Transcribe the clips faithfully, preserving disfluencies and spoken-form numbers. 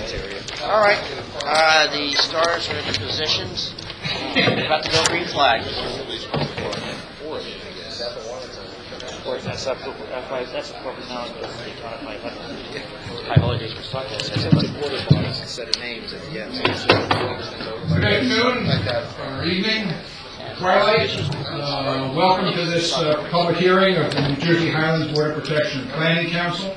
All right. Uh, the stars are in the positions. We're about to go green flag. That's up to that's appropriate now. High holidays for Sunday. Set of names at the end. Good afternoon, or evening, twilight. Uh, welcome to this uh, public hearing of the New Jersey Highlands Board of Protection and Planning Council.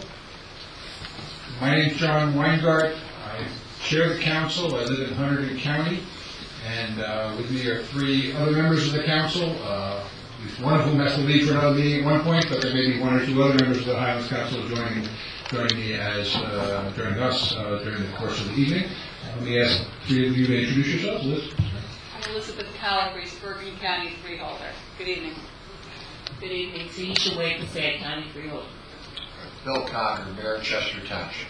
My name is John Weingart. I chair the council. I live in Hunterdon County, and uh, with me are three other members of the council. Uh, At least one of whom has to leave for another meeting at one point, but there may be one or two other members of the Highlands Council joining, joining me as uh, joining us uh, during the course of the evening. Let me ask three of you to introduce yourselves. Liz. I'm Elizabeth Calabrese, Bergen County freeholder. Good evening. Good evening. Tanisha Wade, Passaic County freeholder. Bill Cocker, Mayor of Chester Township.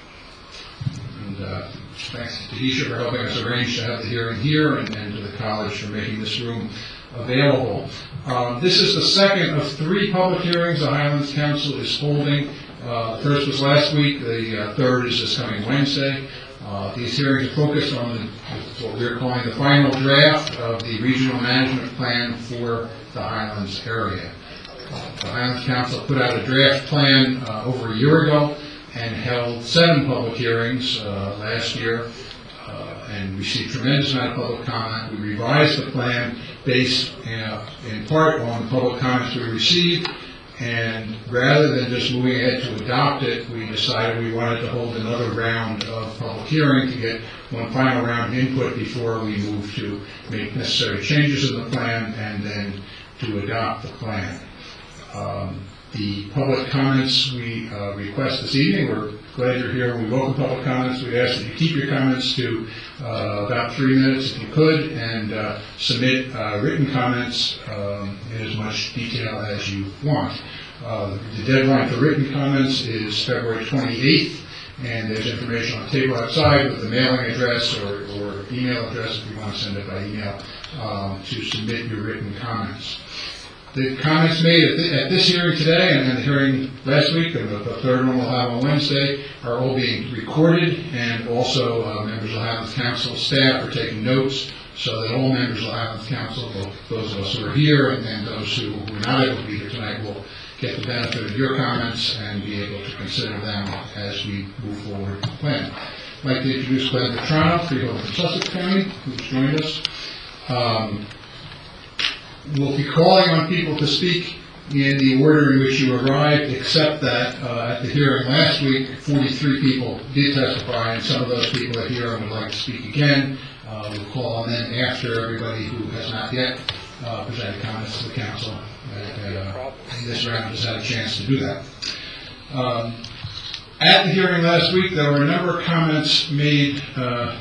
And uh, thanks to Tanisha for helping us arrange to have the hearing here, and, and to the college for making this room available. Um, this is the second of three public hearings the Highlands Council is holding. Uh, the first was last week. The uh, third is this coming Wednesday. Uh, these hearings are focused on the, what we're calling the final draft of the regional management plan for the Highlands area. Uh, the Highlands Council put out a draft plan uh, over a year ago and held seven public hearings uh, last year. And received tremendous amount of public comment. We revised the plan based uh, in part on the public comments we received, and rather than just moving ahead to adopt it, we decided we wanted to hold another round of public hearing to get one final round of input before we move to make necessary changes in the plan and then to adopt the plan. Um, The public comments we uh, request this evening, we're glad you're here. We welcome public comments. We ask that you keep your comments to uh, about three minutes if you could, and uh, submit uh, written comments um, in as much detail as you want. Uh, the deadline for written comments is February twenty-eighth, and there's information on the table outside with the mailing address or, or email address if you want to send it by email um, to submit your written comments. The comments made at, the, at this hearing today and the hearing last week, and the, the third one we'll have on Wednesday, are all being recorded, and also uh, members of the Highlands Council staff are taking notes so that all members of the Highlands Council, both those of us who are here and, and those who were not able to be here tonight, will get the benefit of your comments and be able to consider them as we move forward with the plan. I'd like to introduce Glenn Petrano, freeholder from Sussex County, who's joined us. Um, We'll be calling on people to speak in the order in which you arrived, except that uh, at the hearing last week, forty-three people did testify, and some of those people are here and would like to speak again. Uh, we'll call on them after everybody who has not yet uh, presented comments to the council. And, uh, this round has had a chance to do that. Um, at the hearing last week, there were a number of comments made uh,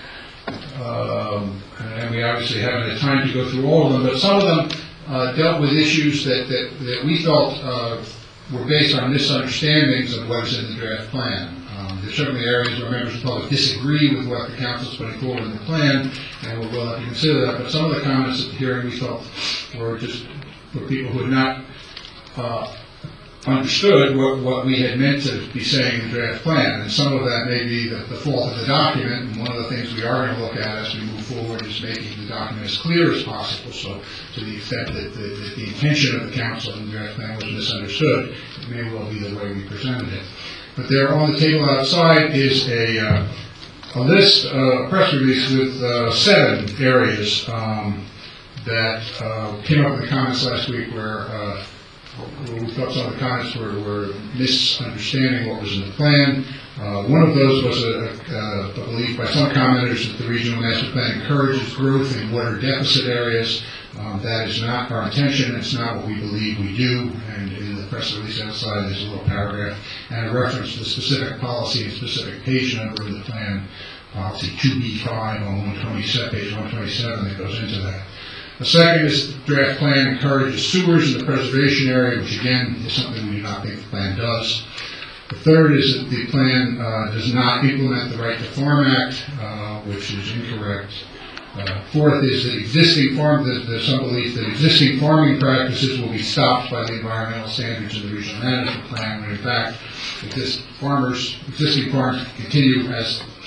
Um, and we obviously haven't had time to go through all of them, but some of them uh, dealt with issues that, that, that we felt uh, were based on misunderstandings of what is in the draft plan. Um, there's certainly areas where members of the public disagree with what the council is putting forward in the plan, and we'll, we'll have to consider that, but some of the comments at the hearing we felt were just for people who had not uh, understood what, what we had meant to be saying in the draft plan, and some of that may be the, the fault of the document, and one of the things we are going to look at as we move forward is making the document as clear as possible, so to the extent that the, that the intention of the council in the draft plan was misunderstood, it may well be the way we presented it. But there on the table outside is a, uh, a list, uh, a press release with uh, seven areas um, that uh, came up in the comments last week where uh, we thought some of the comments were, were misunderstanding what was in the plan. Uh, one of those was a, a, a belief by some commenters that the regional master plan encourages growth in water deficit areas. Um, that is not our intention. It's not what we believe we do. And in the press release outside, there's a little paragraph and a reference to the specific policy and specific page number in the plan, policy two B five on one twenty-seven, page one twenty-seven, that goes into that. The second is the draft plan encourages sewers in the preservation area, which again is something we do not think the plan does. The third is that the plan uh, does not implement the Right to Farm Act, uh, which is incorrect. Uh, fourth is that existing farm, there's, there's some belief that existing farming practices will be stopped by the environmental standards of the regional management plan, when in fact, if this farmers, existing farms continue as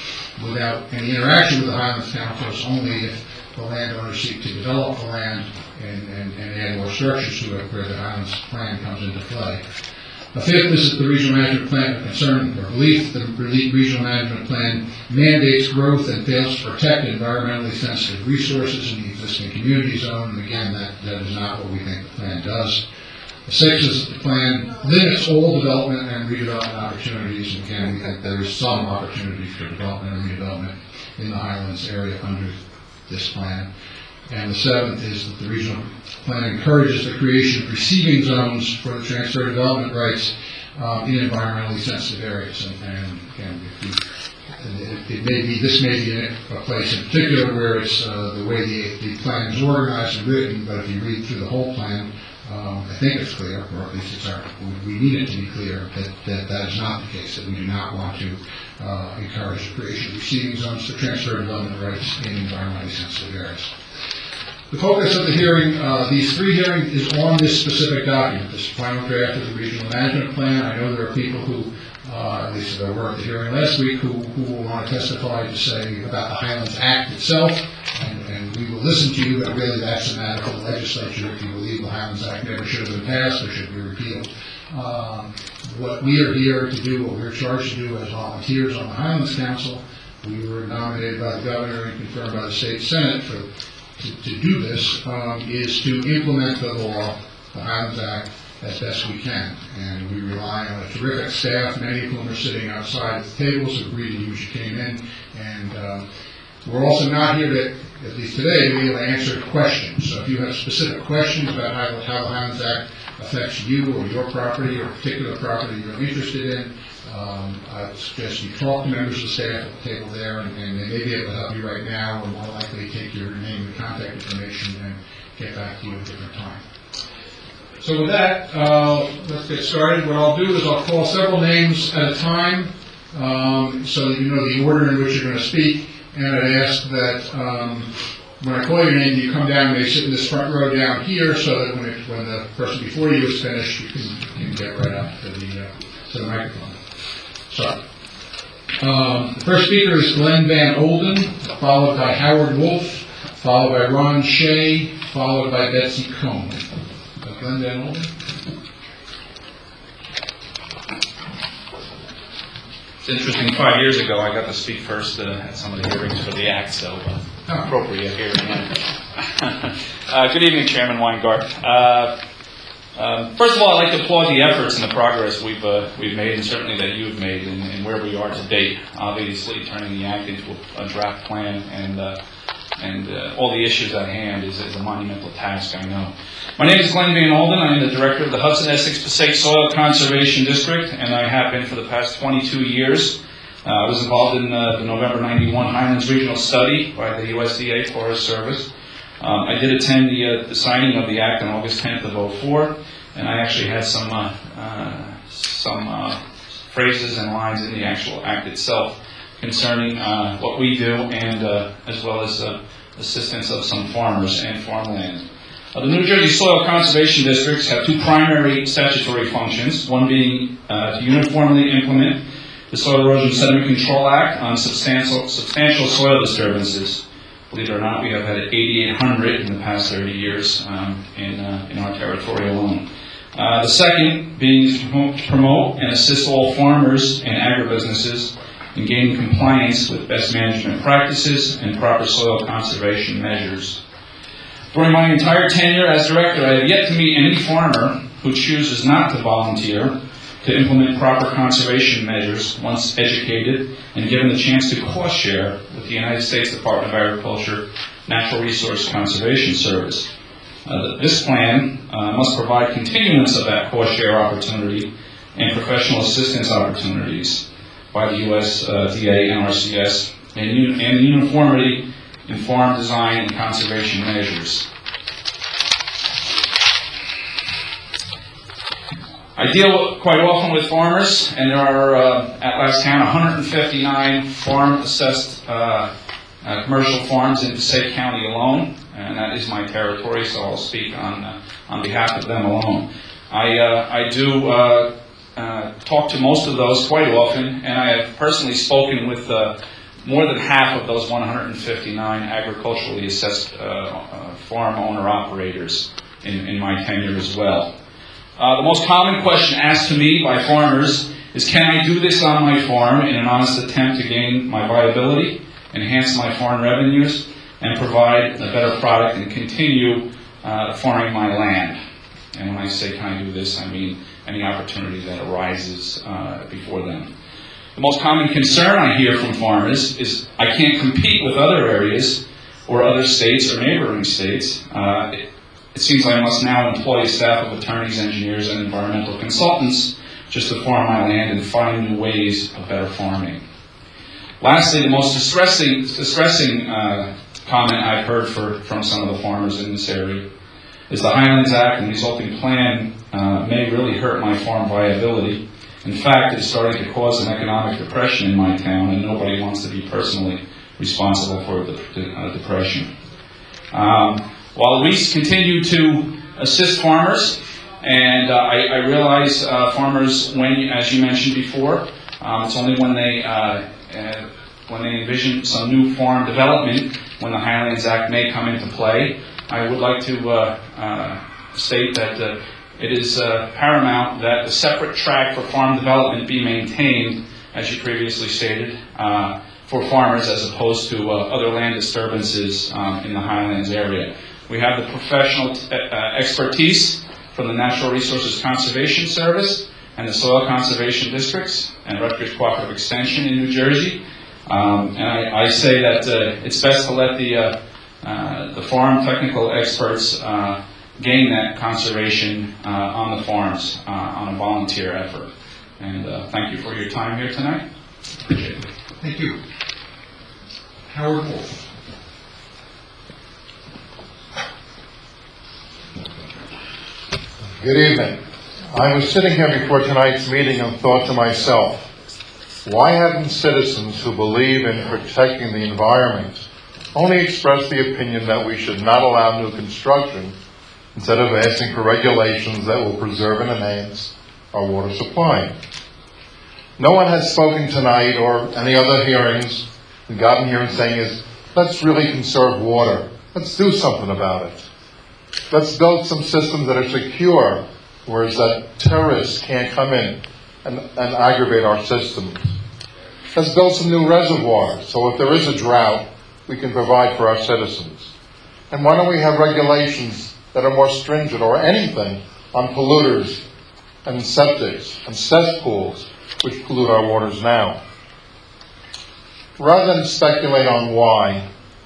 without any interaction with the Highlands Council. It's only if the landowners seek to develop the land and, and, and add more structures to it where the Highlands Plan comes into play. The fifth is that the Regional Management Plan of concern or belief that the Regional Management Plan mandates growth and fails to protect environmentally sensitive resources in the existing community zone. And again, that, that is not what we think the plan does. The sixth is that the plan limits all development and redevelopment opportunities. And again, we think there is some opportunity for development and redevelopment in the Highlands area under this plan. And the seventh is that the regional plan encourages the creation of receiving zones for the transfer of development rights um, in environmentally sensitive areas. And, and again, if you, it, it may be, this may be a place in particular where it's uh, the way the, the plan is organized and written, but if you read through the whole plan, um, I think it's clear, or at least it's our, we need it to be clear, that, that that is not the case, that we do not want to uh, encourage the creation of receiving zones to transfer development rights in environmentally sensitive areas. The focus of the hearing, uh, these three hearings, is on this specific document, this final draft of the Regional Management Plan. I know there are people who, uh, at least that were at the hearing last week, who, who will want to testify to say about the Highlands Act itself, and, and we will listen to you, but really that's a matter for the legislature if you believe the Highlands Act never should have been passed or should be repealed. Um, what we are here to do, what we're charged to do as volunteers on the Highlands Council, we were nominated by the governor and confirmed by the state senate for To, to do this um, is to implement the law, the Highlands Act, as best we can. And we rely on a terrific staff, many of whom are sitting outside the tables who greeted you as you came in. And um, we're also not here to, at least today, to be able to answer questions. So if you have specific questions about how, how the Highlands Act affects you or your property or a particular property you're interested in, Um, I would suggest you talk to members of the staff at the table there, and, and they may be able to help you right now, or more likely take your name and contact information and get back to you at a different time. So with that, uh, let's get started. What I'll do is I'll call several names at a time, um, so that you know the order in which you're going to speak, and I'd ask that um, when I call your name, you come down, maybe sit in this front row down here, so that when, it, when the person before you is finished, you can, you can get right up to the, uh, to the microphone. So, um, the first speaker is Glenn Van Olden, followed by Howard Wolf, followed by Ron Shea, followed by Betsy Cohn. So Glenn Van Olden. It's interesting, five years ago I got to speak first uh, at some of the hearings for the Act, so uh, Oh. appropriate here. uh, good evening, Chairman Weingart. Uh, Um, first of all, I'd like to applaud the efforts and the progress we've uh, we've made, and certainly that you've made, in, in where we are to date. Obviously, turning the Act into a, a draft plan and uh, and uh, all the issues at hand is, is a monumental task, I know. My name is Glenn Van Olden. I'm the director of the Hudson Essex Passaic Soil Conservation District, and I have been for the past twenty-two years. Uh, I was involved in uh, the November ninety-one Highlands Regional Study by the U S D A Forest Service. Um, I did attend the, uh, the signing of the Act on August tenth of oh four, and I actually had some uh, uh, some uh, phrases and lines in the actual Act itself concerning uh, what we do, and uh, as well as uh, assistance of some farmers and farmland. Uh, the New Jersey Soil Conservation Districts have two primary statutory functions, one being uh, to uniformly implement the Soil Erosion Sediment Control Act on substantial, substantial soil disturbances. Believe it or not, we have had eighty-eight hundred in the past thirty years um, in, uh, in our territory alone. Uh, the second being to promote and assist all farmers and agribusinesses in gaining compliance with best management practices and proper soil conservation measures. During my entire tenure as director, I have yet to meet any farmer who chooses not to volunteer to implement proper conservation measures once educated and given the chance to cost share with the United States Department of Agriculture Natural Resource Conservation Service. Uh, this plan uh, must provide continuance of that cost share opportunity and professional assistance opportunities by the U S D A and R C S and, and uniformity in farm design and conservation measures. I deal quite often with farmers, and there are, uh, at last count, one hundred fifty-nine farm-assessed uh, uh, commercial farms in Passaic County alone, and that is my territory, so I'll speak on uh, on behalf of them alone. I uh, I do uh, uh, talk to most of those quite often, and I have personally spoken with uh, more than half of those one hundred fifty-nine agriculturally assessed uh, uh, farm owner-operators in, in my tenure as well. Uh, the most common question asked to me by farmers is, can I do this on my farm in an honest attempt to gain my viability, enhance my farm revenues, and provide a better product and continue uh, farming my land? And when I say, can I do this, I mean any opportunity that arises uh, before them. The most common concern I hear from farmers is, I can't compete with other areas or other states or neighboring states. Uh, it, it seems I must now employ a staff of attorneys, engineers, and environmental consultants just to farm my land and find new ways of better farming. Lastly, the most distressing, distressing uh, comment I've heard for, from some of the farmers in this area is the Highlands Act and resulting plan uh, may really hurt my farm viability. In fact, it's starting to cause an economic depression in my town, and nobody wants to be personally responsible for the uh, depression. Um, while we continue to assist farmers, and uh, I, I realize uh, farmers, when, as you mentioned before, um, it's only when they uh, uh, when they envision some new farm development when the Highlands Act may come into play. I would like to uh, uh, state that uh, it is uh, paramount that a separate track for farm development be maintained, as you previously stated, uh, for farmers as opposed to uh, other land disturbances um, in the Highlands area. We have the professional t- uh, expertise from the Natural Resources Conservation Service and the Soil Conservation Districts and Rutgers Cooperative Extension in New Jersey. Um, and I, I say that uh, it's best to let the uh, uh, the farm technical experts uh, gain that conservation uh, on the farms uh, on a volunteer effort. And uh, thank you for your time here tonight. Appreciate it. Thank you. Howard Wolf. Good evening. I was sitting here before tonight's meeting and thought to myself, why haven't citizens who believe in protecting the environment only expressed the opinion that we should not allow new construction instead of asking for regulations that will preserve and enhance our water supply? No one has spoken tonight or any other hearings and gotten here and saying is, let's really conserve water. Let's do something about it. Let's build some systems that are secure, whereas that terrorists can't come in and, and aggravate our systems. Let's build some new reservoirs, so if there is a drought, we can provide for our citizens. And why don't we have regulations that are more stringent, or anything, on polluters and septics and cesspools, which pollute our waters now? Rather than speculate on why,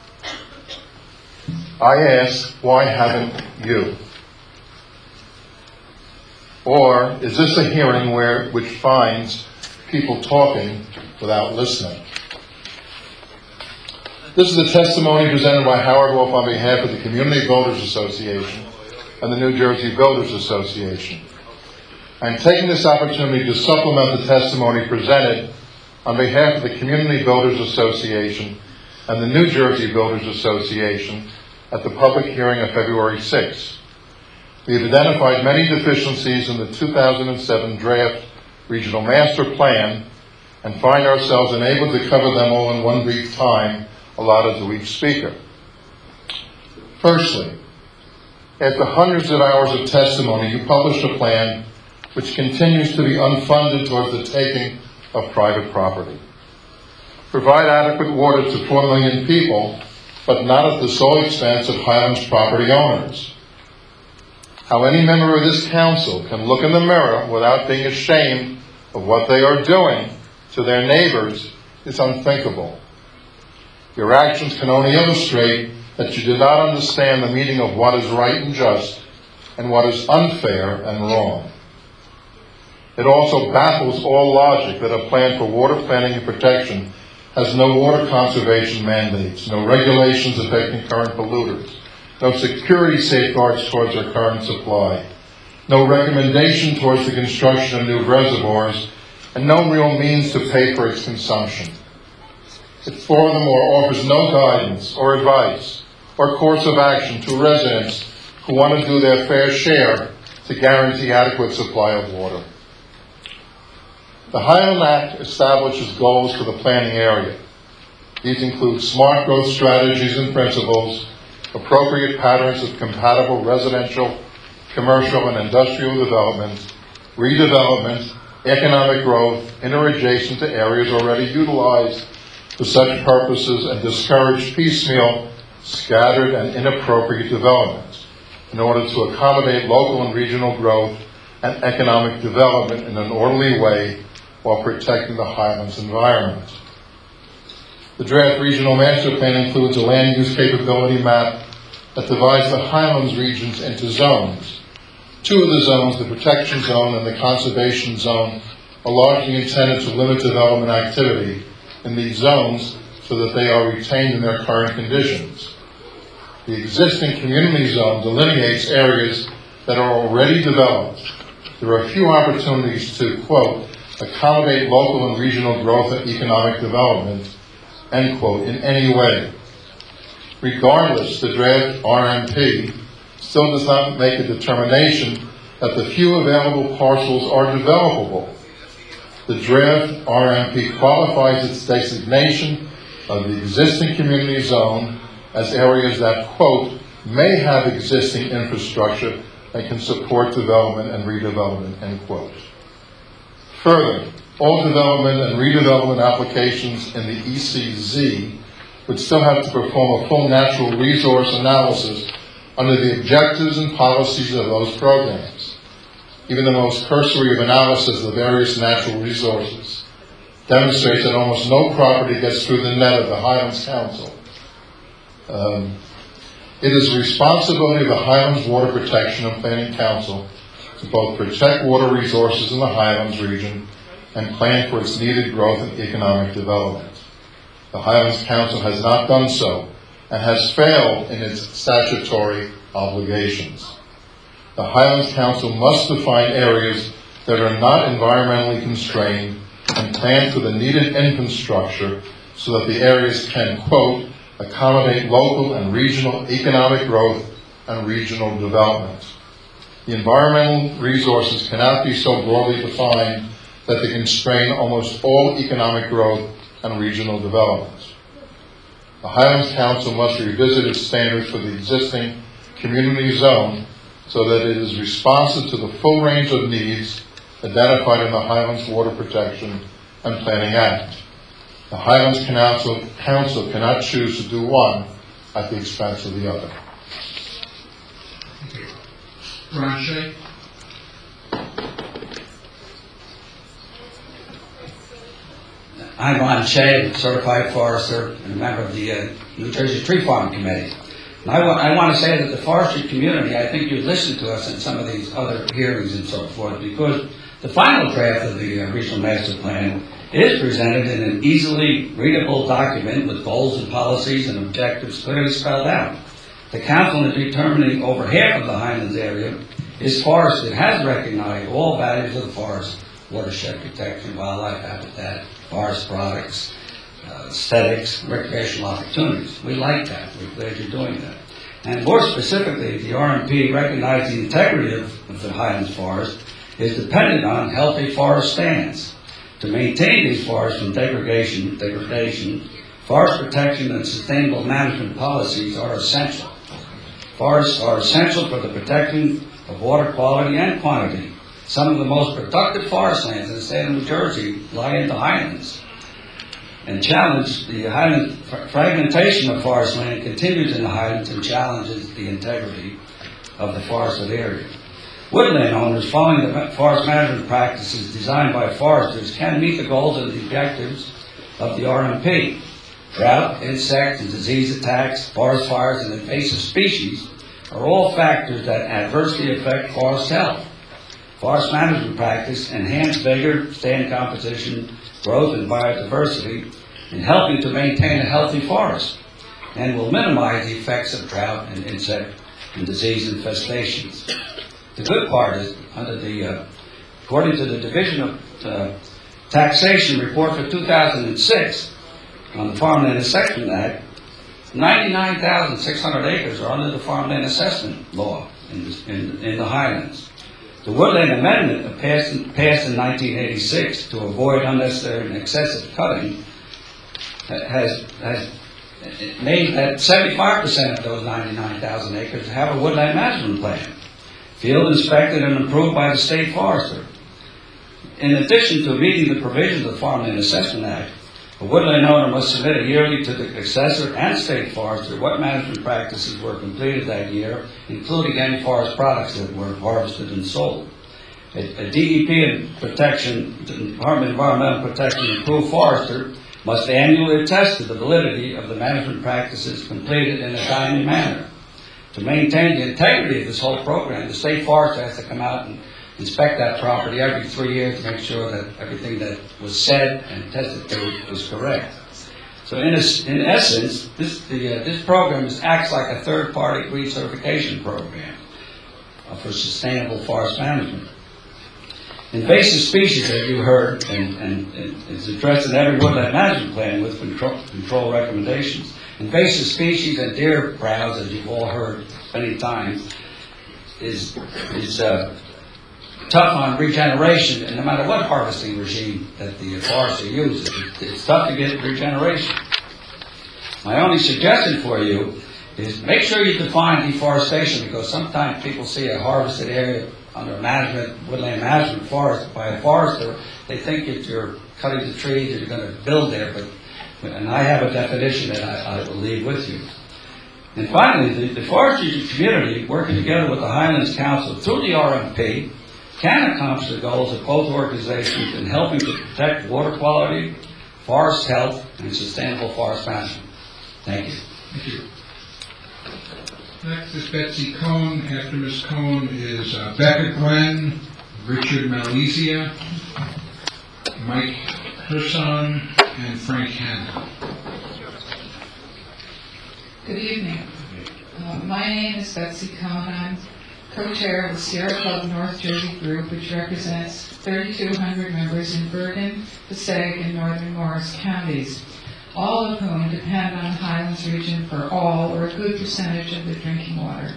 I ask, why haven't you? Or is this a hearing where which finds people talking without listening? This is a testimony presented by Howard Wolf on behalf of the Community Builders Association and the New Jersey Builders Association. I'm taking this opportunity to supplement the testimony presented on behalf of the Community Builders Association and the New Jersey Builders Association at the public hearing of February sixth. We have identified many deficiencies in the two thousand seven draft Regional Master Plan and find ourselves unable to cover them all in one brief time allotted to each speaker. Firstly, after hundreds of hours of testimony, you published a plan which continues to be unfunded towards the taking of private property. Provide adequate water to four million people, but not at the sole expense of Highlands property owners. How any member of this council can look in the mirror without being ashamed of what they are doing to their neighbors is unthinkable. Your actions can only illustrate that you do not understand the meaning of what is right and just and what is unfair and wrong. It also baffles all logic that a plan for water planning and protection has no water conservation mandates, no regulations affecting current polluters, no security safeguards towards our current supply, no recommendation towards the construction of new reservoirs, and no real means to pay for its consumption. It furthermore offers no guidance or advice or course of action to residents who want to do their fair share to guarantee adequate supply of water. The Highland Act establishes goals for the planning area. These include smart growth strategies and principles, appropriate patterns of compatible residential, commercial, and industrial development, redevelopment, economic growth, interadjacent to areas already utilized for such purposes, and discourage piecemeal, scattered, and inappropriate development in order to accommodate local and regional growth and economic development in an orderly way while protecting the Highlands environment. The draft regional master plan includes a land use capability map that divides the Highlands regions into zones. Two of the zones, the protection zone and the conservation zone, are largely intended to limit development activity in these zones so that they are retained in their current conditions. The existing community zone delineates areas that are already developed. There are few opportunities to, quote, accommodate local and regional growth and economic development, end quote, in any way. Regardless, the draft R M P still does not make a determination that the few available parcels are developable. The draft R M P qualifies its designation of the existing community zone as areas that, quote, may have existing infrastructure that can support development and redevelopment, end quote. Further, all development and redevelopment applications in the E C Z would still have to perform a full natural resource analysis under the objectives and policies of those programs. Even the most cursory of analysis of various natural resources demonstrates that almost no property gets through the net of the Highlands Council. Um, it is the responsibility of the Highlands Water Protection and Planning Council to both protect water resources in the Highlands region and plan for its needed growth and economic development. The Highlands Council has not done so and has failed in its statutory obligations. The Highlands Council must define areas that are not environmentally constrained and plan for the needed infrastructure so that the areas can, quote, accommodate local and regional economic growth and regional development. The environmental resources cannot be so broadly defined that they constrain almost all economic growth and regional development. The Highlands Council must revisit its standards for the existing community zone so that it is responsive to the full range of needs identified in the Highlands Water Protection and Planning Act. The Highlands Council, Council cannot choose to do one at the expense of the other. Ron Shea? I'm Ron Shea, certified forester and a member of the uh, New Jersey Tree Farm Committee. And I, wa- I want to say that the forestry community, I think you've listened to us in some of these other hearings and so forth, because the final draft of the uh, Regional Master Plan is presented in an easily readable document with goals and policies and objectives clearly spelled out. The Council, in determining over half of the Highlands area is forested, has recognized all values of the forest: watershed protection, wildlife habitat, forest products, uh, aesthetics, recreational opportunities. We like that. We're glad you're doing that. And more specifically, the R M P recognized the integrity of, of the Highlands forest is dependent on healthy forest stands. To maintain these forests from degradation, degradation, forest protection and sustainable management policies are essential. Forests are essential for the protection of water quality and quantity. Some of the most productive forest lands in the state of New Jersey lie in the Highlands. And challenge the Highland fragmentation of forest land continues in the Highlands and challenges the integrity of the forested area. Woodland owners following the forest management practices designed by foresters can meet the goals and the objectives of the R M P. Drought, insect and disease attacks, forest fires, and invasive species are all factors that adversely affect forest health. Forest management practice enhance vigor, stand composition, growth, and biodiversity in helping to maintain a healthy forest, and will minimize the effects of drought and insect and disease infestations. The good part is, under the, uh, according to the Division of uh, Taxation report for two thousand six on the Farmland Assessment Act, ninety-nine thousand six hundred acres are under the Farmland Assessment Law in, in, in the Highlands. The Woodland Amendment passed in, passed in nineteen eighty-six to avoid unnecessary and excessive cutting has, has made that seventy-five percent of those ninety-nine thousand acres have a woodland management plan, field inspected and approved by the state forester. In addition to meeting the provisions of the Farmland Assessment Act, a woodland owner must submit yearly to the assessor and state forester what management practices were completed that year, including any forest products that were harvested and sold. A, a D E P and protection, Department of Environmental Protection approved forester must annually attest to the validity of the management practices completed in a timely manner. To maintain the integrity of this whole program, the state forester has to come out and inspect that property every three years to make sure that everything that was said and tested to was correct. So in, a, in essence, this, the, uh, this program is, acts like a third-party recertification program uh, for sustainable forest management. Invasive species, as you heard, and, and, and is addressed in every woodland management plan with control, control recommendations. Invasive species and deer browse, as you've all heard many times, is, is uh, tough on regeneration, and no matter what harvesting regime that the forester uses, it's tough to get regeneration. My only suggestion for you is make sure you define deforestation, because sometimes people see a harvested area under management, woodland management forest by a forester, they think if you're cutting the trees that you're going to build there, but and I have a definition that I, I will leave with you. And finally, the, the forestry community, working together with the Highlands Council through the R M P, can accomplish the goals of both organizations in helping to protect water quality, forest health, and sustainable forest management. Thank you. Thank you. Next is Betsy Cohn. After Miz Cohn is uh, Becca Glenn, Richard Malizia, Mike Herson, and Frank Hanna. Good evening. Uh, my name is Betsy Cohn. I'm co-chair of the Sierra Club North Jersey group, which represents thirty-two hundred members in Bergen, Passaic, and northern Morris counties, all of whom depend on the Highlands region for all or a good percentage of their drinking water.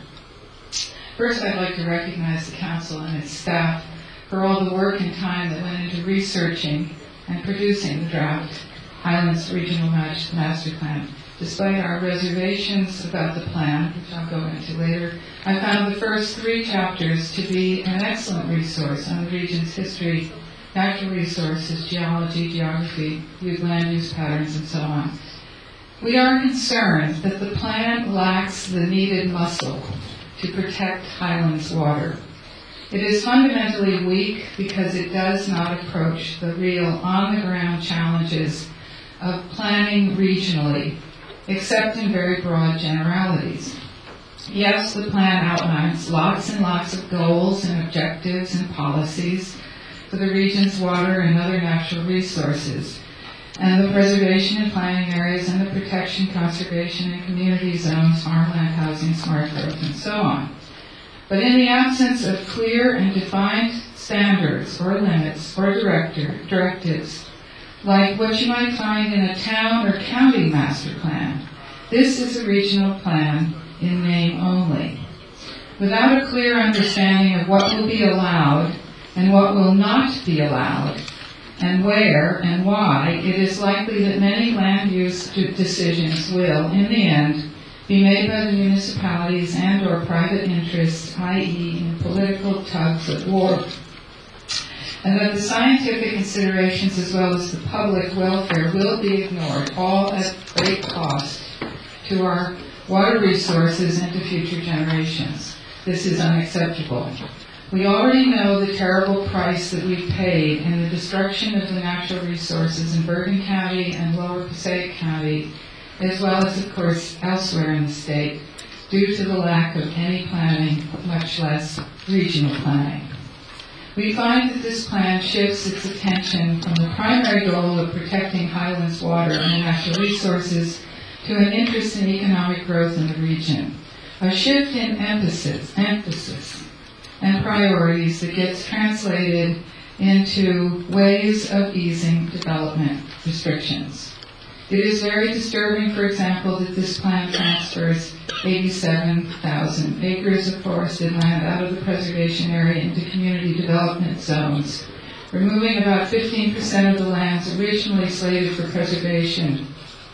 First, I'd like to recognize the council and its staff for all the work and time that went into researching and producing the draft Highlands Regional Master Plan. Despite our reservations about the plan, which I'll go into later, I found the first three chapters to be an excellent resource on the region's history, natural resources, geology, geography, land use patterns, and so on. We are concerned that the plan lacks the needed muscle to protect Highlands water. It is fundamentally weak because it does not approach the real on-the-ground challenges of planning regionally, except in very broad generalities. Yes, the plan outlines lots and lots of goals and objectives and policies for the region's water and other natural resources, and the preservation and planning areas and the protection, conservation, and community zones, farmland, housing, smart growth, and so on. But in the absence of clear and defined standards or limits or director, directives, like what you might find in a town or county master plan, this is a regional plan in name only. Without a clear understanding of what will be allowed and what will not be allowed, and where and why, it is likely that many land use decisions will, in the end, be made by the municipalities and or private interests, that is in political tugs of war, and that the scientific considerations as well as the public welfare will be ignored, all at great cost to our water resources and to future generations. This is unacceptable. We already know the terrible price that we've paid in the destruction of the natural resources in Bergen County and Lower Passaic County, as well as, of course, elsewhere in the state, due to the lack of any planning, much less regional planning. We find that this plan shifts its attention from the primary goal of protecting Highlands water and natural resources to an interest in economic growth in the region. A shift in emphasis, emphasis and priorities that gets translated into ways of easing development restrictions. It is very disturbing, for example, that this plan transfers eighty-seven thousand acres of forested land out of the preservation area into community development zones, removing about fifteen percent of the lands originally slated for preservation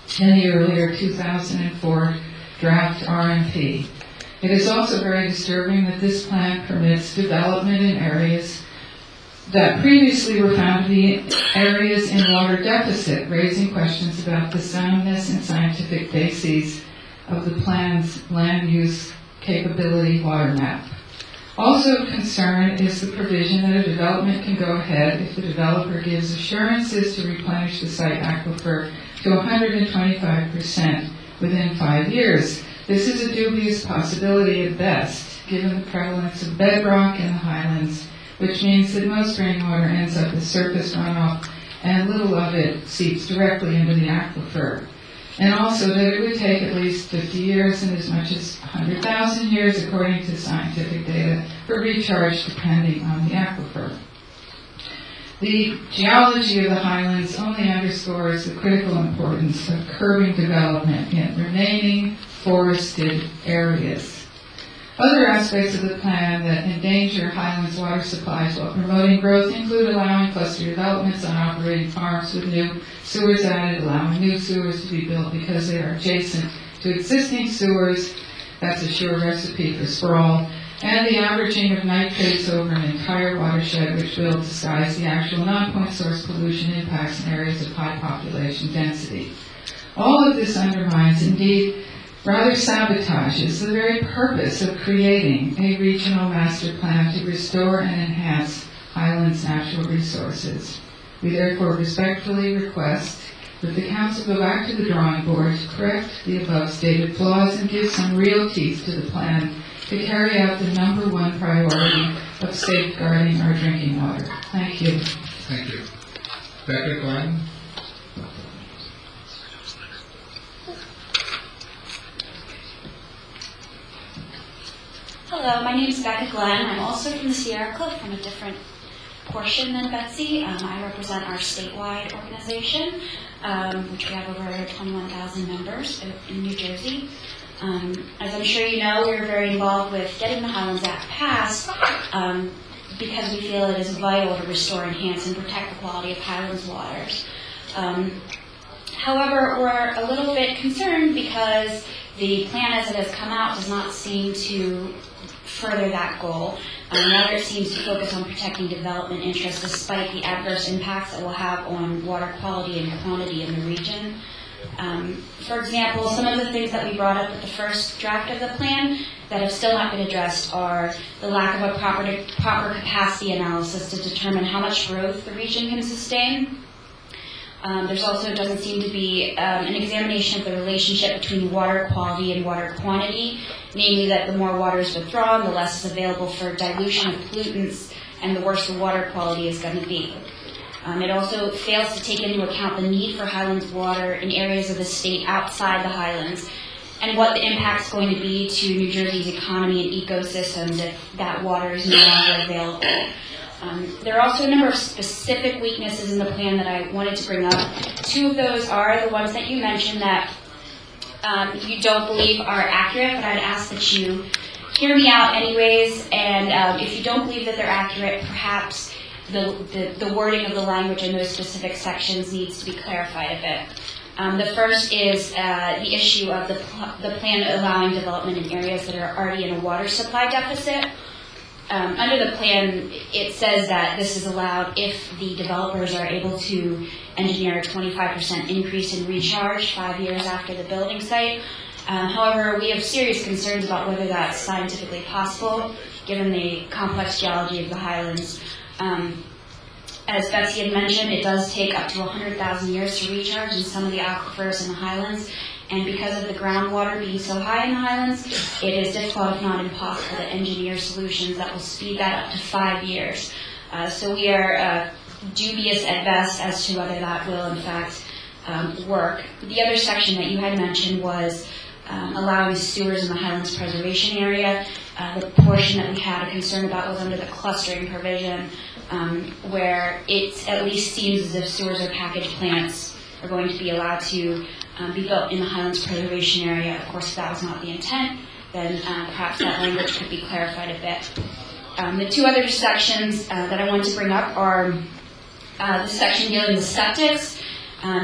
in the earlier two thousand four draft R M P. It is also very disturbing that this plan permits development in areas that previously were found to be areas in water deficit, raising questions about the soundness and scientific bases of the plan's land use capability water map. Also of concern is the provision that a development can go ahead if the developer gives assurances to replenish the site aquifer to one hundred twenty-five percent within five years. This is a dubious possibility at best, given the prevalence of bedrock in the highlands, which means that most rainwater ends up as surface runoff and little of it seeps directly into the aquifer. And also that it would take at least fifty years and as much as one hundred thousand years, according to scientific data, for recharge depending on the aquifer. The geology of the highlands only underscores the critical importance of curbing development in remaining forested areas. Other aspects of the plan that endanger highlands water supplies while promoting growth include allowing cluster developments on operating farms with new sewers added, allowing new sewers to be built because they are adjacent to existing sewers. That's a sure recipe for sprawl. And the averaging of nitrates over an entire watershed, which will disguise the actual non-point source pollution impacts in areas of high population density. All of this undermines, indeed, rather sabotages the very purpose of creating a regional master plan to restore and enhance Highlands' natural resources. We therefore respectfully request that the Council go back to the drawing board to correct the above stated flaws and give some real teeth to the plan to carry out the number one priority of safeguarding our drinking water. Thank you. Thank you. Becca Glenn? Hello, my name is Becca Glenn. I'm also from the Sierra Club, from a different portion than Betsy. Um, I represent our statewide organization, um, which we have over twenty-one thousand members in New Jersey. Um, as I'm sure you know, we're very involved with getting the Highlands Act passed um, because we feel it is vital to restore, enhance, and protect the quality of Highlands waters. Um, however, we're a little bit concerned because the plan as it has come out does not seem to further that goal. Um, rather, it seems to focus on protecting development interests despite the adverse impacts it will have on water quality and quantity in the region. Um, for example, some of the things that we brought up with the first draft of the plan that have still not been addressed are the lack of a proper, proper capacity analysis to determine how much growth the region can sustain. Um, there's also doesn't seem to be um, an examination of the relationship between water quality and water quantity, namely that the more water is withdrawn, the less is available for dilution of pollutants, and the worse the water quality is going to be. Um, it also fails to take into account the need for Highlands water in areas of the state outside the Highlands, and what the impact is going to be to New Jersey's economy and ecosystems if that water is no longer available. Um, there are also a number of specific weaknesses in the plan that I wanted to bring up. Two of those are the ones that you mentioned that um, you don't believe are accurate, but I'd ask that you hear me out anyways, and um, if you don't believe that they're accurate, perhaps the, the, the wording of the language in those specific sections needs to be clarified a bit. Um, the first is uh, the issue of the, pl- the plan allowing development in areas that are already in a water supply deficit. Um, under the plan, it says that this is allowed if the developers are able to engineer a twenty-five percent increase in recharge five years after the building site. Um, however, we have serious concerns about whether that's scientifically possible, given the complex geology of the Highlands. Um, as Betsy had mentioned, it does take up to one hundred thousand years to recharge in some of the aquifers in the Highlands. And because of the groundwater being so high in the Highlands, it is difficult, if not impossible, to engineer solutions that will speed that up to five years. Uh, so we are uh, dubious at best as to whether that will, in fact, um, work. The other section that you had mentioned was um, allowing sewers in the Highlands Preservation Area. Uh, the portion that we had a concern about was under the clustering provision, um, where it at least seems as if sewers or package plants are going to be allowed to Um, be built in the Highlands Preservation Area. Of course, if that was not the intent, then uh, perhaps that language could be clarified a bit. Um, the two other sections uh, that I wanted to bring up are uh, the section dealing with septics. Um,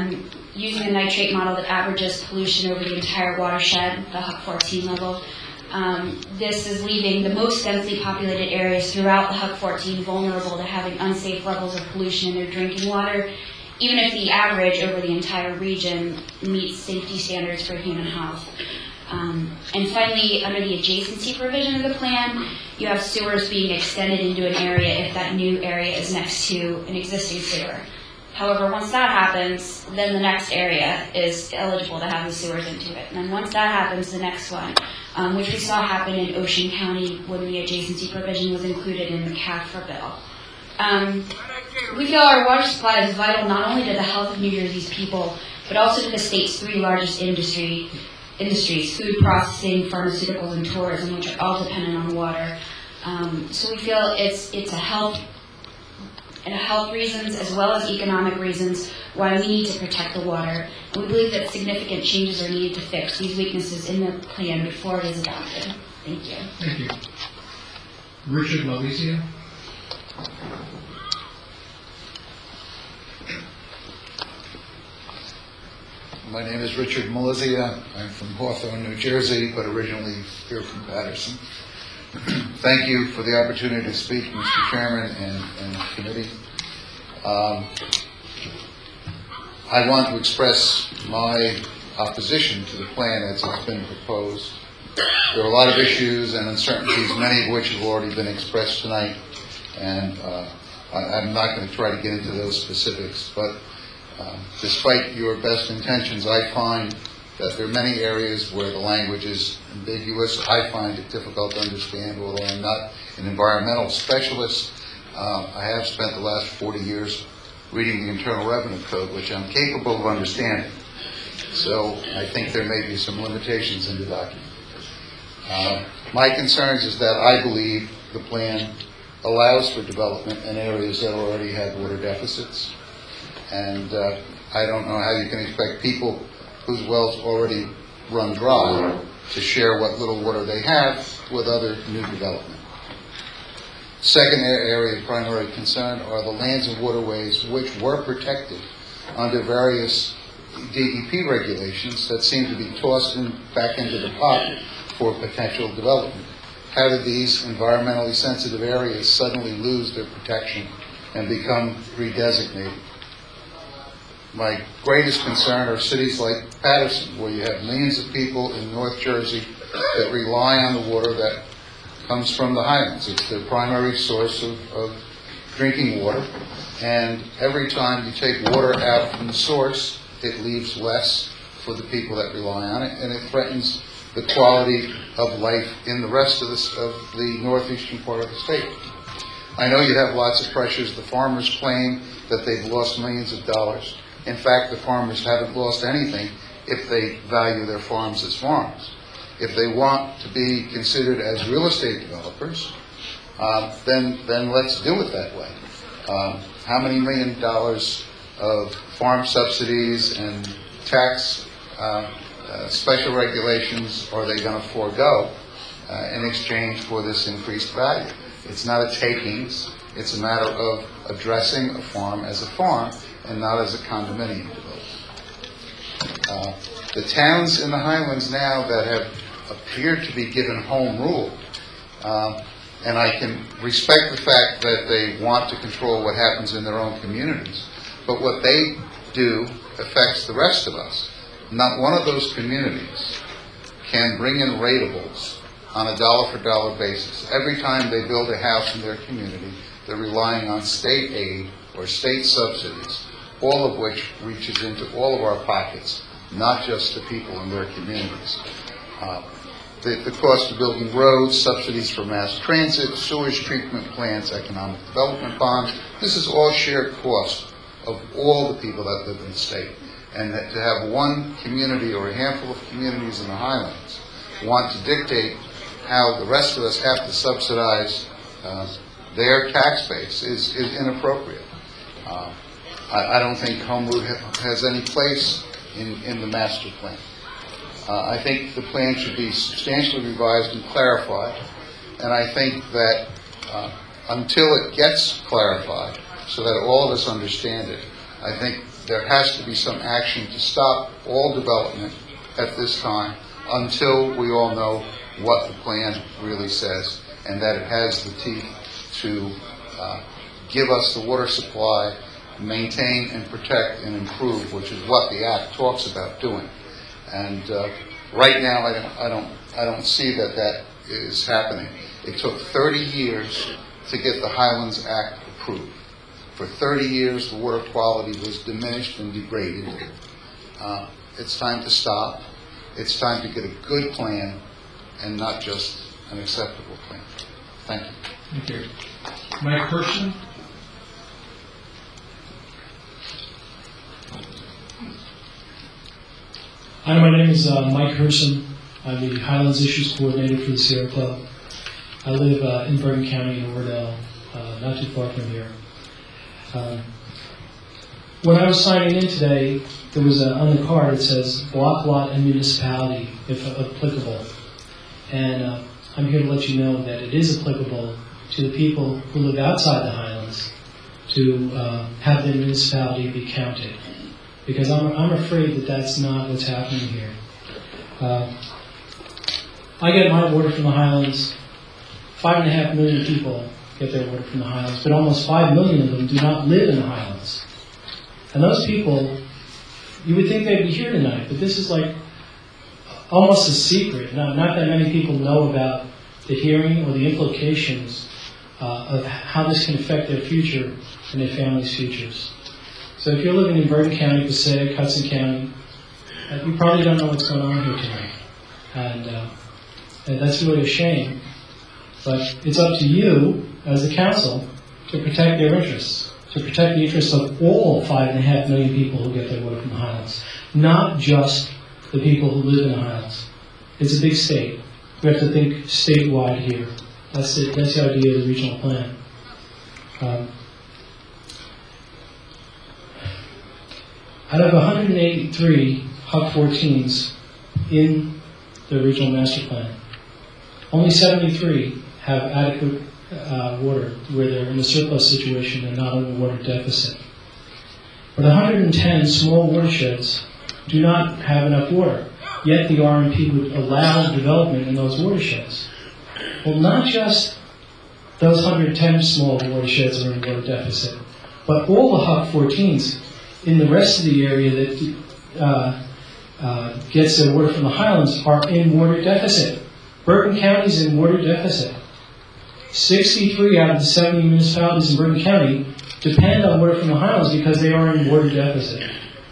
using a nitrate model that averages pollution over the entire watershed, the H U C fourteen level. Um, this is leaving the most densely populated areas throughout the H U C fourteen vulnerable to having unsafe levels of pollution in their drinking water, even if the average over the entire region meets safety standards for human health. Um, and finally, under the adjacency provision of the plan, you have sewers being extended into an area if that new area is next to an existing sewer. However, once that happens, then the next area is eligible to have the sewers into it. And then once that happens, the next one, um, which we saw happen in Ocean County when the adjacency provision was included in the C A F R bill. Um, we feel our water supply is vital not only to the health of New Jersey's people, but also to the state's three largest industry industries, food processing, pharmaceuticals, and tourism, which are all dependent on water. Um, so we feel it's it's a health and health reasons as well as economic reasons why we need to protect the water. And we believe that significant changes are needed to fix these weaknesses in the plan before it is adopted. Thank you. Thank you. Richard Malizia. My name is Richard Malizia. I'm from Hawthorne, New Jersey, but originally here from Patterson. Thank you for the opportunity to speak, Mister Chairman and, and committee. Um, I want to express my opposition to the plan as it's been proposed. There are a lot of issues and uncertainties, many of which have already been expressed tonight, and uh, I, I'm not going to try to get into those specifics, but Um, despite your best intentions, I find that there are many areas where the language is ambiguous. I find it difficult to understand, although I'm not an environmental specialist. Uh, I have spent the last forty years reading the Internal Revenue Code, which I'm capable of understanding. So I think there may be some limitations in the document. Uh, my concerns is that I believe the plan allows for development in areas that already have water deficits. And uh, I don't know how you can expect people whose wells already run dry to share what little water they have with other new development. Second area of primary concern are the lands and waterways which were protected under various D E P regulations that seem to be tossed in, back into the pot for potential development. How did these environmentally sensitive areas suddenly lose their protection and become redesignated? My greatest concern are cities like Patterson, where you have millions of people in North Jersey that rely on the water that comes from the highlands. It's their primary source of, of drinking water. And every time you take water out from the source, it leaves less for the people that rely on it, and it threatens the quality of life in the rest of, this, of the northeastern part of the state. I know you have lots of pressures. The farmers claim that they've lost millions of dollars. In fact, the farmers haven't lost anything if they value their farms as farms. If they want to be considered as real estate developers, uh, then then let's do it that way. Um, how many million dollars of farm subsidies and tax uh, uh, special regulations are they going to forego uh, in exchange for this increased value? It's not a takings. It's a matter of addressing a farm as a farm and not as a condominium development. Uh, the towns in the highlands now that have appeared to be given home rule, uh, and I can respect the fact that they want to control what happens in their own communities, but what they do affects the rest of us. Not one of those communities can bring in ratables on a dollar-for-dollar basis. Every time they build a house in their community, they're relying on state aid or state subsidies, all of which reaches into all of our pockets, not just the people in their communities. Uh, the, the cost of building roads, subsidies for mass transit, sewage treatment plants, economic development bonds, this is all shared cost of all the people that live in the state. And that to have one community or a handful of communities in the highlands want to dictate how the rest of us have to subsidize uh, their tax base is, is inappropriate. Uh, I, I don't think home rule ha- has any place in, in the master plan. Uh, I think the plan should be substantially revised and clarified, and I think that uh, until it gets clarified, so that all of us understand it, I think there has to be some action to stop all development at this time until we all know what the plan really says and that it has the teeth to uh, give us the water supply, maintain and protect and improve, which is what the Act talks about doing. And uh, right now, I don't, I don't, I don't see that that is happening. It took thirty years to get the Highlands Act approved. For thirty years, the water quality was diminished and degraded. Uh, it's time to stop. It's time to get a good plan and not just an acceptable plan. Thank you. Thank you. Mike Person? Hi, my name is uh, Mike Herson. I'm the Highlands Issues Coordinator for the Sierra Club. I live uh, in Bergen County in Wardell, uh, not too far from here. Um, when I was signing in today, there was a, on the card it says block, lot, and municipality, if applicable. And uh, I'm here to let you know that it is applicable to the people who live outside the Highlands to uh, have their municipality be counted. Because I'm, I'm afraid that that's not what's happening here. Uh, I get my water from the Highlands. Five and a half million people get their water from the Highlands, but almost five million of them do not live in the Highlands. And those people, you would think they'd be here tonight, but this is like almost a secret. Not, not that many people know about the hearing or the implications uh, of how this can affect their future and their families' futures. So if you're living in Bergen County, Passaic, Hudson County, uh, you probably don't know what's going on here tonight. And, uh, and that's really a shame. But it's up to you, as the council, to protect their interests, to protect the interests of all five and a half million people who get their water from the Highlands, not just the people who live in the Highlands. It's a big state. We have to think statewide here. That's the, that's the idea of the regional plan. Um, Out of one hundred eighty-three H U C fourteens in the regional master plan, only seventy-three have adequate uh, water where they're in a surplus situation and not in a water deficit. But one hundred ten small watersheds do not have enough water, yet the R M P would allow development in those watersheds. Well, not just those one hundred ten small watersheds are in water deficit, but all the H U C fourteens in the rest of the area that uh, uh, gets their water from the Highlands are in water deficit. Bergen County is in water deficit. sixty-three out of the seventy municipalities in Bergen County depend on water from the Highlands because they are in water deficit.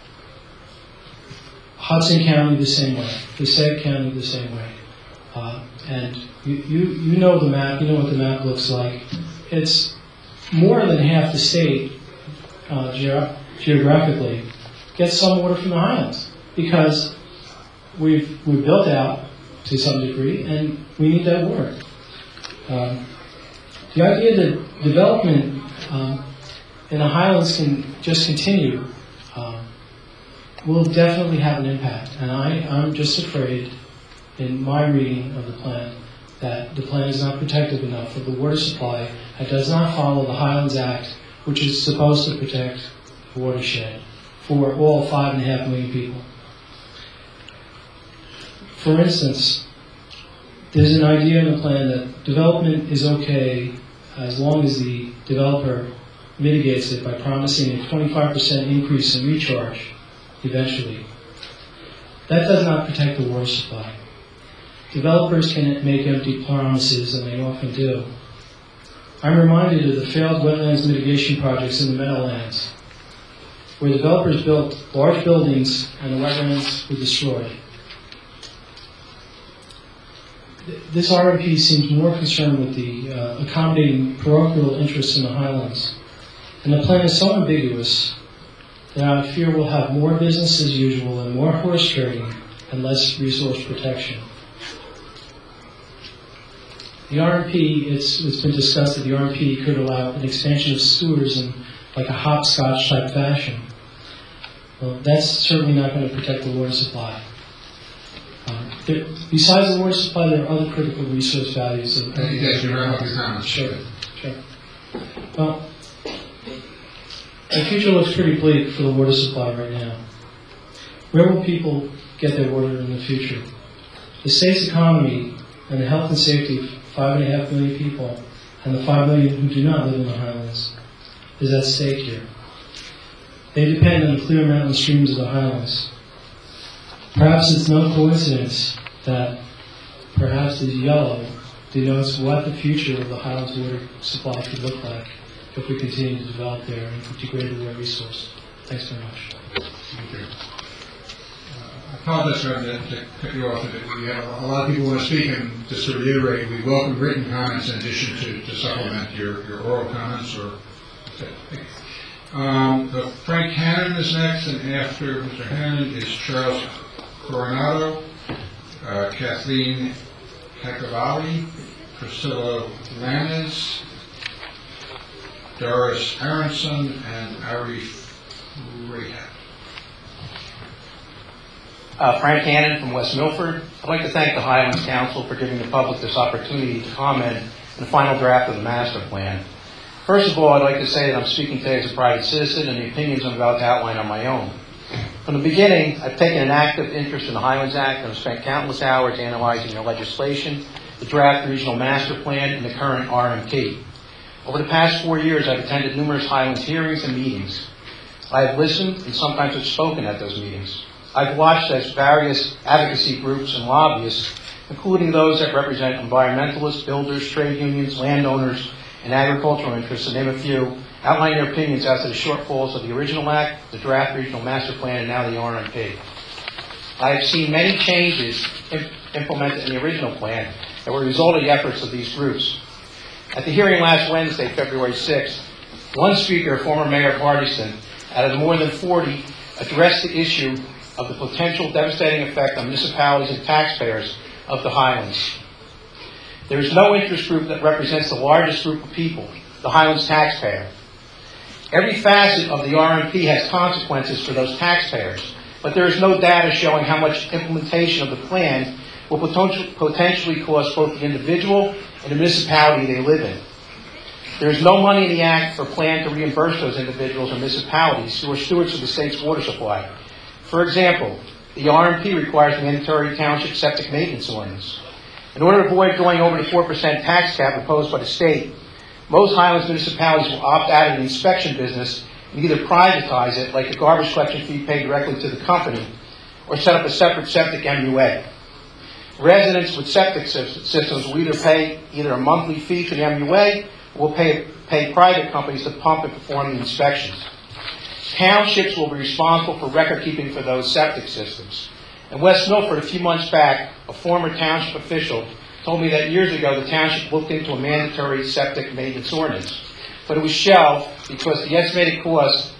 Hudson County the same way. Passaic County the same way. Uh, and you, you, you know the map. You know what the map looks like. It's more than half the state uh, ge- geographically gets some water from the Highlands because we've we've built out to some degree and we need that water. Um, the idea that development um, in the Highlands can just continue um, will definitely have an impact. And I, I'm just afraid, in my reading of the plan, that the plan is not protective enough of the water supply. It does not follow the Highlands Act, which is supposed to protect the watershed for all five and a half million people. For instance, there's an idea in the plan that development is okay as long as the developer mitigates it by promising a twenty-five percent increase in recharge eventually. That does not protect the water supply. Developers can make empty promises, and they often do. I'm reminded of the failed wetlands mitigation projects in the Meadowlands, where developers built large buildings and the wetlands were destroyed. This R M P seems more concerned with the uh, accommodating parochial interests in the Highlands. And the plan is so ambiguous that I fear we'll have more business as usual and more horse trading and less resource protection. The R M P, it's, it's been discussed that the R M P could allow an expansion of sewers in like a hopscotch type fashion. Well, that's certainly not going to protect the water supply. Um, there, besides the water supply, there are other critical resource values. Of, Yes, you're right. Sure, sure. Well, The future looks pretty bleak for the water supply right now. Where will people get their water in the future? The state's economy and the health and safety of five and a half million people and the five million who do not live in the highlands is at stake here. They depend on the clear mountain streams of the highlands. Perhaps it's no coincidence that perhaps the yellow denotes what the future of the highlands water supply could look like if we continue to develop there and degrade the water resource. Thanks very much. Thank you. Uh, I apologize for having to, to cut you off. We have a lot of people who want to speak, and just to reiterate, we welcome written comments in addition to, to supplement your, your oral comments. Or um, uh, Frank Hannon is next, and after Mister Hannon is Charles Coronado, uh, Kathleen Cacavalli, Priscilla Lanes, Doris Aronson, and Arif Rehab. Uh, Frank Hannon from West Milford. I'd like to thank the Highlands Council for giving the public this opportunity to comment on the final draft of the master plan. First of all, I'd like to say that I'm speaking today as a private citizen, and the opinions I'm about to outline are my own. From the beginning, I've taken an active interest in the Highlands Act and have spent countless hours analyzing the legislation, the draft regional master plan, and the current R M P. Over the past four years, I've attended numerous Highlands hearings and meetings. I have listened and sometimes have spoken at those meetings. I've watched as various advocacy groups and lobbyists, including those that represent environmentalists, builders, trade unions, landowners, and agricultural interests, to name a few, outline their opinions as to the shortfalls of the original act, the draft regional master plan, and now the R M P. I have seen many changes imp- implemented in the original plan that were a result of the efforts of these groups. At the hearing last Wednesday, February sixth, one speaker, former Mayor Hardison, out of the more than forty, addressed the issue of the potential devastating effect on municipalities and taxpayers of the Highlands. There is no interest group that represents the largest group of people, the Highlands taxpayer. Every facet of the R M P has consequences for those taxpayers, but there is no data showing how much implementation of the plan will potentially cost both the individual and the municipality they live in. There is no money in the Act or plan to reimburse those individuals or municipalities who are stewards of the state's water supply. For example, the R M P requires mandatory township septic maintenance ordinance. In order to avoid going over the four percent tax cap imposed by the state, most Highlands municipalities will opt out of the inspection business and either privatize it, like a garbage collection fee paid directly to the company, or set up a separate septic M U A. Residents with septic systems will either pay either a monthly fee to the M U A or will pay, pay private companies to pump and perform the inspections. Townships will be responsible for record keeping for those septic systems. In West Milford, a few months back, a former township official told me that years ago the township looked into a mandatory septic maintenance ordinance, but it was shelved because the estimated cost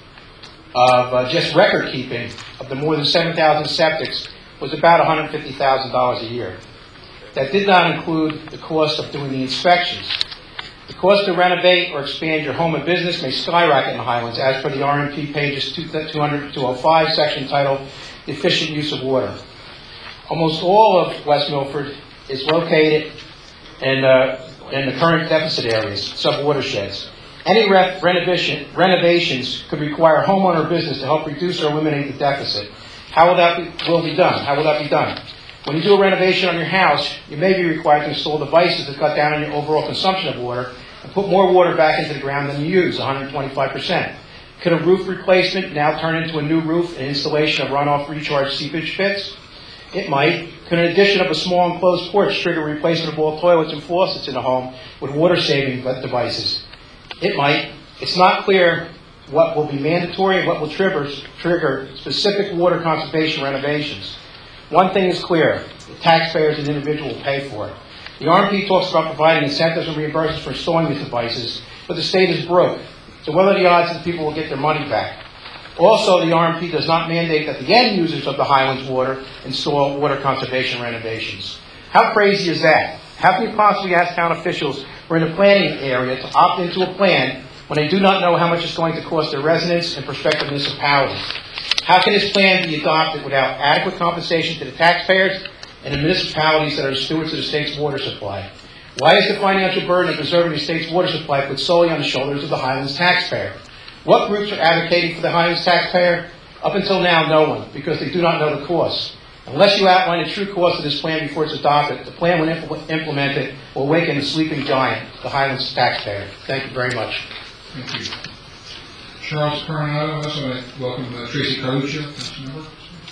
of uh, just record keeping of the more than seven thousand septics was about one hundred fifty thousand dollars a year. That did not include the cost of doing the inspections. The cost to renovate or expand your home and business may skyrocket in the Highlands, as per the R M P pages two hundred to two oh five, section titled Efficient Use of Water. Almost all of West Milford is located in, uh, in the current deficit areas, sub-watersheds. Any re- renovation, renovations could require homeowner business to help reduce or eliminate the deficit. How will that be, will be done? How will that be done? When you do a renovation on your house, you may be required to install devices to cut down on your overall consumption of water and put more water back into the ground than you use, one hundred twenty-five percent. Could a roof replacement now turn into a new roof and installation of runoff recharge seepage pits? It might. Could an addition of a small enclosed porch trigger replacement of all toilets and faucets in a home with water-saving devices? It might. It's not clear what will be mandatory and what will trigger, trigger specific water conservation renovations. One thing is clear: the taxpayers and individual will pay for it. The R M P talks about providing incentives and reimbursements for installing these devices, but the state is broke. So what are the odds that people will get their money back? Also, the R M P does not mandate that the end users of the Highlands water install water conservation renovations. How crazy is that? How can you possibly ask town officials who are in the planning area to opt into a plan when they do not know how much it's going to cost their residents and prospective municipalities? How can this plan be adopted without adequate compensation to the taxpayers and the municipalities that are stewards of the state's water supply? Why is the financial burden of preserving the state's water supply put solely on the shoulders of the Highlands taxpayer? What groups are advocating for the Highlands taxpayer? Up until now, no one, because they do not know the cost. Unless you outline the true cost of this plan before it's adopted, the plan when impl- implemented will awaken the sleeping giant, the Highlands taxpayer. Thank you very much. Thank you. Charles Coronado, I also want to welcome uh, Tracy Carluccio, council member.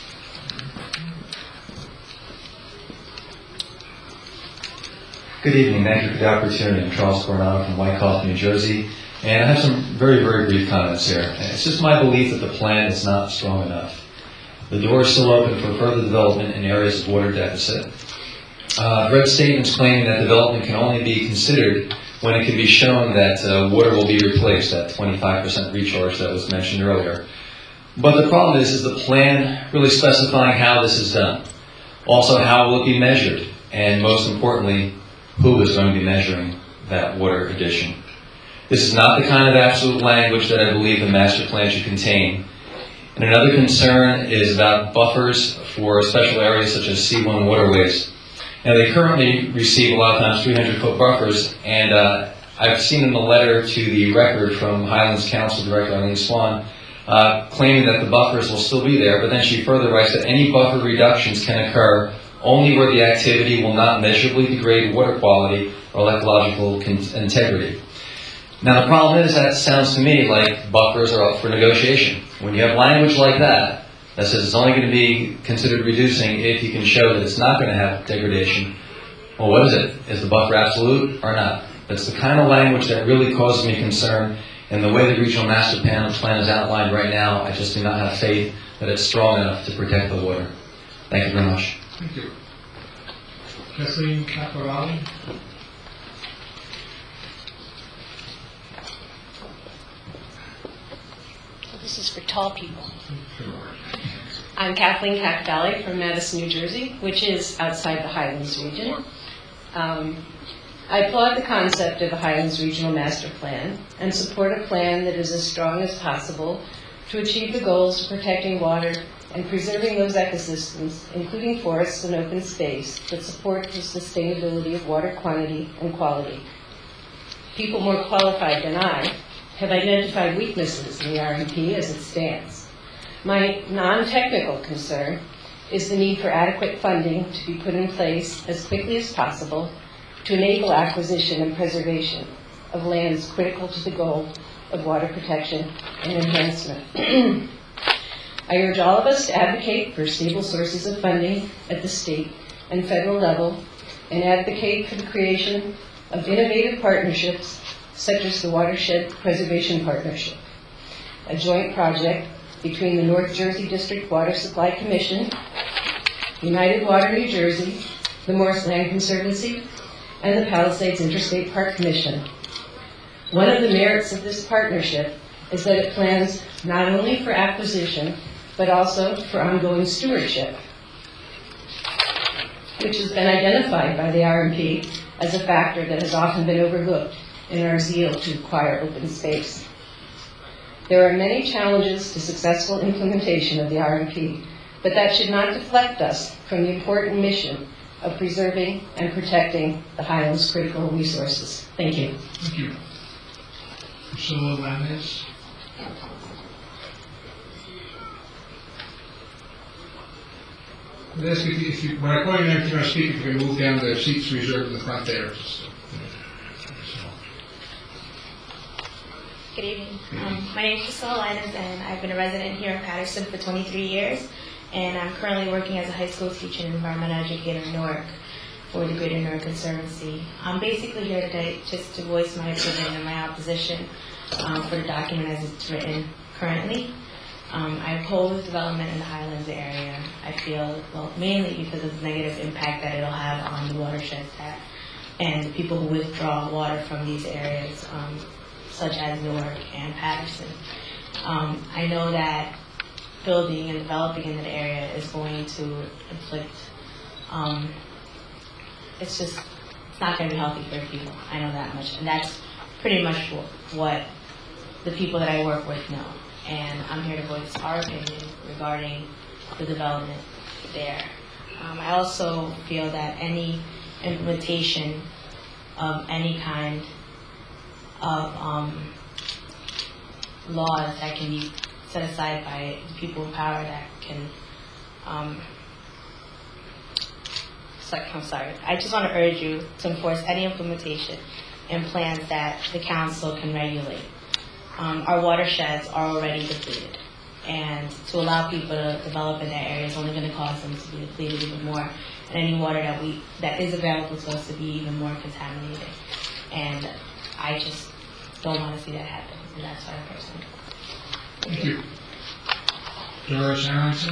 Good evening. Thank you for the opportunity. I'm Charles Coronado from Wyckoff, New Jersey, and I have some very, very brief comments here. It's just my belief that the plan is not strong enough. The door is still open for further development in areas of water deficit. Uh, I've read statements claiming that development can only be considered when it can be shown that uh, water will be replaced, that twenty-five percent recharge that was mentioned earlier. But the problem is, is the plan really specifying how this is done? Also, how will it be measured? And most importantly, who is going to be measuring that water addition? This is not the kind of absolute language that I believe the master plan should contain. And another concern is about buffers for special areas such as C one waterways. Now, they currently receive a lot of times three hundred foot buffers, and uh, I've seen in the letter to the record from Highlands Council Director Eileen Swan uh, claiming that the buffers will still be there, but then she further writes that any buffer reductions can occur only where the activity will not measurably degrade water quality or ecological con- integrity. Now, the problem is that sounds to me like buffers are up for negotiation. When you have language like that, that says it's only going to be considered reducing if you can show that it's not going to have degradation, well, what is it? Is the buffer absolute or not? That's the kind of language that really causes me concern. And the way the regional master plan plan is outlined right now, I just do not have faith that it's strong enough to protect the water. Thank you very much. Thank you. Kathleen Caporali. This is for tall people. I'm Kathleen Caporali from Madison, New Jersey, which is outside the Highlands region. Um, I applaud the concept of a Highlands Regional Master Plan and support a plan that is as strong as possible to achieve the goals of protecting water and preserving those ecosystems, including forests and open space, that support the sustainability of water quantity and quality. People more qualified than I have identified weaknesses in the R M P as it stands. My non-technical concern is the need for adequate funding to be put in place as quickly as possible to enable acquisition and preservation of lands critical to the goal of water protection and enhancement. I urge all of us to advocate for stable sources of funding at the state and federal level and advocate for the creation of innovative partnerships such as the Watershed Preservation Partnership, a joint project between the North Jersey District Water Supply Commission, United Water New Jersey, the Morris Land Conservancy, and the Palisades Interstate Park Commission. One of the merits of this partnership is that it plans not only for acquisition, but also for ongoing stewardship, which has been identified by the R M P as a factor that has often been overlooked in our zeal to acquire open space. There are many challenges to successful implementation of the R M P, but that should not deflect us from the important mission of preserving and protecting the Highlands' critical resources. Thank you. Thank you. Priscilla Lames. I'd ask if you, if you, when I call your name, if you're going to speak, if you can move down the seats reserved in the front there. Good evening. Um, my name is Priscilla Linus, and I've been a resident here in Patterson for twenty-three years, and I'm currently working as a high school teacher and environmental educator in Newark for the Greater Newark Conservancy. I'm basically here today just to voice my opinion and my opposition um, for the document as it's written currently. Um, I oppose development in the Highlands area. I feel, well, mainly because of the negative impact that it'll have on the watersheds that, and the people who withdraw water from these areas, um, such as Newark and Patterson. Um, I know that building and developing in that area is going to inflict, um, it's just, it's not going to be healthy for people. I know that much. And that's pretty much what the people that I work with know. And I'm here to voice our opinion regarding the development there. Um, I also feel that any implementation of any kind of um, laws that can be set aside by the people in power that can, um, so, I'm sorry, I just want to urge you to enforce any implementation and plans that the council can regulate. Um, our watersheds are already depleted, and to allow people to develop in that area is only going to cause them to be depleted even more, and any water that we that is available to us to be even more contaminated. And I just don't want to see that happen, and that's why I personally. Thank you. Doris Aronson.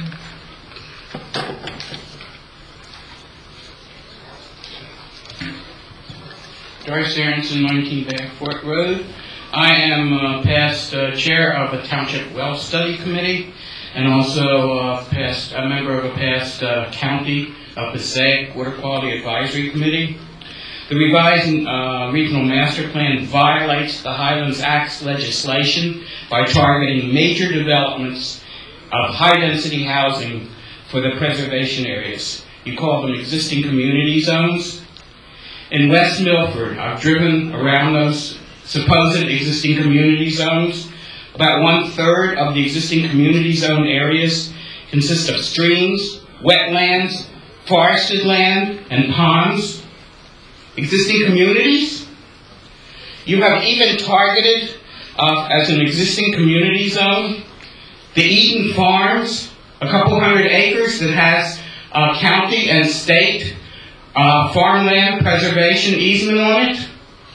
Doris Aronson, nineteen Backfort Road. I am uh, past uh, chair of a township well study committee, and also uh, past a member of a past uh, county of Passaic Water Quality Advisory Committee. The revised uh, regional master plan violates the Highlands Act's legislation by targeting major developments of high-density housing for the preservation areas. You call them existing community zones. In West Milford, I've driven around those supposed existing community zones. About one-third of the existing community zone areas consist of streams, wetlands, forested land, and ponds. Existing communities? You have even targeted uh, as an existing community zone the Eden Farms, a couple hundred acres that has uh, county and state uh, farmland preservation easement on it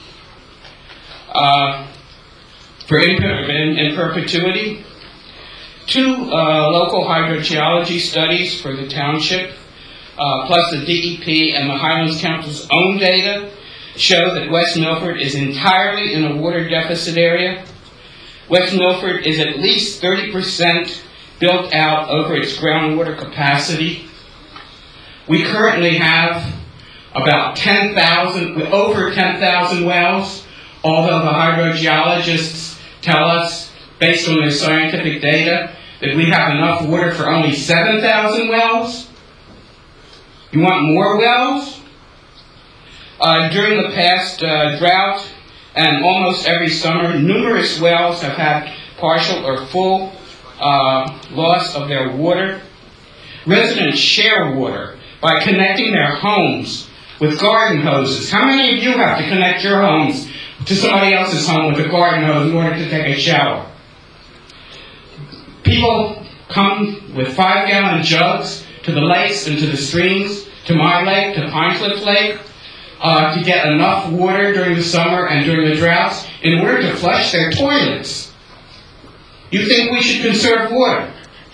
uh, for in, in, in perpetuity. Two uh, local hydrogeology studies for the township, Uh, plus the D E P and the Highlands Council's own data show that West Milford is entirely in a water deficit area. West Milford is at least thirty percent built out over its groundwater capacity. We currently have about ten thousand, over ten thousand wells, although the hydrogeologists tell us, based on their scientific data, that we have enough water for only seven thousand wells. You want more wells? Uh, during the past uh, drought and almost every summer, numerous wells have had partial or full uh, loss of their water. Residents share water by connecting their homes with garden hoses. How many of you have to connect your homes to somebody else's home with a garden hose in order to take a shower? People come with five-gallon jugs to the lakes and to the streams, to my lake, to Pinecliff Lake, uh, to get enough water during the summer and during the droughts in order to flush their toilets. You think we should conserve water?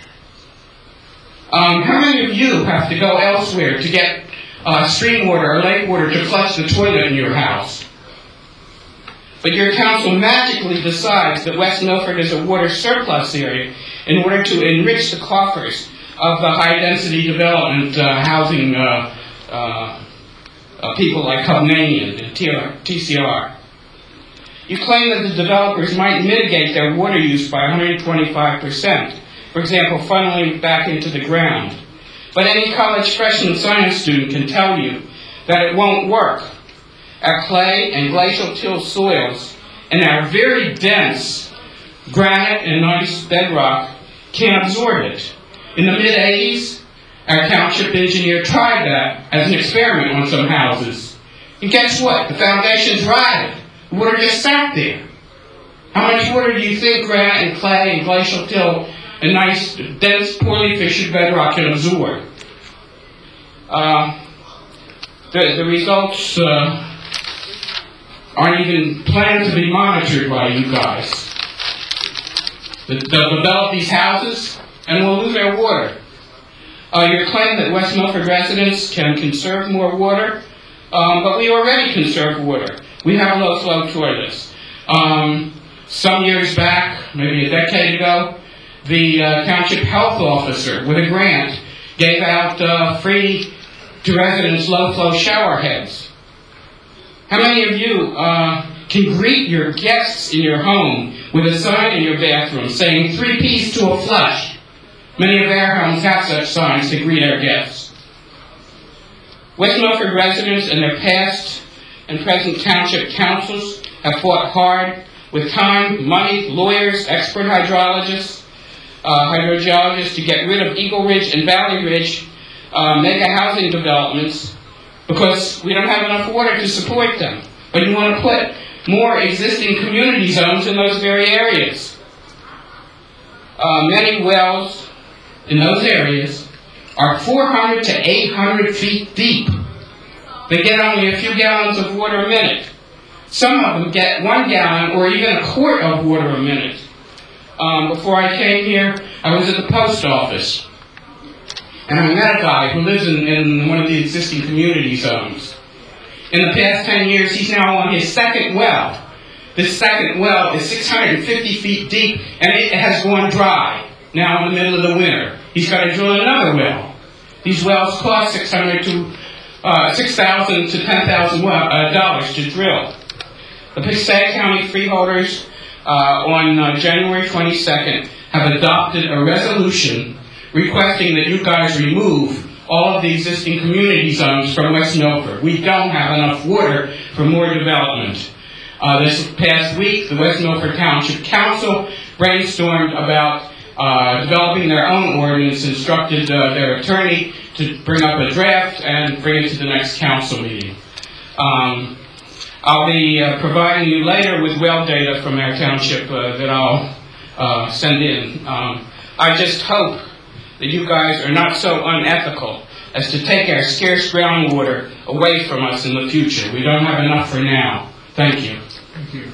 Um, how many of you have to go elsewhere to get uh, stream water or lake water to flush the toilet in your house? But your council magically decides that West Milford is a water surplus area in order to enrich the coffers of the high-density development uh, housing uh, uh, uh, people like Covenanian and T C R. You claim that the developers might mitigate their water use by one hundred twenty-five percent, for example, funneling back into the ground. But any college freshman science student can tell you that it won't work. Our clay and glacial till soils and our very dense granite and gneiss bedrock can't absorb it. In the mid eighties, our township engineer tried that as an experiment on some houses. And guess what? The foundations rotted. The water just sat there. How much water do you think granite and clay and glacial till and nice, dense, poorly fissured bedrock can absorb? Uh, the, the results uh, aren't even planned to be monitored by you guys. They'll develop these houses and we'll lose our water. Uh, your claim that West Milford residents can conserve more water, um, but we already conserve water. We have low flow toilets. Um, some years back, maybe a decade ago, the uh, township health officer with a grant gave out uh, free to residents low flow shower heads. How many of you uh, can greet your guests in your home with a sign in your bathroom saying three P's to a flush? Many of our homes have such signs to greet our guests. West Milford residents and their past and present township councils have fought hard with time, money, lawyers, expert hydrologists, uh, hydrogeologists to get rid of Eagle Ridge and Valley Ridge uh, mega housing developments because we don't have enough water to support them. But you want to put more existing community zones in those very areas. Uh, many wells in those areas are four hundred to eight hundred feet deep. They get only a few gallons of water a minute. Some of them get one gallon or even a quart of water a minute. Um, before I came here, I was at the post office. And I met a guy who lives in, in one of the existing community zones. In the past ten years, he's now on his second well. This second well is six hundred fifty feet deep, and it has gone dry now in the middle of the winter. He's got to drill another well. These wells cost six hundred to uh, six thousand to ten thousand uh, dollars to drill. The Passaic County freeholders uh, on uh, January twenty-second have adopted a resolution requesting that you guys remove all of the existing community zones from West Milford. We don't have enough water for more development. Uh, this past week, the West Milford Township Council brainstormed about uh, developing their own ordinance, instructed uh, their attorney to bring up a draft and bring it to the next council meeting. Um, I'll be uh, providing you later with well data from our township uh, that I'll uh, send in. Um, I just hope that you guys are not so unethical as to take our scarce groundwater away from us in the future. We don't have enough for now. Thank you. Thank you.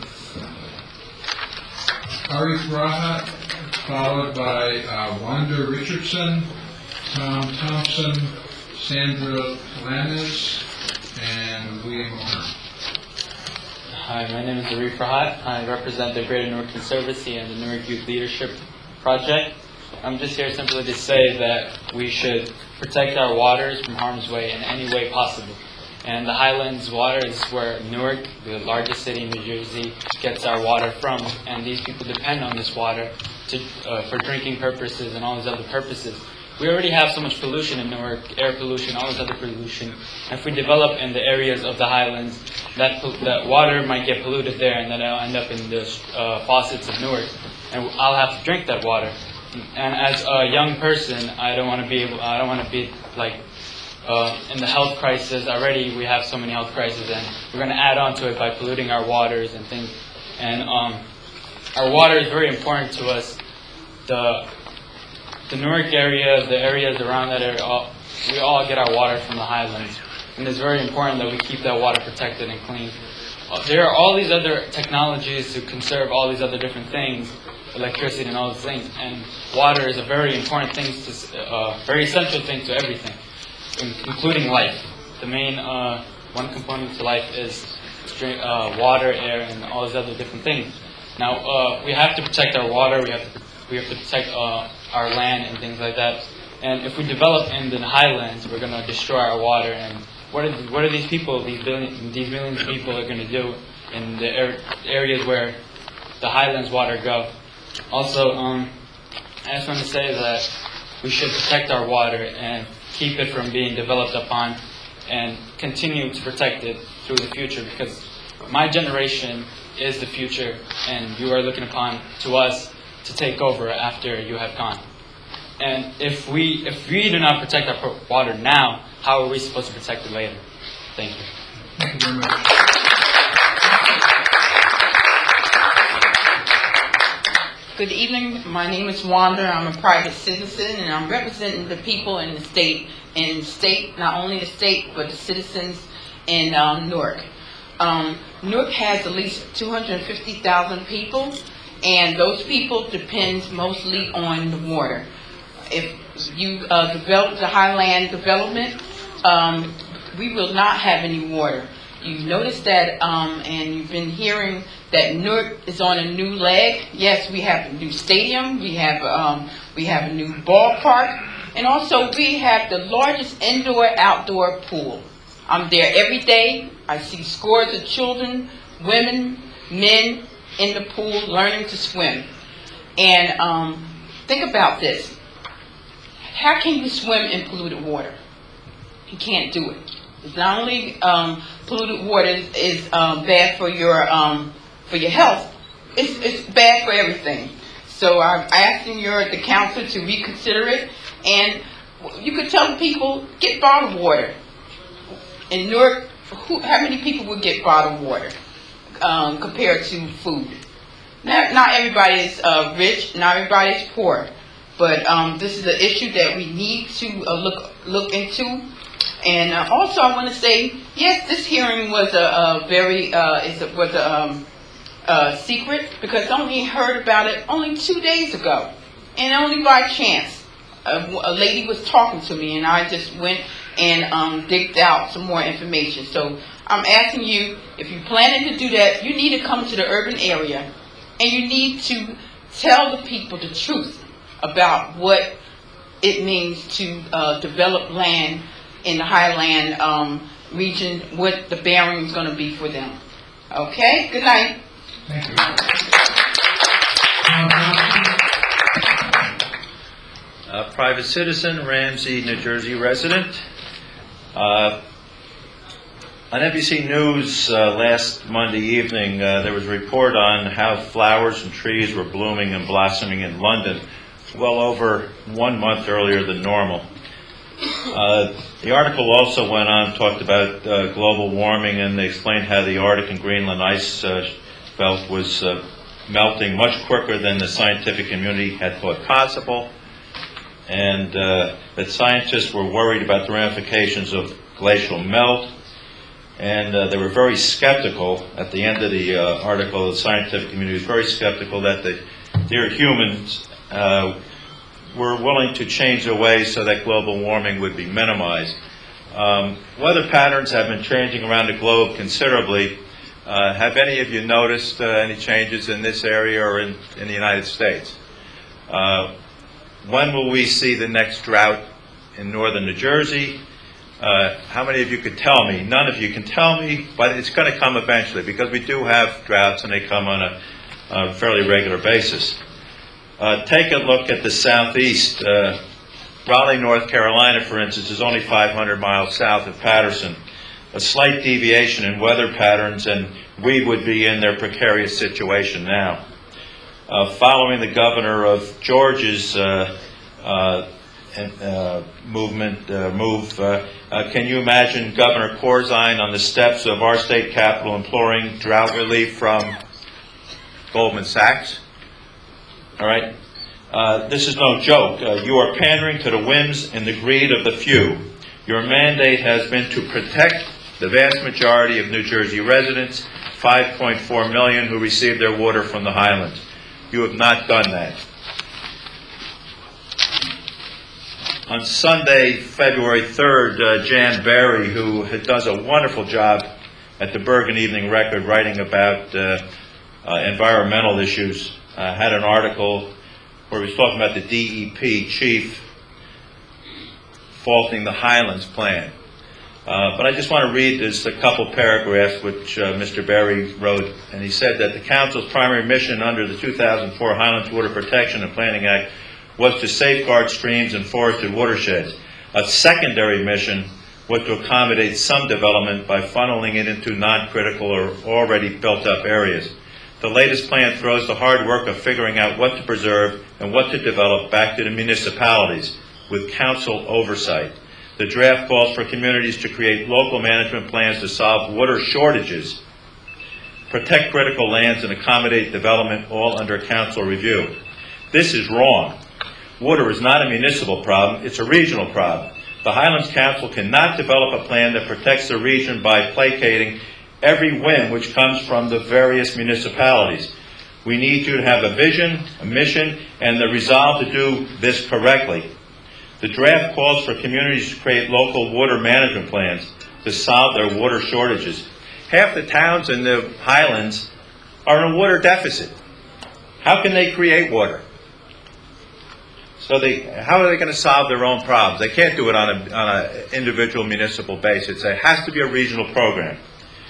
Arif Rahat, followed by uh, Wanda Richardson, Tom Thompson, Sandra Lanez, and William O'Hearn. Hi, my name is Arif Rahat. I represent the Greater Newark Conservancy and the Newark Youth Leadership Project. I'm just here simply to say that we should protect our waters from harm's way in any way possible. And the Highlands water is where Newark, the largest city in New Jersey, gets our water from. And these people depend on this water to, uh, for drinking purposes and all these other purposes. We already have so much pollution in Newark, air pollution, all this other pollution. And if we develop in the areas of the Highlands, that, that water might get polluted there, and then it'll end up in the uh, faucets of Newark. And I'll have to drink that water. And as a young person, I don't want to be able, I don't want to be like uh, in the health crisis. Already we have so many health crises, and we're going to add on to it by polluting our waters and things. And um, our water is very important to us. The the Newark area, the areas around that area, all, we all get our water from the Highlands, and it's very important that we keep that water protected and clean. Uh, there are all these other technologies to conserve all these other different things. Electricity and all those things, and water is a very important thing, to, uh, very essential thing to everything, including life. The main uh, one component to life is drink, uh, water, air, and all those other different things. Now uh, we have to protect our water. We have to we have to protect uh, our land and things like that. And if we develop in the Highlands, we're going to destroy our water. And what are what are these people, these billion, these millions of people, are going to do in the er- areas where the Highlands water go? Also, um, I just want to say that we should protect our water and keep it from being developed upon and continue to protect it through the future, because my generation is the future and you are looking upon to us to take over after you have gone. And if we if we do not protect our water now, how are we supposed to protect it later? Thank you. Thank you very much. Good evening. My name is Wanda. I'm a private citizen, and I'm representing the people in the state, in the state, not only the state, but the citizens in um, Newark. Um, Newark has at least two hundred fifty thousand people, and those people depend mostly on the water. If you uh, develop the Highland development, um, we will not have any water. You notice that, um, and you've been hearing that Newark is on a new leg. Yes, we have a new stadium, we have um, we have a new ballpark, and also we have the largest indoor-outdoor pool. I'm there every day. I see scores of children, women, men in the pool learning to swim. And um, think about this. How can you swim in polluted water? You can't do it. It's not only um, polluted water is, is um, bad for your um, for your health, it's, it's bad for everything. So I'm asking your, the council to reconsider it, and you could tell the people, get bottled water. In Newark, who, how many people would get bottled water um, compared to food? Not, not everybody is uh, rich, not everybody is poor, but um, this is an issue that we need to uh, look look into. And uh, also, I want to say, yes, this hearing was a, a very uh, is a, was a um, uh, secret, because I only heard about it only two days ago, and only by chance. A, a lady was talking to me, and I just went and um, digged out some more information. So I'm asking you, if you're planning to do that, you need to come to the urban area, and you need to tell the people the truth about what it means to uh, develop land in the Highland um, region, what the bearing is going to be for them. Okay? Good night. Thank you. Uh, private citizen, Ramsey, New Jersey resident. Uh, on N B C News uh, last Monday evening, uh, there was a report on how flowers and trees were blooming and blossoming in London well over one month earlier than normal. Uh, the article also went on, talked about uh, global warming, and they explained how the Arctic and Greenland ice uh, belt was uh, melting much quicker than the scientific community had thought possible, and uh, that scientists were worried about the ramifications of glacial melt, and uh, they were very skeptical. At the end of the uh, article, the scientific community was very skeptical that the dear humans uh, were willing to change their ways so that global warming would be minimized. Um, weather patterns have been changing around the globe considerably. Uh, have any of you noticed uh, any changes in this area or in, in the United States? Uh, when will we see the next drought in northern New Jersey? Uh, how many of you could tell me? None of you can tell me, but it's going to come eventually, because we do have droughts and they come on a, a fairly regular basis. Uh, take a look at the southeast. Uh, Raleigh, North Carolina, for instance, is only five hundred miles south of Patterson. A slight deviation in weather patterns, and we would be in their precarious situation now. Uh, following the governor of Georgia's uh, uh, uh, movement uh, move, uh, uh, can you imagine Governor Corzine on the steps of our state capitol imploring drought relief from Goldman Sachs? All right. Uh, this is no joke. Uh, you are pandering to the whims and the greed of the few. Your mandate has been to protect the vast majority of New Jersey residents, five point four million who receive their water from the Highlands. You have not done that. On Sunday, February third, uh, Jan Barry, who does a wonderful job at the Bergen Evening Record writing about uh, uh, environmental issues, uh, had an article where he was talking about the D E P chief faulting the Highlands plan. Uh, but I just want to read just a couple paragraphs which uh, Mister Barry wrote, and he said that the Council's primary mission under the two thousand four Highlands Water Protection and Planning Act was to safeguard streams and forested watersheds. A secondary mission was to accommodate some development by funneling it into non-critical or already built-up areas. The latest plan throws the hard work of figuring out what to preserve and what to develop back to the municipalities with council oversight. The draft calls for communities to create local management plans to solve water shortages, protect critical lands, and accommodate development, all under council review. This is wrong. Water is not a municipal problem, it's a regional problem. The Highlands Council cannot develop a plan that protects the region by placating every whim which comes from the various municipalities. We need you to have a vision, a mission, and the resolve to do this correctly. The draft calls for communities to create local water management plans to solve their water shortages. Half the towns in the Highlands are in a water deficit. How can they create water? So they, how are they going to solve their own problems? They can't do it on a on an individual municipal basis. It has to be a regional program.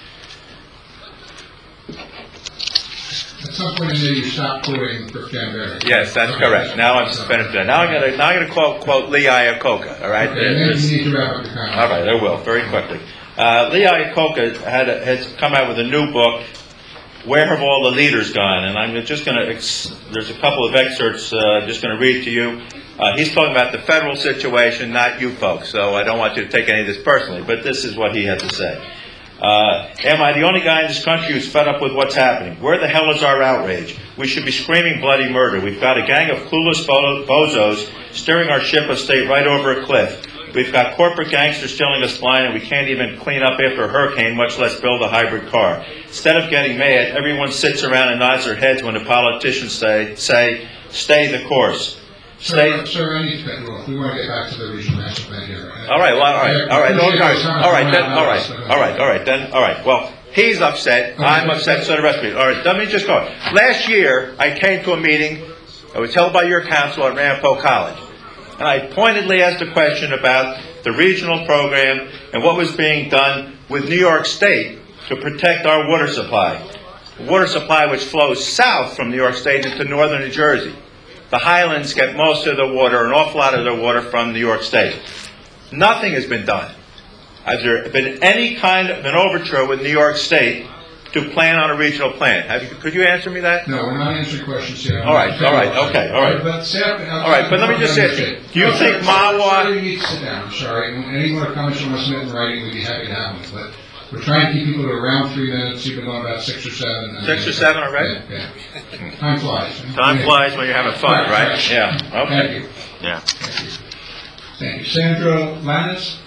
At some point in there, you stop quoting for Canberra. Yes, that's correct. Now I'm finished. Now I'm going to now I'm going to quote quote Lee Iacocca. All right. Okay, and then you need to wrap up the comment. All right, I will very quickly. Uh, Lee Iacocca had a, has come out with a new book where have all the leaders gone? And I'm just going to, ex- there's a couple of excerpts uh, I'm just going to read to you. Uh, he's talking about the federal situation, not you folks, so I don't want you to take any of this personally, but this is what he had to say. Uh, am I the only guy in this country who's fed up with what's happening? Where the hell is our outrage? We should be screaming bloody murder. We've got a gang of clueless bo- bozos steering our ship of state right over a cliff. We've got corporate gangsters stealing us blind, and we can't even clean up after a hurricane, much less build a hybrid car. Instead of getting mad, everyone sits around and nods their heads when the politicians say, say stay the course. Stay. Sir, sir, I need to cut you off. We want to get back to the regional master plan here. All right, well, all right, all right, all right, all right, then, all right, all right, all right, then, all right. Well, he's upset, I'm upset, so the rest of you. All right, let me just go. Last year, I came to a meeting that was held by your council at Ramapo College, and I pointedly asked a question about the regional program and what was being done with New York State to protect our water supply. Water supply which flows south from New York State into northern New Jersey. The Highlands get most of the water, an awful lot of their water from New York State. Nothing has been done. Has there been any kind of an overture with New York State to plan on a regional plan? Have you, could you answer me that? No, we're not answering questions here. All right, all right, okay, all right. But, all right, but let me just ask you, do you think Mawa... Sorry, you need to sit down, I'm sorry. Any more comments you want to submit in writing, we'd be happy to have them. But we're trying to keep people to around three minutes. You've been going about six or seven. Six or seven already? Yeah, yeah. Time flies. Time flies when you're having fun, right? right? Yeah, okay. Thank you. Yeah. Thank you. Thank you. Sandra Lannis?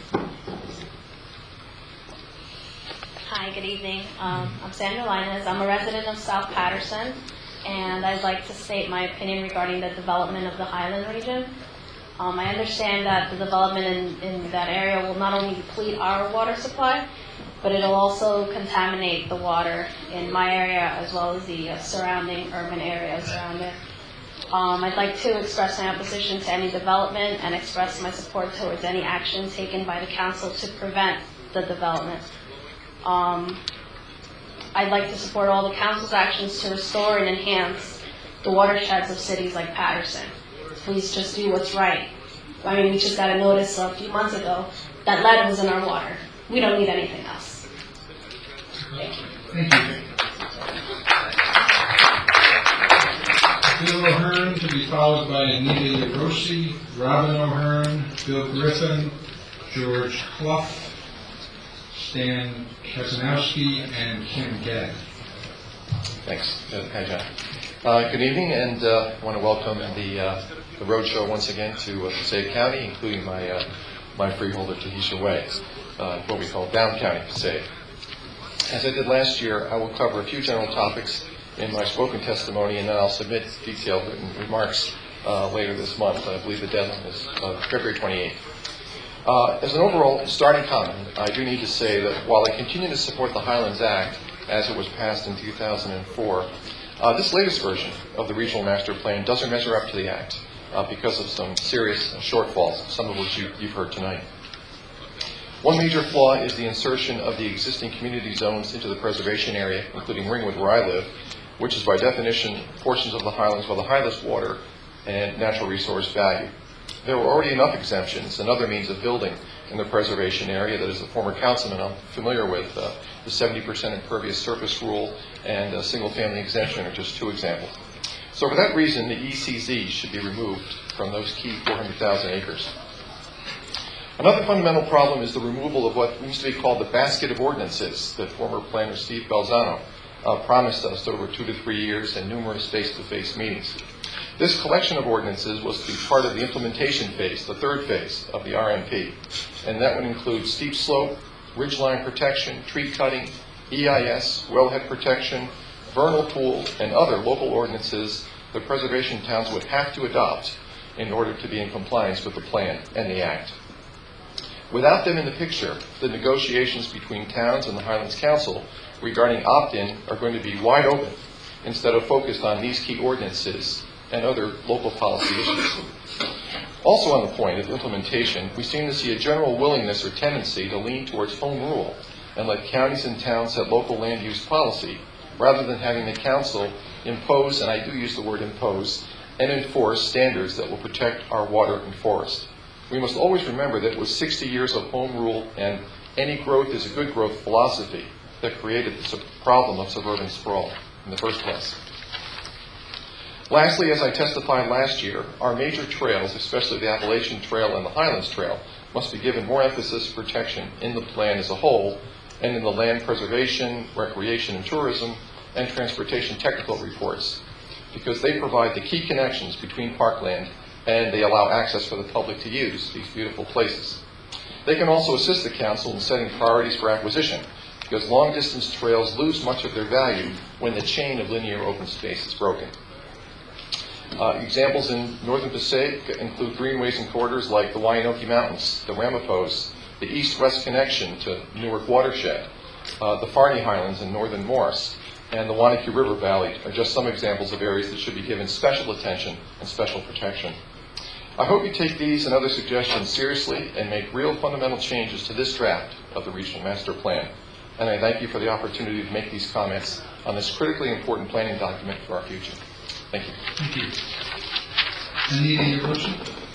Hi, good evening. Um, I'm Sandra Linus. I'm a resident of South Patterson, and I'd like to state my opinion regarding the development of the Highland region. Um, I understand that the development in, in that area will not only deplete our water supply, but it'll also contaminate the water in my area as well as the uh, surrounding urban areas around it. Um, I'd like to express my opposition to any development and express my support towards any action taken by the council to prevent the development. Um, I'd like to support all the council's actions to restore and enhance the watersheds of cities like Patterson. Please just do what's right. I mean, we just got a notice a few months ago that lead was in our water. We don't need anything else. Thank you. Thank you. Bill O'Hearn to be followed by Anita Yarosi, Robin O'Hearn, Bill Griffin, George Clough, Stan Kaczynowski, and Kim Gadd. Thanks. Hi, John. Uh, good evening, and uh, I want to welcome the uh, the road show once again to uh, Passaic County, including my uh, my freeholder Tahitian Way, uh, what we call Down County Passaic. As I did last year, I will cover a few general topics in my spoken testimony, and then I'll submit detailed written remarks uh, later this month. I believe the deadline is uh, February twenty-eighth. Uh, as an overall starting comment, I do need to say that while I continue to support the Highlands Act as it was passed in two thousand four, uh, this latest version of the Regional Master Plan doesn't measure up to the Act uh, because of some serious shortfalls, some of which you, you've heard tonight. One major flaw is the insertion of the existing community zones into the preservation area, including Ringwood, where I live, which is by definition portions of the Highlands with the highest water and natural resource value. There were already enough exemptions and other means of building in the preservation area that, as a former councilman, I'm familiar with. Uh, the seventy percent impervious surface rule and a single-family exemption are just two examples. So for that reason, the E C Z should be removed from those key four hundred thousand acres. Another fundamental problem is the removal of what used to be called the basket of ordinances that former planner Steve Belzano uh, promised us over two to three years and numerous face-to-face meetings. This collection of ordinances was to be part of the implementation phase, the third phase of the R M P, and that would include steep slope, ridgeline protection, tree cutting, E I S, wellhead protection, vernal pool, and other local ordinances the preservation towns would have to adopt in order to be in compliance with the plan and the Act. Without them in the picture, the negotiations between towns and the Highlands Council regarding opt-in are going to be wide open instead of focused on these key ordinances and other local policy issues. Also on the point of implementation, we seem to see a general willingness or tendency to lean towards home rule and let counties and towns set local land use policy rather than having the council impose, and I do use the word impose, and enforce standards that will protect our water and forest. We must always remember that it was sixty years of home rule and any growth is a good growth philosophy that created this problem of suburban sprawl. in the first place. Lastly, as I testified last year, our major trails, especially the Appalachian Trail and the Highlands Trail, must be given more emphasis and protection in the plan as a whole and in the land preservation, recreation and tourism, and transportation technical reports, because they provide the key connections between parkland and they allow access for the public to use these beautiful places. They can also assist the council in setting priorities for acquisition, because long-distance trails lose much of their value when the chain of linear open space is broken. Uh, examples in northern Passaic include greenways and corridors like the Wyanoke Mountains, the Ramapos, the east-west connection to Newark Watershed, uh, the Farney Highlands in northern Morris, and the Wanakee River Valley are just some examples of areas that should be given special attention and special protection. I hope you take these and other suggestions seriously and make real fundamental changes to this draft of the Regional Master Plan. And I thank you for the opportunity to make these comments on this critically important planning document for our future. Thank you. Thank you. Anita, your question?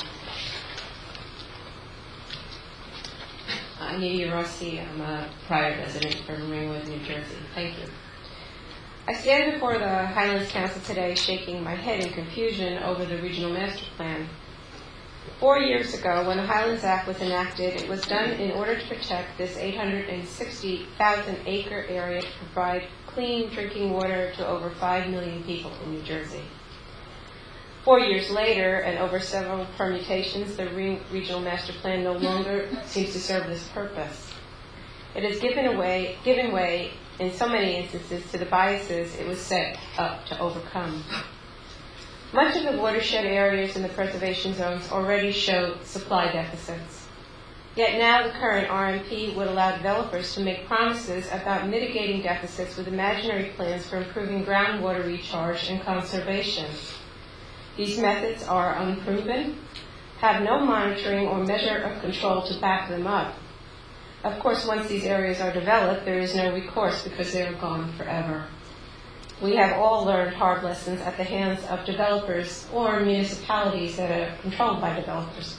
Anita Rossi, I'm a private resident from Ringwood, New Jersey. Thank you. I stand before the Highlands Council today shaking my head in confusion over the Regional Master Plan. Four years ago, when the Highlands Act was enacted, it was done in order to protect this eight hundred sixty thousand acre area to provide clean drinking water to over five million people in New Jersey. Four years later, and over several permutations, the Re- Regional Master Plan no longer seems to serve this purpose. It has given away, given way in so many instances to the biases it was set up to overcome. Much of the watershed areas in the preservation zones already show supply deficits. Yet now the current R M P would allow developers to make promises about mitigating deficits with imaginary plans for improving groundwater recharge and conservation. These methods are unproven, have no monitoring or measure of control to back them up. Of course, once these areas are developed, there is no recourse because they are gone forever. We have all learned hard lessons at the hands of developers or municipalities that are controlled by developers.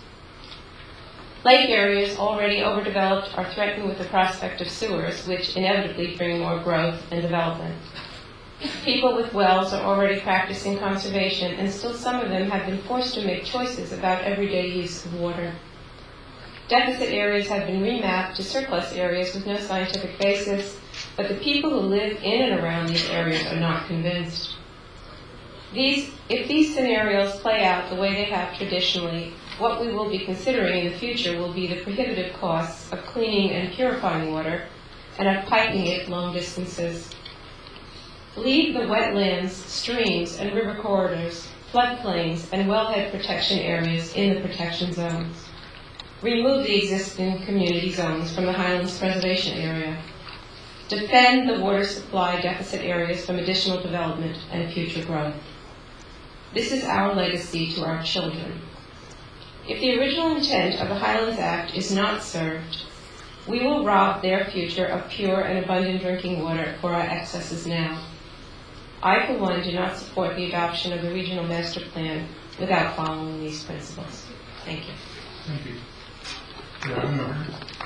Lake areas already overdeveloped are threatened with the prospect of sewers, which inevitably bring more growth and development. People with wells are already practicing conservation, and still some of them have been forced to make choices about everyday use of water. Deficit areas have been remapped to surplus areas with no scientific basis, but the people who live in and around these areas are not convinced. These, if these scenarios play out the way they have traditionally, what we will be considering in the future will be the prohibitive costs of cleaning and purifying water and of piping it long distances. Leave the wetlands, streams, and river corridors, floodplains, and wellhead protection areas in the protection zones. Remove the existing community zones from the Highlands Preservation Area. Defend the water supply deficit areas from additional development and future growth. This is our legacy to our children. If the original intent of the Highlands Act is not served, we will rob their future of pure and abundant drinking water for our excesses now. I, for one, do not support the adoption of the Regional Master Plan without following these principles. Thank you. Thank you. Yeah,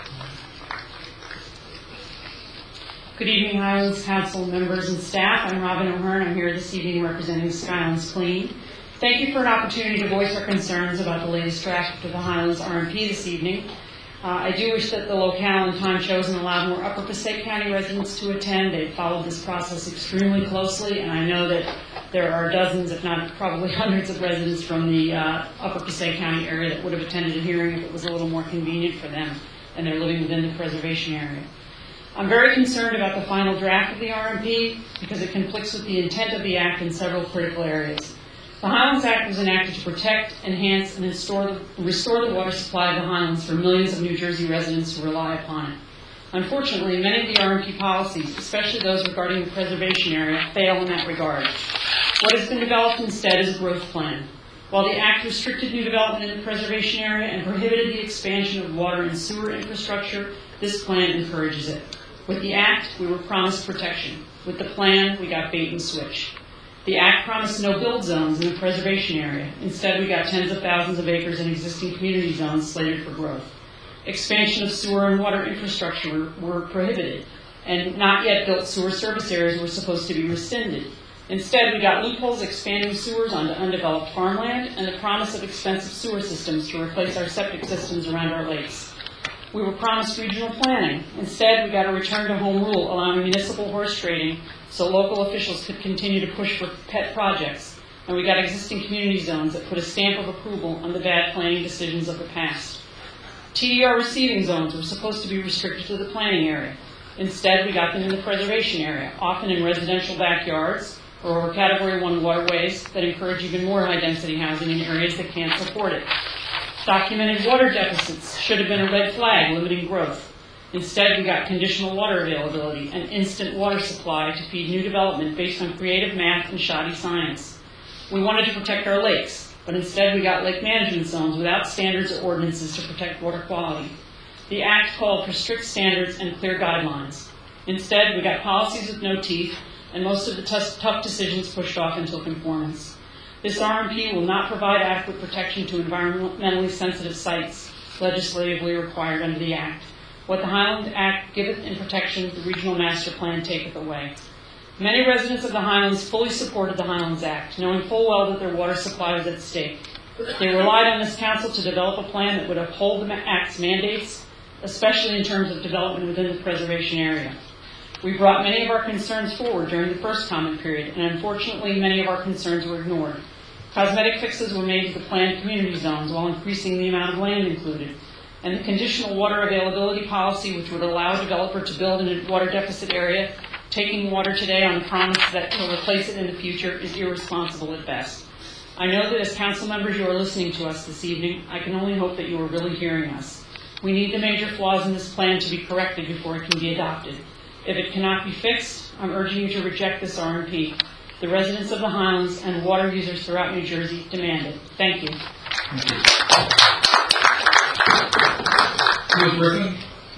Good evening, Highlands Council members and staff. I'm Robin O'Hearn. I'm here this evening representing Skylands Clean. Thank you for an opportunity to voice our concerns about the latest draft of the Highlands R M P this evening. Uh, I do wish that the locale and time chosen allowed more Upper Passaic County residents to attend. They've followed this process extremely closely, and I know that there are dozens, if not probably hundreds of residents from the uh, Upper Passaic County area that would have attended a hearing if it was a little more convenient for them and they're living within the preservation area. I'm very concerned about the final draft of the R M P because it conflicts with the intent of the Act in several critical areas. The Highlands Act was enacted to protect, enhance, and restore the, restore the water supply of the Highlands for millions of New Jersey residents who rely upon it. Unfortunately, many of the R M P policies, especially those regarding the preservation area, fail in that regard. What has been developed instead is a growth plan. While the Act restricted new development in the preservation area and prohibited the expansion of water and sewer infrastructure, this plan encourages it. With the Act, we were promised protection. With the plan, we got bait and switch. The Act promised no build zones in the preservation area. Instead, we got tens of thousands of acres in existing community zones slated for growth. Expansion of sewer and water infrastructure were, were prohibited. and not yet built sewer service areas were supposed to be rescinded. Instead, we got loopholes expanding sewers onto undeveloped farmland and the promise of expensive sewer systems to replace our septic systems around our lakes. We were promised regional planning. Instead, we got a return to home rule allowing municipal horse trading so local officials could continue to push for pet projects. And we got existing community zones that put a stamp of approval on the bad planning decisions of the past. T D R receiving zones were supposed to be restricted to the planning area. Instead, we got them in the preservation area, often in residential backyards or over Category one waterways that encourage even more high-density housing in areas that can't support it. Documented water deficits should have been a red flag limiting growth. Instead, we got conditional water availability and instant water supply to feed new development based on creative math and shoddy science. We wanted to protect our lakes, but instead we got lake management zones without standards or ordinances to protect water quality. The Act called for strict standards and clear guidelines. Instead, we got policies with no teeth, and most of the tough, tough decisions pushed off until conformance. This R M P will not provide adequate protection to environmentally sensitive sites legislatively required under the Act. What the Highland Act giveth in protection, the Regional Master Plan taketh away. Many residents of the Highlands fully supported the Highlands Act, knowing full well that their water supply was at stake. They relied on this council to develop a plan that would uphold the Act's mandates, especially in terms of development within the preservation area. We brought many of our concerns forward during the first comment period, and unfortunately many of our concerns were ignored. Cosmetic fixes were made to the planned community zones while increasing the amount of land included, and the conditional water availability policy, which would allow a developer to build in a water deficit area, taking water today on the promise that he'll replace it in the future, is irresponsible at best. I know that as council members you are listening to us this evening. I can only hope that you are really hearing us. We need the major flaws in this plan to be corrected before it can be adopted. If it cannot be fixed, I'm urging you to reject this R M P. The residents of the Highlands and water users throughout New Jersey demand it. Thank you. Thank you. Miz Griffin?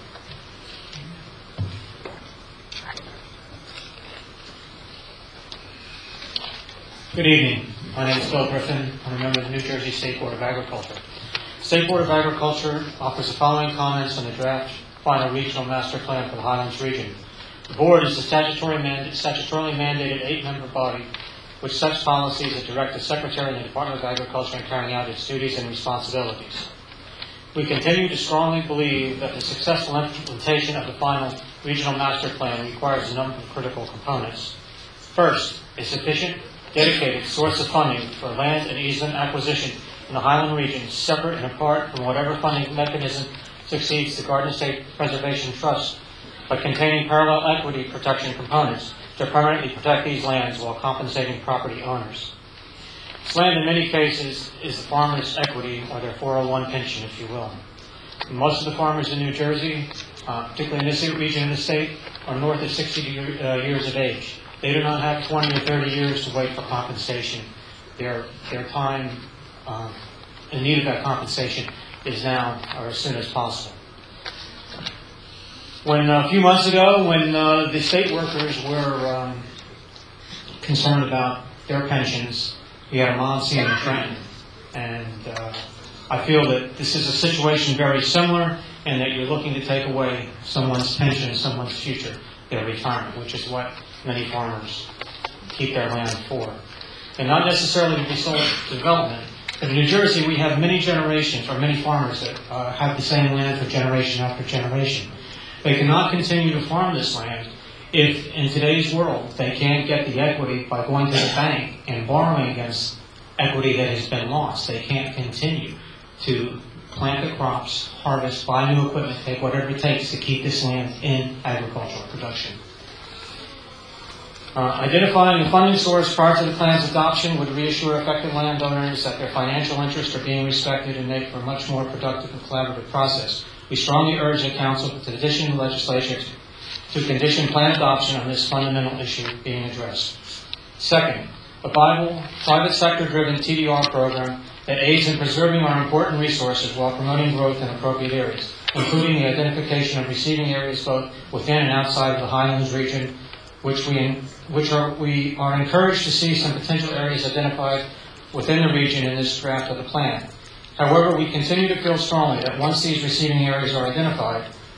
Good evening. My name is Bill Griffin. I'm a member of the New Jersey State Board of Agriculture. The State Board of Agriculture offers the following comments on the draft final regional master plan for the Highlands region. The board is the statutory mand- statutorily mandated eight-member body which sets policies that direct the Secretary and the Department of Agriculture in carrying out its duties and responsibilities. We continue to strongly believe that the successful implementation of the final regional master plan requires a number of critical components. First, a sufficient, dedicated source of funding for land and easement acquisition in the Highland region, separate and apart from whatever funding mechanism succeeds the Garden State Preservation Trust, but containing parallel equity protection components to permanently protect these lands while compensating property owners. This land, in many cases, is the farmer's equity, or their four oh one pension, if you will. Most of the farmers in New Jersey, uh, particularly in this region of the state, are north of sixty uh, years of age. They do not have twenty or thirty years to wait for compensation. Their, their time uh, in need of that compensation is now, or as soon as possible. When uh, a few months ago, when uh, the state workers were um, concerned about their pensions, we had a monsoon in Trenton, and uh, I feel that this is a situation very similar, and that you're looking to take away someone's pension, someone's future, their retirement, which is what many farmers keep their land for, and not necessarily to be sold to development. In New Jersey, we have many generations, or many farmers that uh, have the same land for generation after generation. They cannot continue to farm this land if, in today's world, they can't get the equity by going to the bank and borrowing against equity that has been lost. They can't continue to plant the crops, harvest, buy new equipment, take whatever it takes to keep this land in agricultural production. Uh, identifying a funding source prior to the plan's adoption would reassure affected landowners that their financial interests are being respected and make for a much more productive and collaborative process. We strongly urge the Council to petition the legislature to condition plan adoption on this fundamental issue being addressed. Second, a viable, private sector-driven T D R program that aids in preserving our important resources while promoting growth in appropriate areas, including the identification of receiving areas both within and outside of the Highlands region, which we which are we are encouraged to see some potential areas identified within the region in this draft of the plan. However, we continue to feel strongly that once these receiving areas are identified,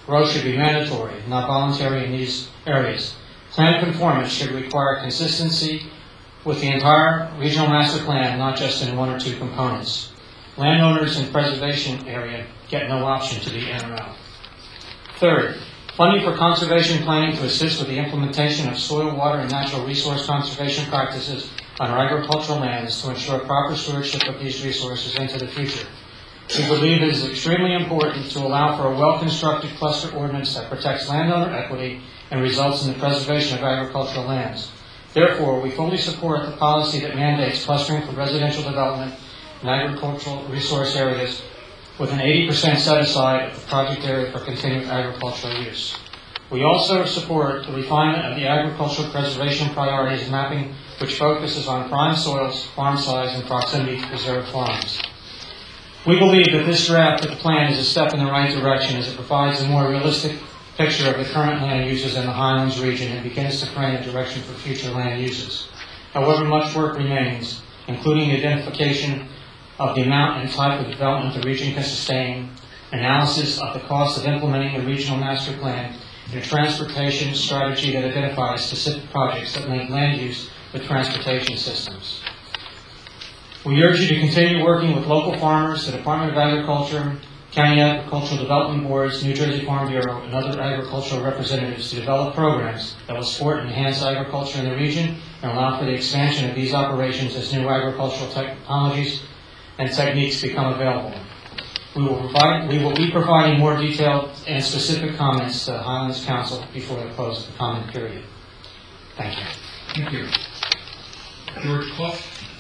Growth should be mandatory, not voluntary in these areas. Plan conformance should require consistency with the entire regional master plan, not just in one or two components. Landowners in preservation area get no option to be in or out. Third, funding for conservation planning to assist with the implementation of soil, water, and natural resource conservation practices on our agricultural lands to ensure proper stewardship of these resources into the future. We believe it is extremely important to allow for a well-constructed cluster ordinance that protects landowner equity and results in the preservation of agricultural lands. Therefore, we fully support the policy that mandates clustering for residential development in agricultural resource areas with an eighty percent set aside of the project area for continued agricultural use. We also support the refinement of the agricultural preservation priorities mapping, which focuses on prime soils, farm size, and proximity to preserved farms. We believe that this draft of the plan is a step in the right direction as it provides a more realistic picture of the current land uses in the Highlands region and begins to frame a direction for future land uses. However, much work remains, including the identification of the amount and type of development the region can sustain, analysis of the cost of implementing the regional master plan, and a transportation strategy that identifies specific projects that link land use with transportation systems. We urge you to continue working with local farmers, the Department of Agriculture, County Agricultural Development Boards, New Jersey Farm Bureau, and other agricultural representatives to develop programs that will support and enhance agriculture in the region and allow for the expansion of these operations as new agricultural technologies and techniques become available. We will, provide, we will be providing more detailed and specific comments to the Highlands Council before the close of the comment period. Thank you. Thank you. George Clough.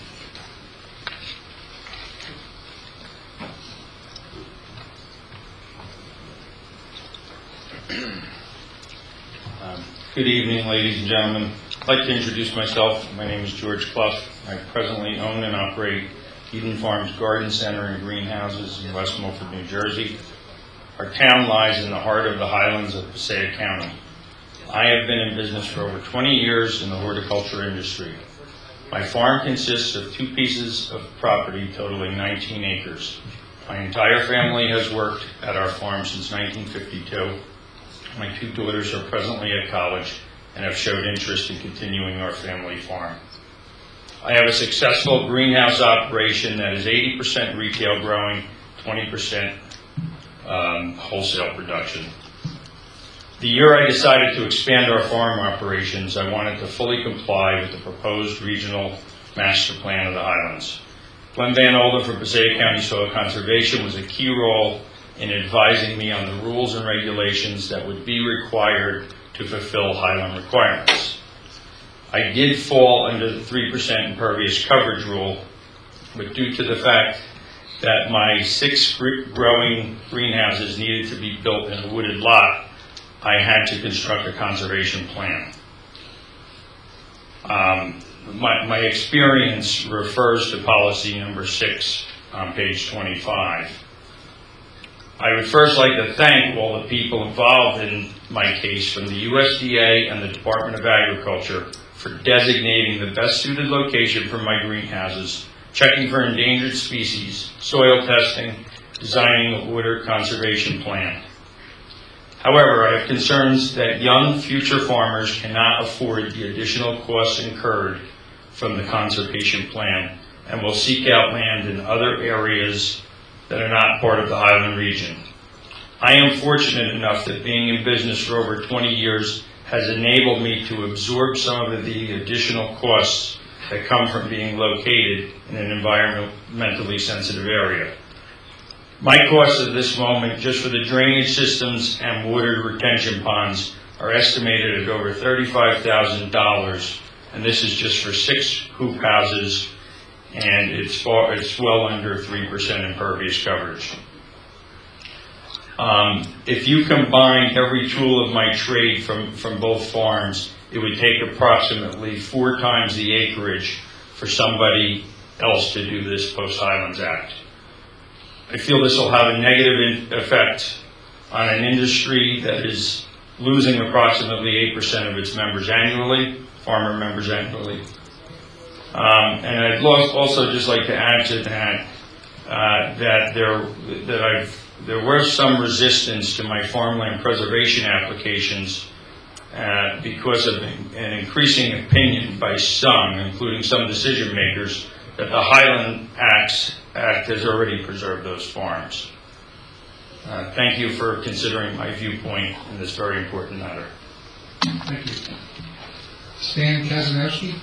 Um, good evening, ladies and gentlemen. I'd like to introduce myself. My name is George Clough. I presently own and operate Eden Farms Garden Center and Greenhouses in West Milford, New Jersey. Our town lies in the heart of the Highlands of Passaic County. I have been in business for over twenty years in the horticulture industry. My farm consists of two pieces of property totaling nineteen acres. My entire family has worked at our farm since nineteen fifty-two. My two daughters are presently at college and have showed interest in continuing our family farm. I have a successful greenhouse operation that is eighty percent retail growing, twenty percent um, wholesale production. The year I decided to expand our farm operations, I wanted to fully comply with the proposed regional master plan of the Highlands. Glenn Van Olden for Passaic County Soil Conservation was a key role in advising me on the rules and regulations that would be required to fulfill Highland requirements. I did fall under the three percent impervious coverage rule, but due to the fact that my six growing greenhouses needed to be built in a wooded lot, I had to construct a conservation plan. Um, my, my experience refers to policy number six on page twenty-five. I would first like to thank all the people involved in my case from the U S D A and the Department of Agriculture for designating the best suited location for my greenhouses, checking for endangered species, soil testing, designing a water conservation plan. However, I have concerns that young future farmers cannot afford the additional costs incurred from the conservation plan and will seek out land in other areas that are not part of the Highland region. I am fortunate enough that being in business for over twenty years has enabled me to absorb some of the additional costs that come from being located in an environmentally sensitive area. My costs at this moment, just for the drainage systems and water retention ponds, are estimated at over thirty-five thousand dollars, and this is just for six hoop houses, and it's, far, it's well under three percent impervious coverage. Um, if you combine every tool of my trade from, from both farms, it would take approximately four times the acreage for somebody else to do this Post-Highlands Act. I feel this will have a negative effect on an industry that is losing approximately eight percent of its members annually, farmer members annually. Um, and I'd also just like to add to that uh, that there that I've there was some resistance to my farmland preservation applications uh, because of an increasing opinion by some, including some decision makers, that the Highland Acts, Act has already preserved those farms. Uh, thank you for considering my viewpoint in this very important matter. Thank you. Stan Kazanowski.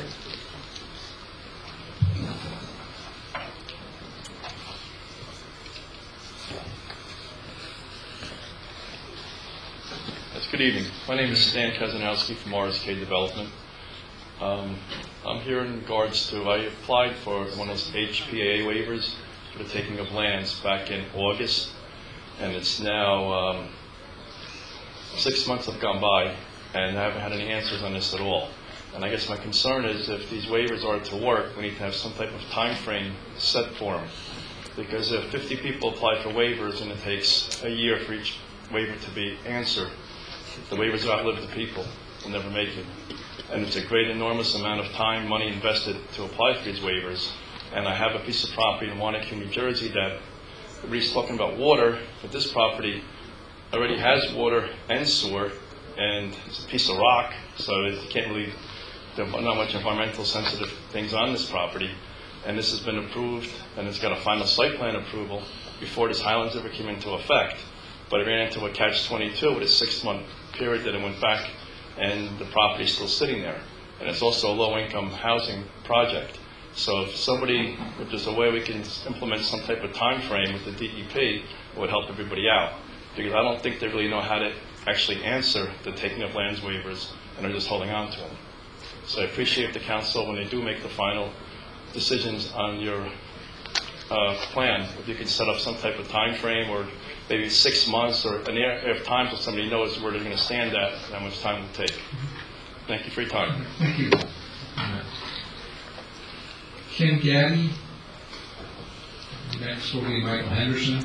Yes, good evening. My name is Stan Kazanowski from R S K Development. Um, I'm here in regards to, I applied for one of those H P A A waivers for the taking of lands back in August, and it's now um, six months have gone by, and I haven't had any answers on this at all. And I guess my concern is if these waivers are to work, we need to have some type of time frame set for them. Because if fifty people apply for waivers and it takes a year for each waiver to be answered, the waivers outlive the people. We'll never make it. And it's a great, enormous amount of time, money invested to apply for these waivers. And I have a piece of property in Wanacue, New Jersey that everybody's talking about water, but this property already has water and sewer, and it's a piece of rock, so you can't really, there are not much environmental sensitive things on this property. And this has been approved, and it's got a final site plan approval before this Highlands ever came into effect. But it ran into a catch twenty-two with a six-month period that it went back, and the property is still sitting there. And it's also a low-income housing project. So if somebody, if there's a way we can implement some type of time frame with the D E P, it would help everybody out. Because I don't think they really know how to actually answer the taking of lands waivers, and they're just holding on to them. So I appreciate the council when they do make the final decisions on your uh, plan, if you could set up some type of time frame, or maybe six months, or an air of time so somebody knows where they're going to stand at, and how much time it will take. Thank you for your time. Thank you. Ken Gaddy. Next will be Michael Henderson.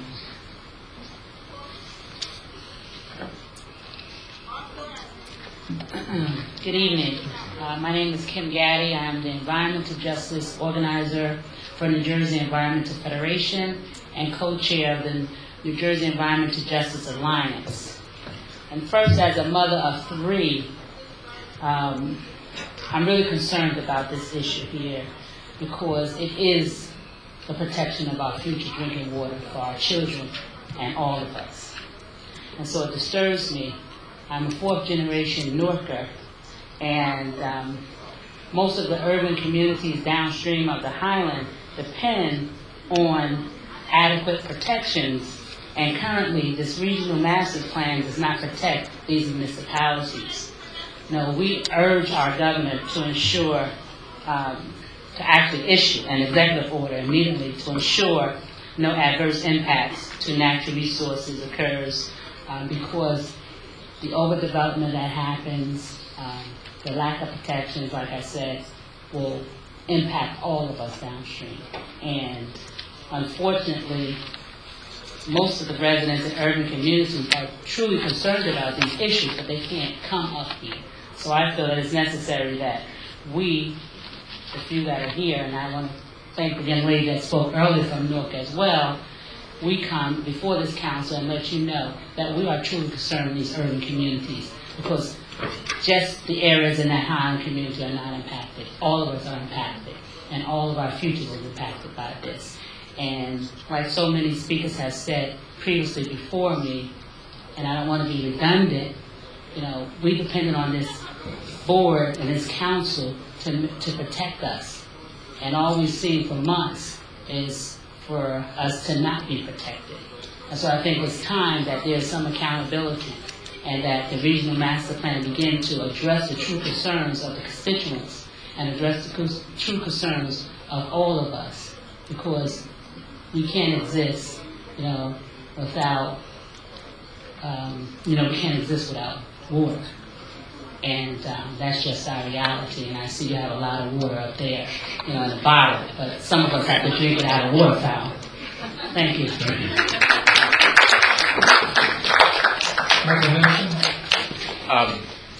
Good evening. Uh, my name is Kim Gaddy. I am the Environmental Justice Organizer for New Jersey Environmental Federation and co-chair of the New Jersey Environmental Justice Alliance. And first, as a mother of three, um, I'm really concerned about this issue here because it is the protection of our future drinking water for our children and all of us. And so it disturbs me. I'm a fourth generation Norker, and um, most of the urban communities downstream of the Highland depend on adequate protections, and currently this regional master plan does not protect these municipalities. No, we urge our government to ensure, um, to actually issue an executive order immediately to ensure no adverse impacts to natural resources occurs, um, because the overdevelopment that happens, um, the lack of protections, like I said, will impact all of us downstream. And unfortunately, most of the residents in urban communities are truly concerned about these issues, but they can't come up here. So I feel that it's necessary that we, the few that are here, and I want to thank the young lady that spoke earlier from Newark as well, we come before this council and let you know that we are truly concerned in these urban communities, because just the areas in that Highland community are not impacted. All of us are impacted, and all of our futures are impacted by this. And like so many speakers have said previously before me, and I don't want to be redundant, you know, we depended on this board and this council to, to protect us. And all we've seen for months is for us to not be protected. And so I think it's time that there's some accountability, and that the regional master plan begin to address the true concerns of the constituents and address the true concerns of all of us, because we can't exist, you know, without, um, you know, we can't exist without water. And um, that's just our reality. And I see you have a lot of water up there, you know, in the bottle, but some of us have to drink it out of a water fountain. Thank you. Thank you. Michael Henderson. Um,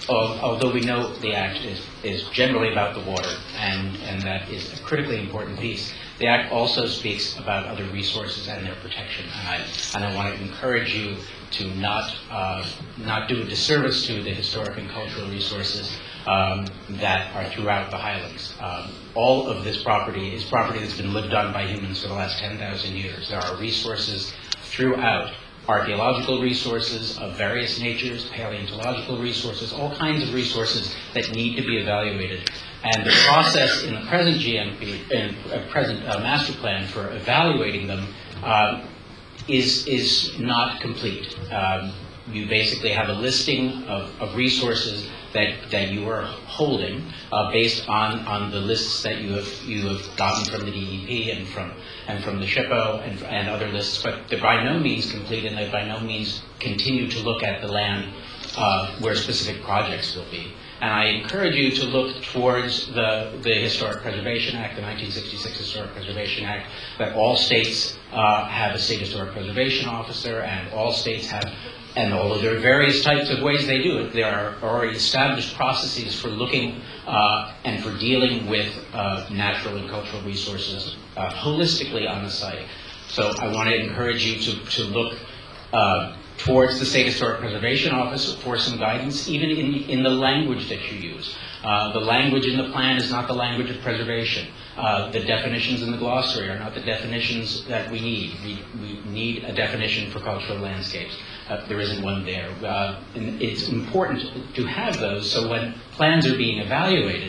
al- although we know the Act is, is generally about the water, and, and that is a critically important piece, the Act also speaks about other resources and their protection. And I, and I want to encourage you to not, uh, not do a disservice to the historic and cultural resources um, that are throughout the Highlands. Um, all of this property is property that's been lived on by humans for the last ten thousand years. There are resources throughout, archaeological resources of various natures, paleontological resources, all kinds of resources that need to be evaluated. And the process in the present G M P, in uh, present uh, master plan for evaluating them uh, is is not complete. Um, you basically have a listing of, of resources that, that you are holding uh, based on, on the lists that you have you have gotten from the D E P and from and from the SHPO and, and other lists, but they're by no means complete, and they by no means continue to look at the land uh, where specific projects will be. And I encourage you to look towards the, the Historic Preservation Act, the nineteen sixty-six Historic Preservation Act, that all states uh, have a state historic preservation officer, and all states have, and although there are various types of ways they do it, there are already established processes for looking uh, and for dealing with uh, natural and cultural resources uh, holistically on the site. So I want to encourage you to, to look uh, towards the State Historic Preservation Office for some guidance, even in, in the language that you use. Uh, the language in the plan is not the language of preservation. Uh, the definitions in the glossary are not the definitions that we need. We, we need a definition for cultural landscapes. Uh, there isn't one there. Uh, and it's important to have those so when plans are being evaluated,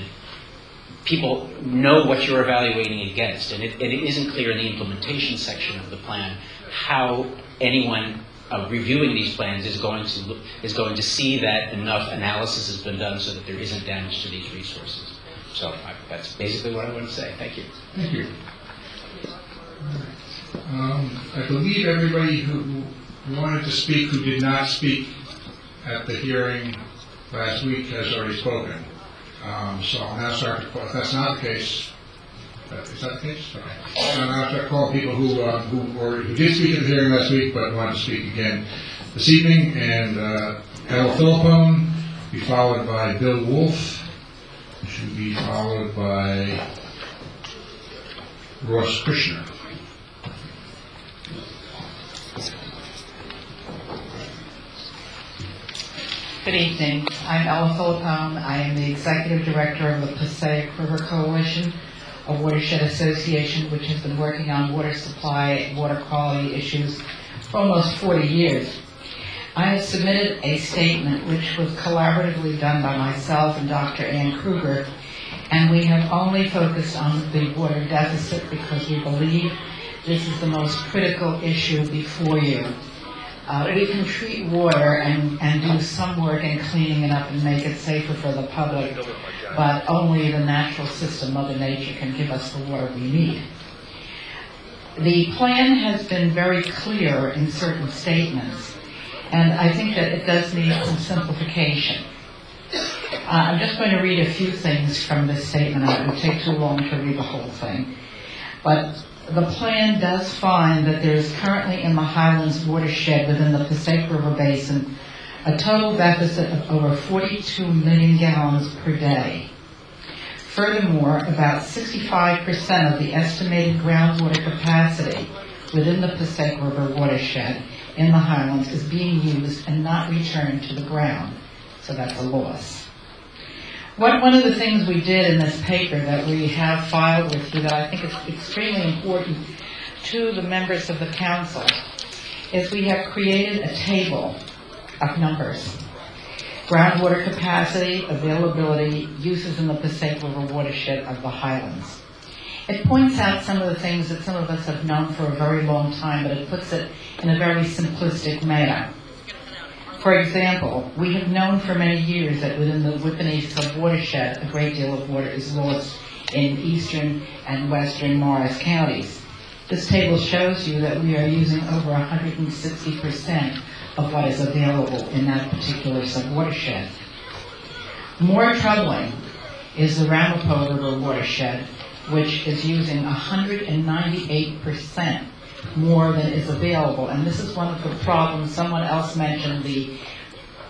people know what you're evaluating against. And it, and it isn't clear in the implementation section of the plan how anyone Uh, reviewing these plans is going to look, is going to see that enough analysis has been done so that there isn't damage to these resources. So I, that's basically what I want to say. Thank you. Thank you. Um, I believe everybody who wanted to speak who did not speak at the hearing last week has already spoken. Um, so I'll now start to call. If that's not the case, Uh, is that the case? Okay. And I'll start calling people who uh, who, or, who did speak at the hearing last week but wanted to speak again this evening. And uh, Ella Philippone, be followed by Bill Wolf, should be followed by Ross Kushner. Good evening. I'm Ella Philippone. I am the Executive Director of the Passaic River Coalition, a watershed association which has been working on water supply and water quality issues for almost forty years. I have submitted a statement which was collaboratively done by myself and Doctor Ann Kruger, and we have only focused on the water deficit because we believe this is the most critical issue before you. Uh, we can treat water and, and do some work in cleaning it up and make it safer for the public, but only the natural system, Mother Nature, can give us the water we need. The plan has been very clear in certain statements, and I think that it does need some simplification. Uh, I'm just going to read a few things from this statement. It would take too long to read the whole thing. But the plan does find that there is currently in the Highlands watershed within the Passaic River Basin a total deficit of over forty-two million gallons per day. Furthermore, about sixty-five percent of the estimated groundwater capacity within the Passaic River watershed in the Highlands is being used and not returned to the ground. So that's a loss. One, one of the things we did in this paper that we have filed with you that I think is extremely important to the members of the council is we have created a table of numbers. Groundwater capacity, availability, uses in the Passaic River watershed of the Highlands. It points out some of the things that some of us have known for a very long time, but it puts it in a very simplistic manner. For example, we have known for many years that within the Whippany sub-watershed, a great deal of water is lost in eastern and western Morris counties. This table shows you that we are using over one hundred sixty percent of what is available in that particular sub-watershed. More troubling is the Ramapo River watershed, which is using one hundred ninety-eight percent more than is available. And this is one of the problems. Someone else mentioned the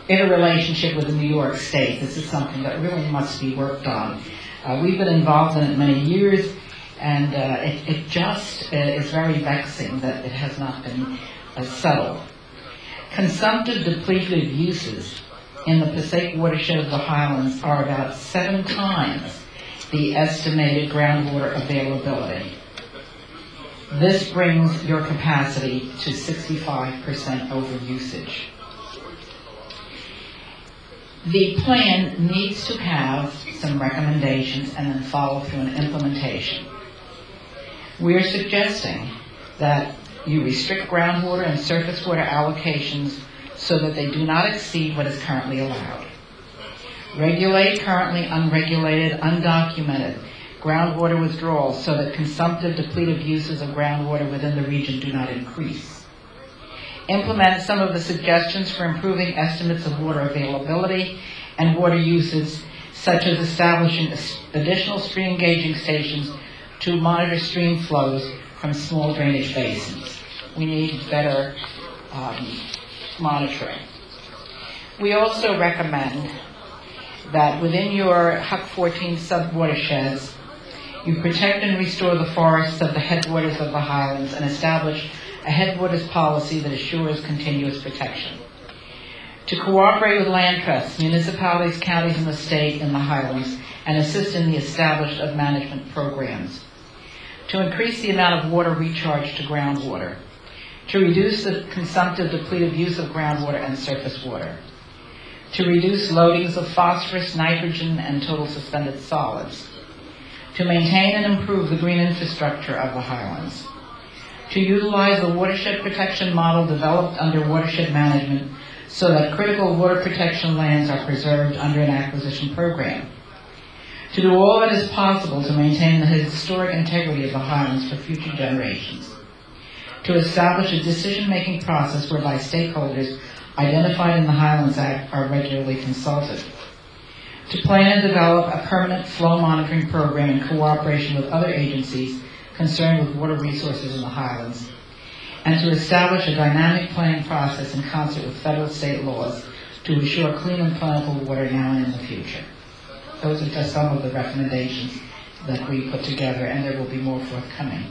interrelationship with the New York State. This is something that really must be worked on. Uh, we've been involved in it many years, and uh, it, it just uh, is very vexing that it has not been uh, settled. Consumptive depletive uses in the Passaic watershed of the Highlands are about seven times the estimated groundwater availability. This brings your capacity to sixty-five percent overusage. The plan needs to have some recommendations and then follow through an implementation. We're suggesting that you restrict groundwater and surface water allocations so that they do not exceed what is currently allowed. Regulate currently unregulated, undocumented groundwater withdrawal so that consumptive depletive uses of groundwater within the region do not increase. Implement some of the suggestions for improving estimates of water availability and water uses, such as establishing additional stream gauging stations to monitor stream flows from small drainage basins. We need better um, monitoring. We also recommend that within your H U C fourteen sub-watersheds, you protect and restore the forests of the headwaters of the Highlands and establish a headwaters policy that assures continuous protection. To cooperate with land trusts, municipalities, counties, and the state in the Highlands and assist in the establishment of management programs. To increase the amount of water recharged to groundwater. To reduce the consumptive depletive use of groundwater and surface water. To reduce loadings of phosphorus, nitrogen, and total suspended solids. To maintain and improve the green infrastructure of the Highlands. To utilize the watershed protection model developed under watershed management so that critical water protection lands are preserved under an acquisition program. To do all that is possible to maintain the historic integrity of the Highlands for future generations. To establish a decision-making process whereby stakeholders identified in the Highlands Act are regularly consulted. To plan and develop a permanent flow monitoring program in cooperation with other agencies concerned with water resources in the Highlands, and to establish a dynamic planning process in concert with federal state laws to ensure clean and plentiful water now and in the future. Those are just some of the recommendations that we put together, and there will be more forthcoming.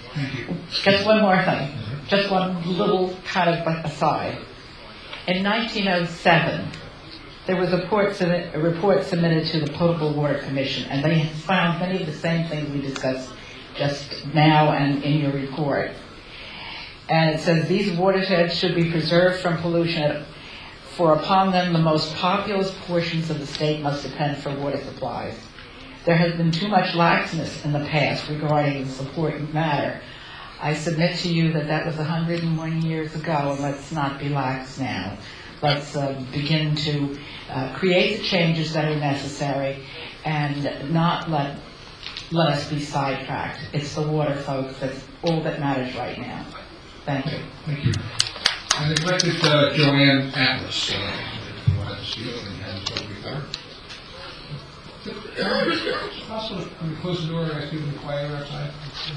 Just one more thing, just one little kind of like aside. In nineteen oh seven, there was a report, submit, a report submitted to the Potable Water Commission, and they found many of the same things we discussed just now and in your report. And it says these watersheds should be preserved from pollution, for upon them the most populous portions of the state must depend for water supplies. There has been too much laxness in the past regarding this important matter. I submit to you that that was one hundred one years ago, and let's not be lax now. Let's uh, begin to uh, create the changes that are necessary and not let let us be sidetracked. It's the water, folks. That's all that matters right now. Thank you. Thank you. I neglected uh, Joanne Atlas. Uh, if you wanted to see it, and has what we got. Also, can we close the door and ask people to be quiet outside?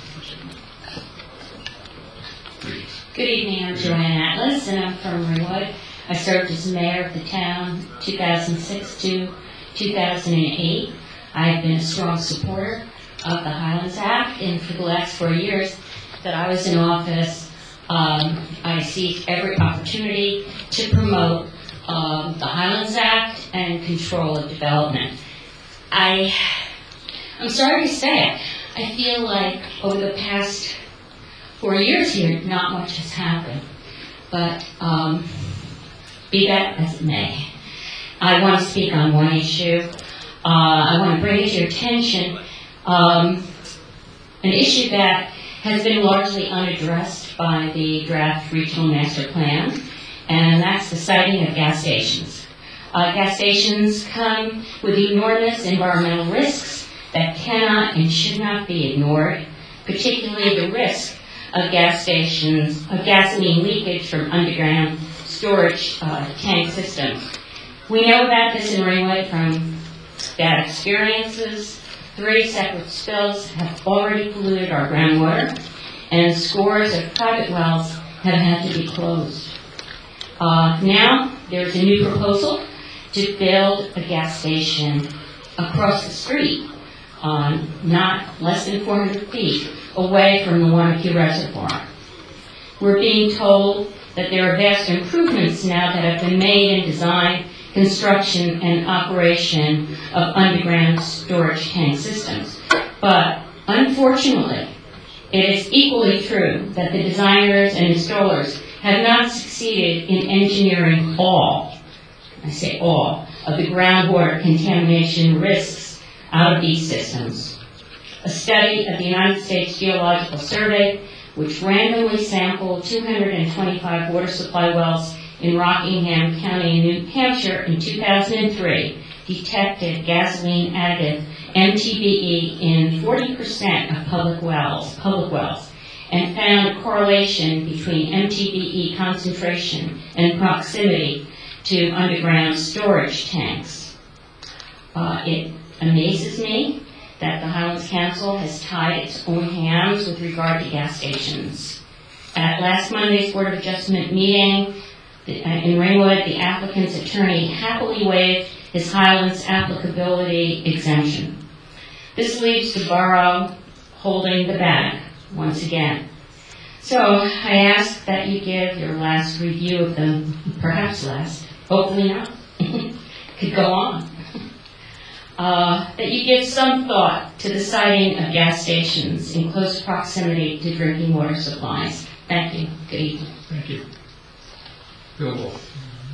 Good evening, I'm Joanne Atlas, and I'm from Ringwood. I served as mayor of the town two thousand six to two thousand eight. I have been a strong supporter of the Highlands Act, and for the last four years that I was in office, um, I seized every opportunity to promote um, the Highlands Act and control of development. I, I'm sorry to say it, I feel like over the past four years here, not much has happened. But um, be that as it may, I want to speak on one issue. Uh, I want to bring to your attention um, an issue that has been largely unaddressed by the draft regional master plan, and that's the siting of gas stations. Uh, gas stations come with enormous environmental risks that cannot and should not be ignored, particularly the risk of gas stations, of gasoline leakage from underground storage uh, tank systems. We know about this in Ringwood from bad experiences. Three separate spills have already polluted our groundwater, and scores of private wells have had to be closed. Uh, now, there's a new proposal to build a gas station across the street, on not less than four hundred feet away from the Wanakee Reservoir. We're being told that there are vast improvements now that have been made in design, construction, and operation of underground storage tank systems. But unfortunately, it is equally true that the designers and installers have not succeeded in engineering all, I say all, of the groundwater contamination risks out of these systems. A study of the United States Geological Survey, which randomly sampled two hundred twenty-five water supply wells in Rockingham County, New Hampshire in two thousand three, detected gasoline additive M T B E in forty percent of public wells, public wells, and found a correlation between M T B E concentration and proximity to underground storage tanks. Uh, it amazes me that the Highlands Council has tied its own hands with regard to gas stations. At last Monday's Board of Adjustment meeting in Ringwood, the applicant's attorney happily waived his Highlands applicability exemption. This leaves the borough holding the bag once again. So I ask that you give your last review of them, perhaps last, hopefully not, could go on. Uh, that you give some thought to the siting of gas stations in close proximity to drinking water supplies. Thank you. Good evening. Thank you. Bill Wolf.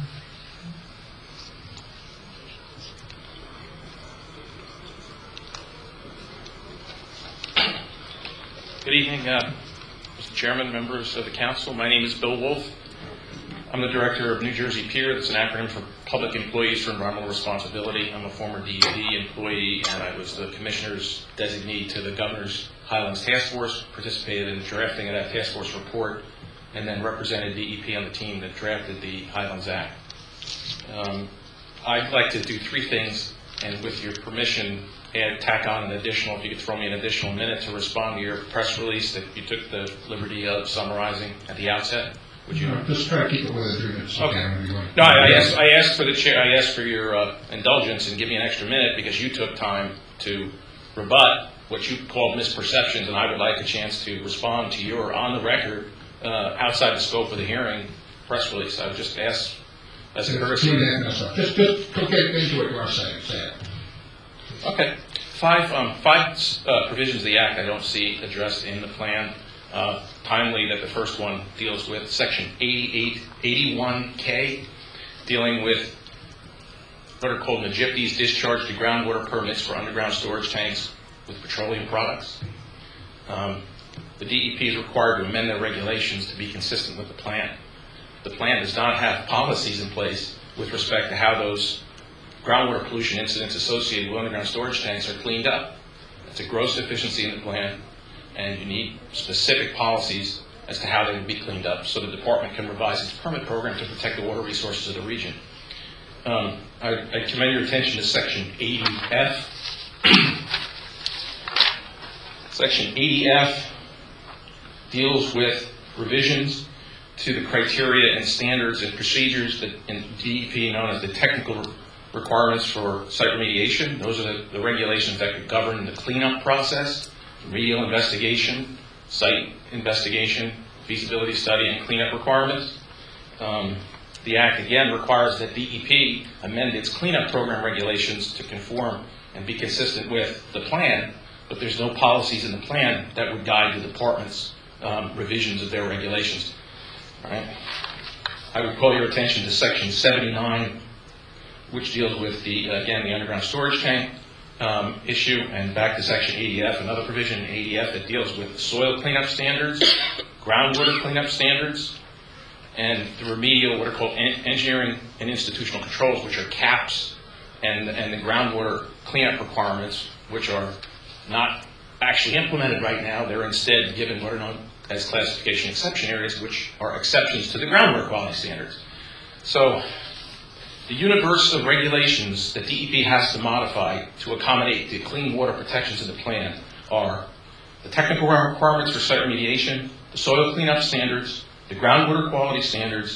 Good evening, uh, Mister Chairman, members of the council. My name is Bill Wolf. I'm the director of New Jersey Pier. That's an acronym for Public Employees for Environmental Responsibility. I'm a former D E P employee, and I was the commissioner's designee to the governor's Highlands Task Force, participated in the drafting of that task force report, and then represented D E P on the team that drafted the Highlands Act. Um, I'd like to do three things, and with your permission, add, tack on an additional, if you could throw me an additional minute to respond to your press release that you took the liberty of summarizing at the outset. Would you? No, just try to keep it within three minutes. Okay. Okay. No, I, I asked. I asked for the chair. I asked for your uh, indulgence and give me an extra minute because you took time to rebut what you called misperceptions, and I would like a chance to respond to your on the record, uh, outside the scope of the hearing, press release. I would just ask as a courtesy. Just, just get into what you are saying. Say it. Okay. Five, um, five uh, provisions of the Act I don't see addressed in the plan. Uh, timely that the first one deals with Section eighty-eight, eighty-one K, dealing with what are called Najipties discharge to groundwater permits for underground storage tanks with petroleum products. Um, the D E P is required to amend their regulations to be consistent with the plan. The plan does not have policies in place with respect to how those groundwater pollution incidents associated with underground storage tanks are cleaned up. It's a gross deficiency in the plan, and you need specific policies as to how they would be cleaned up so the department can revise its permit program to protect the water resources of the region. Um, I, I commend your attention to Section eighty F. Section eighty F deals with revisions to the criteria and standards and procedures that in D E P known as the technical requirements for site remediation. Those are the, the regulations that could govern the cleanup process, remedial investigation, site investigation, feasibility study, and cleanup requirements. Um, the Act again requires that D E P amend its cleanup program regulations to conform and be consistent with the plan, but there's no policies in the plan that would guide the department's um, revisions of their regulations. All right. I would call your attention to Section seventy-nine, which deals with the, again, the underground storage tank um, issue, and back to Section eighty F, another provision in eighty F that deals with soil cleanup standards, groundwater cleanup standards, and the remedial, what are called en- engineering and institutional controls, which are caps, and, and the groundwater cleanup requirements, which are not actually implemented right now. They're instead given what are known as classification exception areas, which are exceptions to the groundwater quality standards. So, the universe of regulations that D E P has to modify to accommodate the clean water protections of the plan are the technical requirements for site remediation, the soil cleanup standards, the groundwater quality standards,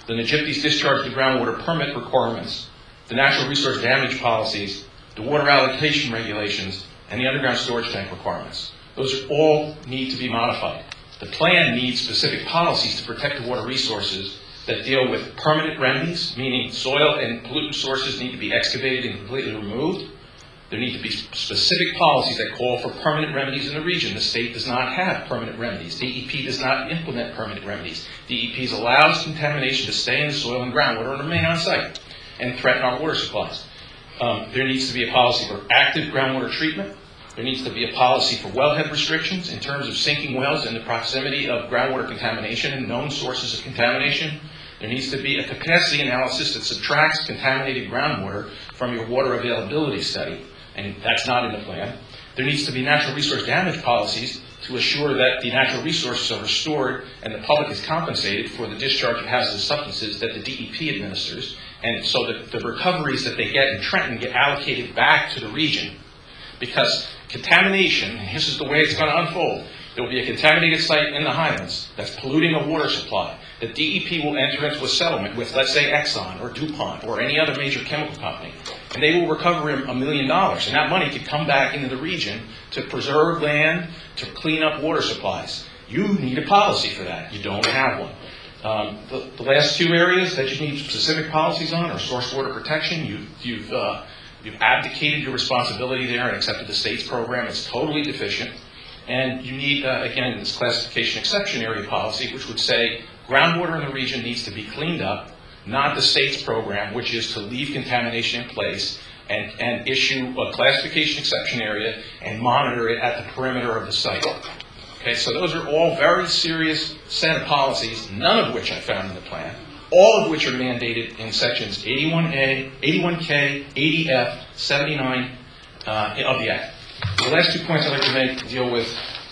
the Najipti's discharge to groundwater permit requirements, the natural resource damage policies, the water allocation regulations, and the underground storage tank requirements. Those are all need to be modified. The plan needs specific policies to protect the water resources that deal with permanent remedies, meaning soil and pollutant sources need to be excavated and completely removed. There need to be specific policies that call for permanent remedies in the region. The state does not have permanent remedies. D E P does not implement permanent remedies. D E P allows contamination to stay in the soil and groundwater and remain on site and threaten our water supplies. Um, there needs to be a policy for active groundwater treatment. There needs to be a policy for wellhead restrictions in terms of sinking wells in the proximity of groundwater contamination and known sources of contamination. There needs to be a capacity analysis that subtracts contaminated groundwater from your water availability study, and that's not in the plan. There needs to be natural resource damage policies to assure that the natural resources are restored and the public is compensated for the discharge of hazardous substances that the D E P administers, and so that the recoveries that they get in Trenton get allocated back to the region. Because contamination, and this is the way it's going to unfold, there will be a contaminated site in the Highlands that's polluting a water supply. The D E P will enter into a settlement with, let's say, Exxon or DuPont or any other major chemical company, and they will recover him a million dollars, and that money could come back into the region to preserve land, to clean up water supplies. You need a policy for that. You don't have one. Um, the, the last two areas that you need specific policies on are source water protection. You, you've uh, you've abdicated your responsibility there and accepted the state's program. It's totally deficient. And you need, uh, again, this classification exception area policy, which would say groundwater in the region needs to be cleaned up, not the state's program, which is to leave contamination in place and, and issue a classification exception area and monitor it at the perimeter of the site. Okay, so those are all very serious set of policies, none of which I found in the plan, all of which are mandated in sections eighty-one A, eighty-one K, eighty F, seventy-nine uh, of the Act. The last two points I'd like to make deal with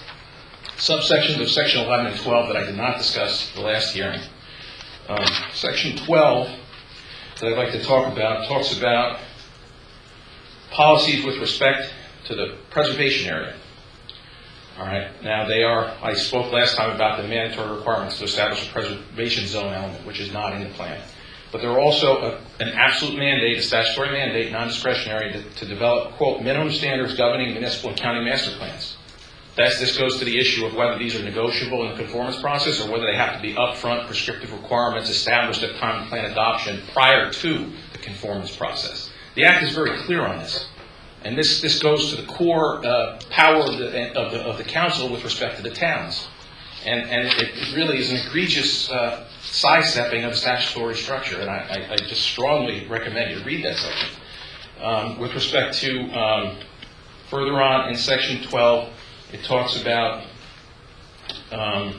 subsections of section eleven and twelve that I did not discuss the last hearing. Um, section twelve that I'd like to talk about talks about policies with respect to the preservation area. All right. Now, they are, I spoke last time about the mandatory requirements to establish a preservation zone element, which is not in the plan. But there are also a, an absolute mandate, a statutory mandate, non-discretionary, to, to develop, quote, minimum standards governing municipal and county master plans. That's, this goes to the issue of whether these are negotiable in the conformance process or whether they have to be upfront prescriptive requirements established at time of plan adoption prior to the conformance process. The Act is very clear on this. And this, this goes to the core uh, power of the, of, the, of the council with respect to the towns. And, and it, it really is an egregious uh, sidestepping of the statutory structure. And I, I, I just strongly recommend you read that section. Um, with respect to um, further on in section twelve, it talks about, um,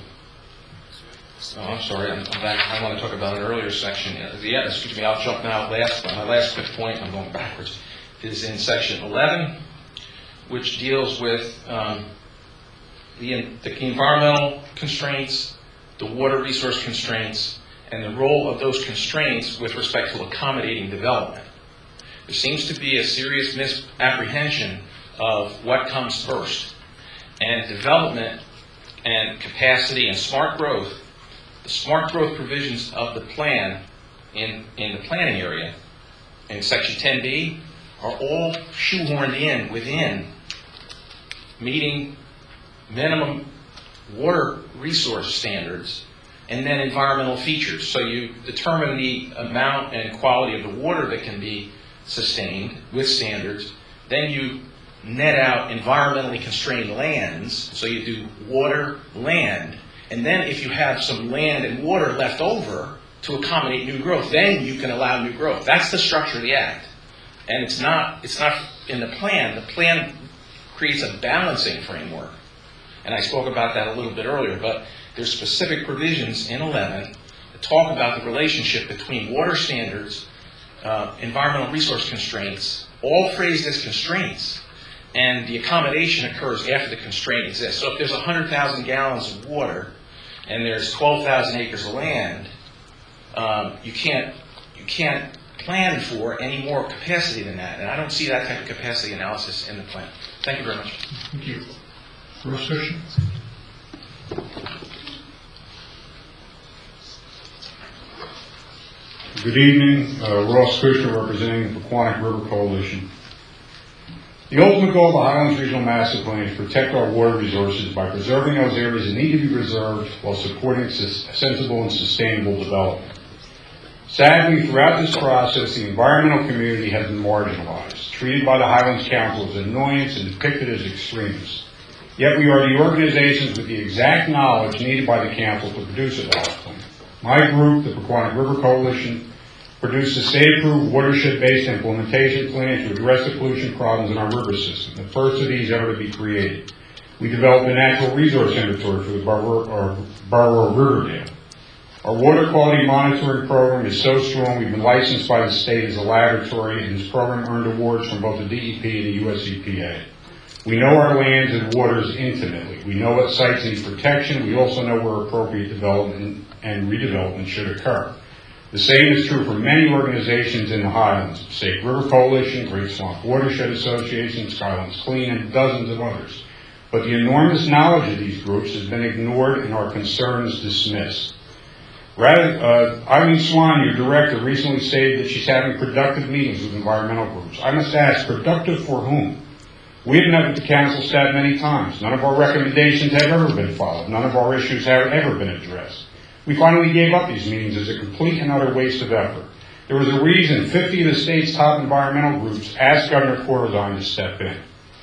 oh, I'm sorry, I'm, I'm back. I want to talk about an earlier section. Yeah, excuse me, I'll jump now. Last, my last point, I'm going backwards, is in section eleven, which deals with um, the, the environmental constraints, the water resource constraints, and the role of those constraints with respect to accommodating development. There seems to be a serious misapprehension of what comes first. And development and capacity and smart growth, the smart growth provisions of the plan in, in the planning area, in section ten B, are all shoehorned in within meeting minimum water resource standards and then environmental features. So you determine the amount and quality of the water that can be sustained with standards. Then you net out environmentally constrained lands. So you do water, land, and then if you have some land and water left over to accommodate new growth, then you can allow new growth. That's the structure of the Act. And it's not, it's not in the plan. The plan creates a balancing framework. And I spoke about that a little bit earlier, but there's specific provisions in eleven that talk about the relationship between water standards, uh, environmental resource constraints, all phrased as constraints, and the accommodation occurs after the constraint exists. So if there's one hundred thousand gallons of water and there's twelve thousand acres of land, um, you can't, you can't plan for any more capacity than that. And I don't see that type of capacity analysis in the plan. Thank you very much. Thank you. First question. Good evening, uh, Ross Kushner representing the Paquonic River Coalition. The ultimate goal of the Highlands Regional Master Plan is to protect our water resources by preserving those areas that need to be preserved while supporting sensible and sustainable development. Sadly, throughout this process, the environmental community has been marginalized, treated by the Highlands Council as an annoyance and depicted as extremists. Yet we are the organizations with the exact knowledge needed by the Council to produce a water plan. My group, the Paquonic River Coalition, produced a state-approved watershed-based implementation plan to address the pollution problems in our river system, the first of these ever to be created. We developed a natural resource inventory for the borough, or borough of Riverdale. Our water quality monitoring program is so strong we've been licensed by the state as a laboratory, and this program earned awards from both the D E P and the U S E P A. We know our lands and waters intimately. We know what sites need protection. We also know where appropriate development and redevelopment should occur. The same is true for many organizations in the Highlands, Passaic River Coalition, Great Swamp Watershed Association, Skylands Clean, and dozens of others. But the enormous knowledge of these groups has been ignored and our concerns dismissed. Rather, uh, Eileen Swan, your director, recently stated that she's having productive meetings with environmental groups. I must ask, productive for whom? We have met with the council staff many times. None of our recommendations have ever been followed. None of our issues have ever been addressed. We finally gave up these meetings as a complete and utter waste of effort. There was a reason fifty of the state's top environmental groups asked Governor Corzine to step in.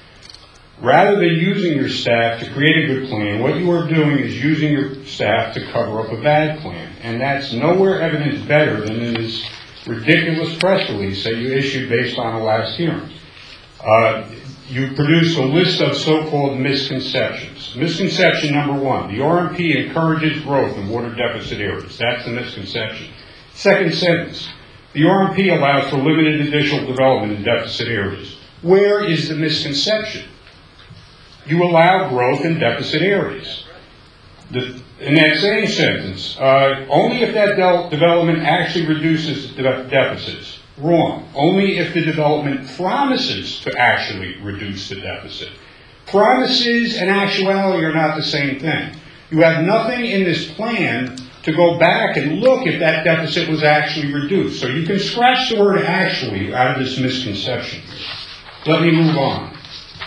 Rather than using your staff to create a good plan, what you are doing is using your staff to cover up a bad plan. And that's nowhere evidenced better than in this ridiculous press release that you issued based on the last hearing. Uh, you produced a list of so-called misconceptions. Misconception number one, the R M P encourages growth in water deficit areas. That's the misconception. Second sentence, the R M P allows for limited additional development in deficit areas. Where is the misconception? You allow growth in deficit areas. The, in that same sentence, uh, only if that de- development actually reduces de- deficits. Wrong. Only if the development promises to actually reduce the deficit. Promises and actuality are not the same thing. You have nothing in this plan to go back and look if that deficit was actually reduced. So you can scratch the word actually out of this misconception. Let me move on.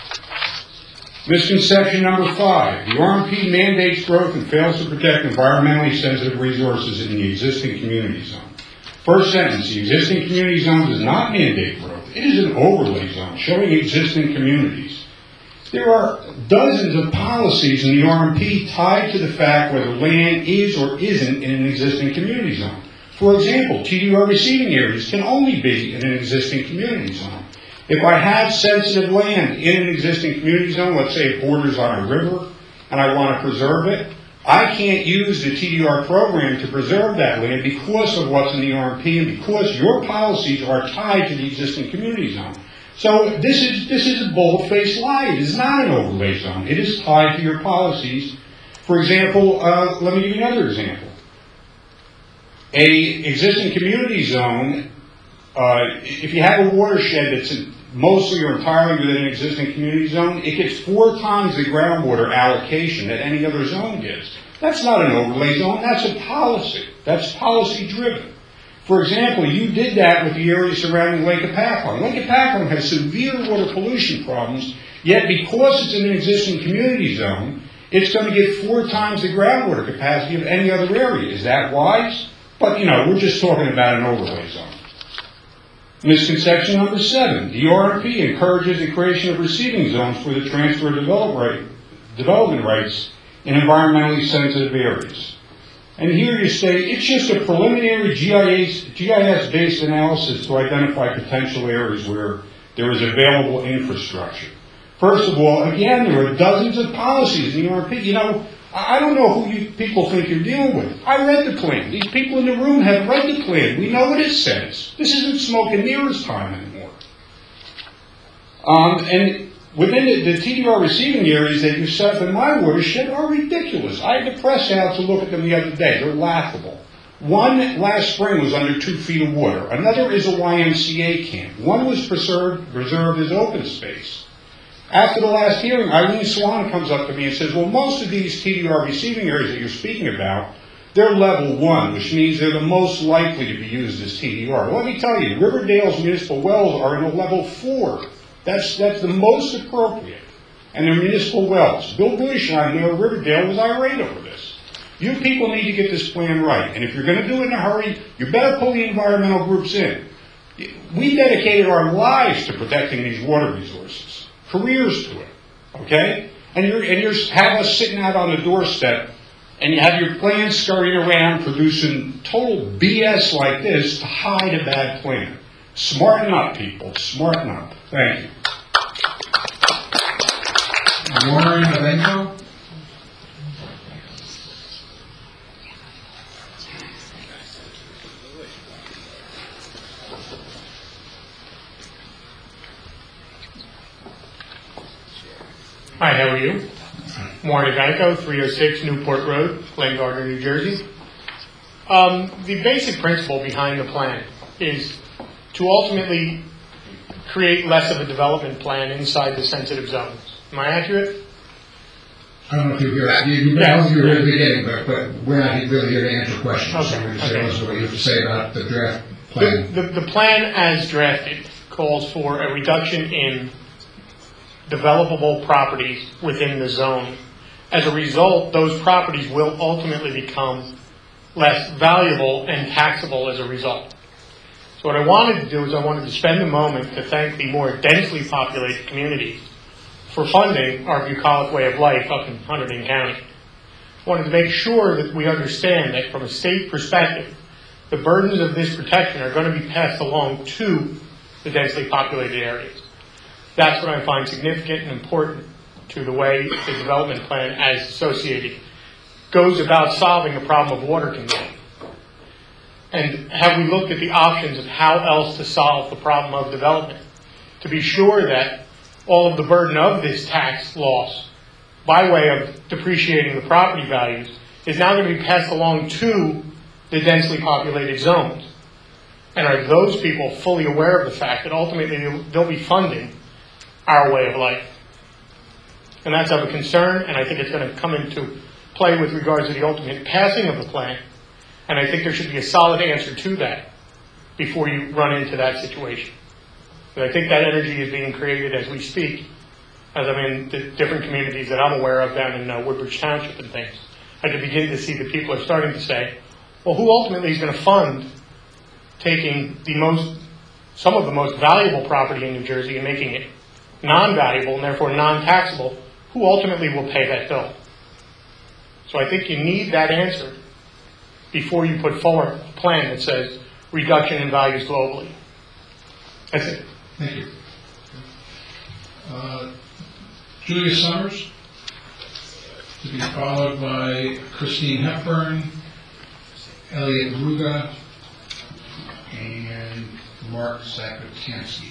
Misconception number five, the R M P mandates growth and fails to protect environmentally sensitive resources in the existing community zone. First sentence, the existing community zone does not mandate growth. It is an overlay zone showing existing communities. There are dozens of policies in the R M P tied to the fact whether land is or isn't in an existing community zone. For example, T D R receiving areas can only be in an existing community zone. If I have sensitive land in an existing community zone, let's say it borders on a river, and I want to preserve it, I can't use the T D R program to preserve that land because of what's in the R M P and because your policies are tied to the existing community zone. So this is this is a bold-faced lie. It is not an overlay zone. It is tied to your policies. For example, uh, let me give you another example. A existing community zone, uh, if you have a watershed that's in, mostly or entirely within an existing community zone, it gets four times the groundwater allocation that any other zone gets. That's not an overlay zone. That's a policy. That's policy-driven. For example, you did that with the area surrounding Lake Epaquon. Lake Epaquon has severe water pollution problems, yet because it's in an existing community zone, it's going to get four times the groundwater capacity of any other area. Is that wise? But, you know, we're just talking about an overlay zone. Misconception number seven. The R M P encourages the creation of receiving zones for the transfer of develop right, development rights in environmentally sensitive areas. And here you say it's just a preliminary G I S-based analysis to identify potential areas where there is available infrastructure. First of all, again, there are dozens of policies in the R M P. You know, I don't know who you people think you're dealing with. I read the plan. These people in the room have read the plan. We know what it says. This isn't smoke and mirrors time anymore. Um, and within the, the T D R receiving areas that you set up in my watershed are ridiculous. I had the press out to look at them the other day. They're laughable. One last spring was under two feet of water. Another is a Y M C A camp. One was preserved, preserved as open space. After the last hearing, Eileen Swan comes up to me and says, well, most of these T D R receiving areas that you're speaking about, they're level one, which means they're the most likely to be used as T D R. Let me tell you, Riverdale's municipal wells are in a level four. That's, that's the most appropriate. And they're municipal wells. Bill Bush, I know Riverdale, was irate over this. You people need to get this plan right. And if you're going to do it in a hurry, you better pull the environmental groups in. We dedicated our lives to protecting these water resources, careers to it, okay? And you're, and you're have us sitting out on the doorstep, and you have your plans scurrying around producing total B S like this to hide a bad plan. Smarten up, people. Smarten up. Thank you. Warren Avenco. Hi, how are you? Warren Avenco, three oh six Newport Road, Glen Gardner, New Jersey. Um, the basic principle behind the plan is to ultimately create less of a development plan inside the sensitive zones. Am I accurate? I don't know if you hear you, you, I don't know if you were at the beginning, but, but we're not really here to answer questions. Okay, So we're just saying okay. most of what you have to say about the draft plan. The, the, the plan as drafted calls for a reduction in developable properties within the zone. As a result, those properties will ultimately become less valuable and taxable as a result. So what I wanted to do is I wanted to spend a moment to thank the more densely populated communities for funding our bucolic way of life up in Hunterdon County. I wanted to make sure that we understand that from a state perspective, the burdens of this protection are going to be passed along to the densely populated areas. That's what I find significant and important to the way the development plan as associated goes about solving the problem of water condition. And have we looked at the options of how else to solve the problem of development to be sure that all of the burden of this tax loss by way of depreciating the property values is now going to be passed along to the densely populated zones? And are those people fully aware of the fact that ultimately they'll be funding our way of life? And that's of a concern, and I think it's going to come into play with regards to the ultimate passing of the plan. And I think there should be a solid answer to that before you run into that situation. But I think that energy is being created as we speak, as I'm in the different communities that I'm aware of down in uh, Woodbridge Township and things. I can begin to see that people are starting to say, well, who ultimately is going to fund taking the most, some of the most valuable property in New Jersey and making it non-valuable and therefore non-taxable? Who ultimately will pay that bill? So I think you need that answer before you put forward a plan that says reduction in values globally. That's it. Thank you. Uh, Julia Summers, to be followed by Christine Hepburn, Elliot Ruga, and Mark Zakotensky.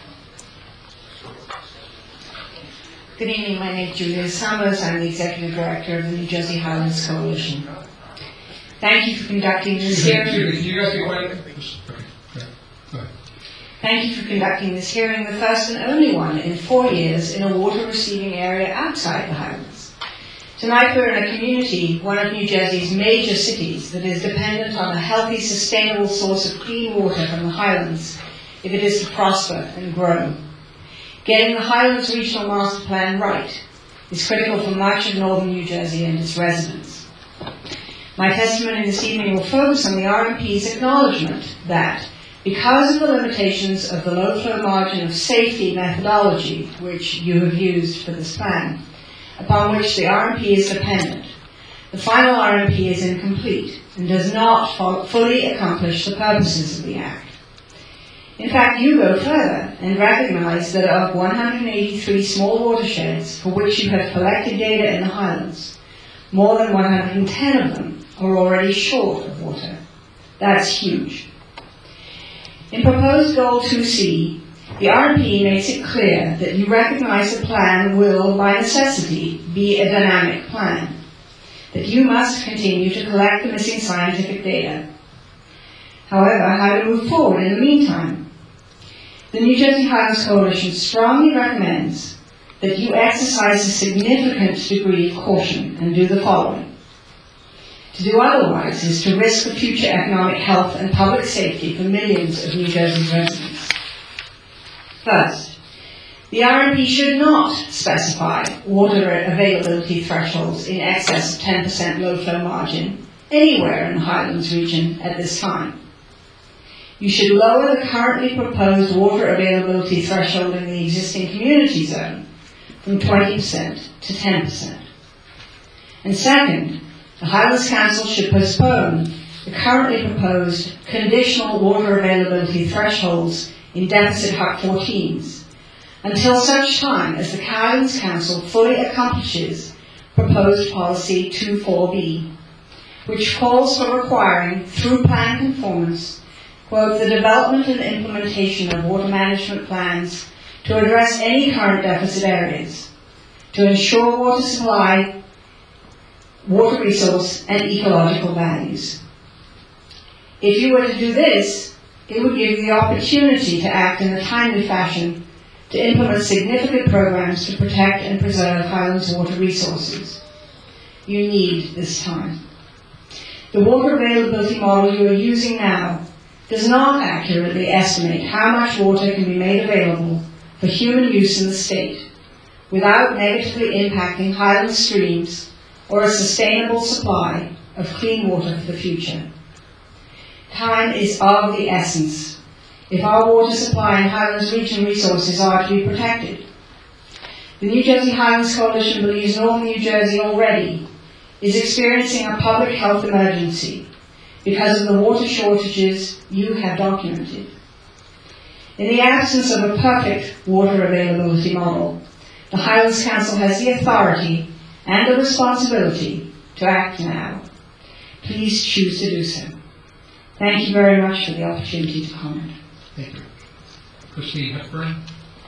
Good evening, my name is Julia Summers. I'm the Executive Director of the New Jersey Highlands Coalition. Thank you for conducting this hearing. Can you guys be quiet? Okay. Go ahead. Thank you for conducting this hearing, the first and only one in four years in a water-receiving area outside the Highlands. Tonight we're in a community, one of New Jersey's major cities, that is dependent on a healthy, sustainable source of clean water from the Highlands if it is to prosper and grow. Getting the Highlands Regional Master Plan right is critical for much of northern New Jersey and its residents. My testimony this evening will focus on the R M P's acknowledgement that because of the limitations of the low flow margin of safety methodology, which you have used for this plan, upon which the R M P is dependent, the final R M P is incomplete and does not fully accomplish the purposes of the Act. In fact, you go further and recognize that of one hundred eighty-three small watersheds for which you have collected data in the Highlands, more than one hundred ten of them are already short of water. That's huge. In proposed Goal two C, the R M P makes it clear that you recognize the plan will, by necessity, be a dynamic plan, that you must continue to collect the missing scientific data. However, how to move forward in the meantime? The New Jersey Highlands Coalition strongly recommends that you exercise a significant degree of caution and do the following. To do otherwise is to risk the future economic health and public safety for millions of New Jersey residents. First, the R M P should not specify water availability thresholds in excess of ten percent low flow margin anywhere in the Highlands region at this time. You should lower the currently proposed water availability threshold in the existing community zone from twenty percent to ten percent. And second, the Highlands Council should postpone the currently proposed conditional water availability thresholds in deficit H U C fourteens until such time as the Highlands Council fully accomplishes proposed policy two four B, which calls for requiring, through plan conformance, quote, the development and implementation of water management plans to address any current deficit areas, to ensure water supply, water resource, and ecological values. If you were to do this, it would give you the opportunity to act in a timely fashion to implement significant programs to protect and preserve Highlands water resources. You need this time. The water availability model you are using now does not accurately estimate how much water can be made available for human use in the state without negatively impacting Highland streams or a sustainable supply of clean water for the future. Time is of the essence if our water supply and Highlands region resources are to be protected. The New Jersey Highlands Coalition believes Northern New Jersey already is experiencing a public health emergency because of the water shortages you have documented. In the absence of a perfect water availability model, the Highlands Council has the authority and the responsibility to act now. Please choose to do so. Thank you very much for the opportunity to comment. Thank you. Christine Hepburn.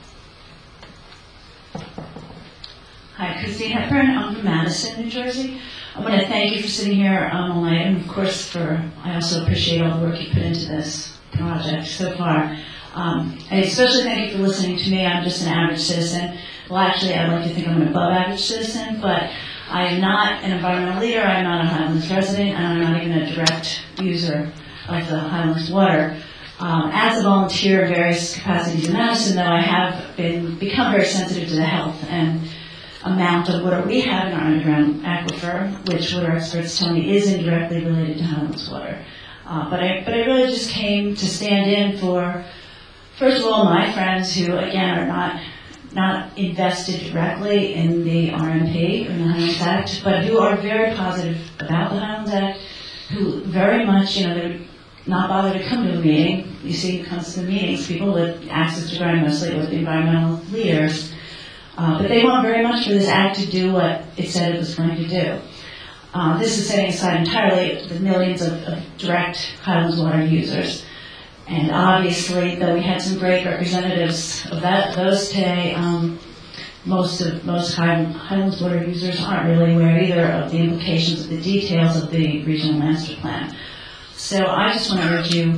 Hi, Christine Hepburn. I'm from Madison, New Jersey. I want to thank you for sitting here um, all night, and of course, for I also appreciate all the work you put into this project so far. Um, I especially thank you for listening to me. I'm just an average citizen. Well, actually, I'd like to think I'm an above-average citizen, but I am not an environmental leader. I'm not a Highlands resident, and I'm not even a direct user of the Highlands water. Um, as a volunteer in various capacities in Madison, though, I have been become very sensitive to the health and amount of water we have in our underground aquifer, which water experts tell me is indirectly related to Highlands water. Uh, but I, but I really just came to stand in for, first of all, my friends who, again, are not not invested directly in the R M P, or the Highlands Act, but who are very positive about the Highlands Act, who very much, you know, they're not bothered to come to a meeting. You see, it comes to the meetings, people with access to ground, mostly with the environmental leaders. Uh, but they want very much for this act to do what it said it was going to do. Uh, this is setting aside entirely the millions of, of direct Highlands water users. And obviously, though we had some great representatives of that, those today, um, most of most Highlands water users aren't really aware either of the implications of the details of the regional master plan. So I just want to urge you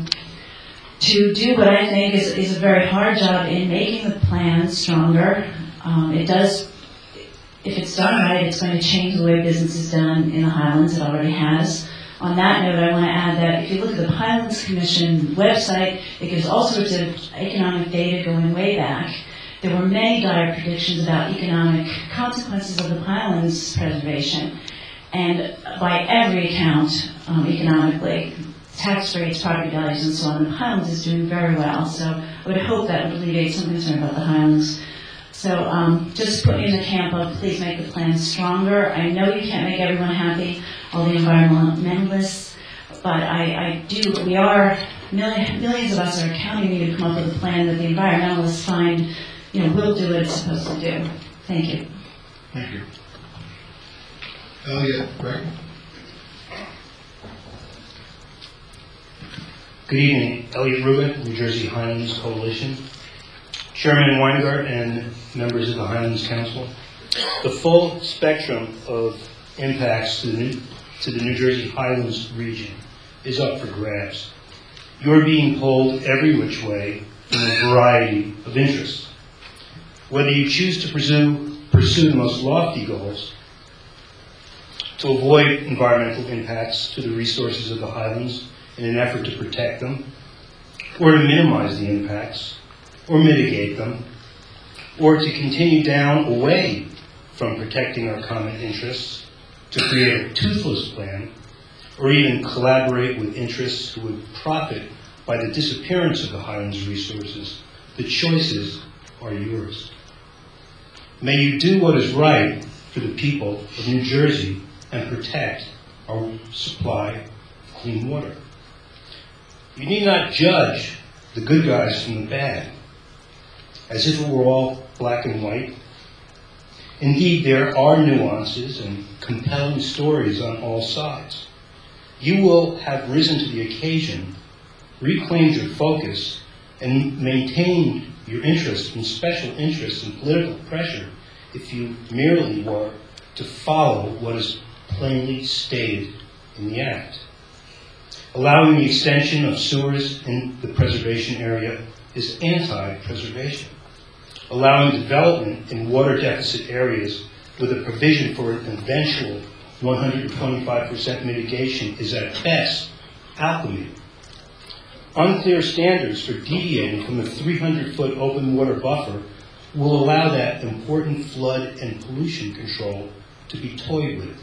to do what I think is, is a very hard job in making the plan stronger. Um, it does, if it's done right, it's going to change the way business is done in the Highlands. It already has. On that note, I want to add that if you look at the Highlands Commission website, it gives all sorts of economic data going way back. There were many dire predictions about economic consequences of the Highlands preservation. And by every account, um, economically, tax rates, property values, and so on, the Highlands is doing very well. So I would hope that would alleviate some concern about the Highlands. So um, just put me in the camp of please make the plan stronger. I know you can't make everyone happy, all the environmentalists, but I, I do, we are, million, millions of us are counting you to come up with a plan that the environmentalists find, you know, will do what it's supposed to do. Thank you. Thank you. Elliot, Greg. Good evening. Elliot Rubin, New Jersey Highlands Coalition. Chairman Weingart and members of the Highlands Council. The full spectrum of impacts to the, New, to the New Jersey Highlands region is up for grabs. You're being pulled every which way in a variety of interests. Whether you choose to pursue, pursue the most lofty goals to avoid environmental impacts to the resources of the highlands in an effort to protect them, or to minimize the impacts, or mitigate them, or to continue down away from protecting our common interests, to create a toothless plan, or even collaborate with interests who would profit by the disappearance of the highlands' resources. The choices are yours. May you do what is right for the people of New Jersey and protect our supply of clean water. You need not judge the good guys from the bad, as if it were all black and white. Indeed, there are nuances and compelling stories on all sides. You will have risen to the occasion, reclaimed your focus, and maintained your interest in special interests and political pressure if you merely were to follow what is plainly stated in the Act. Allowing the extension of sewers in the preservation area is anti-preservation. Allowing development in water deficit areas with a provision for an eventual one hundred twenty-five percent mitigation is at best alchemy. Unclear standards for deviating from the three hundred foot open water buffer will allow that important flood and pollution control to be toyed with.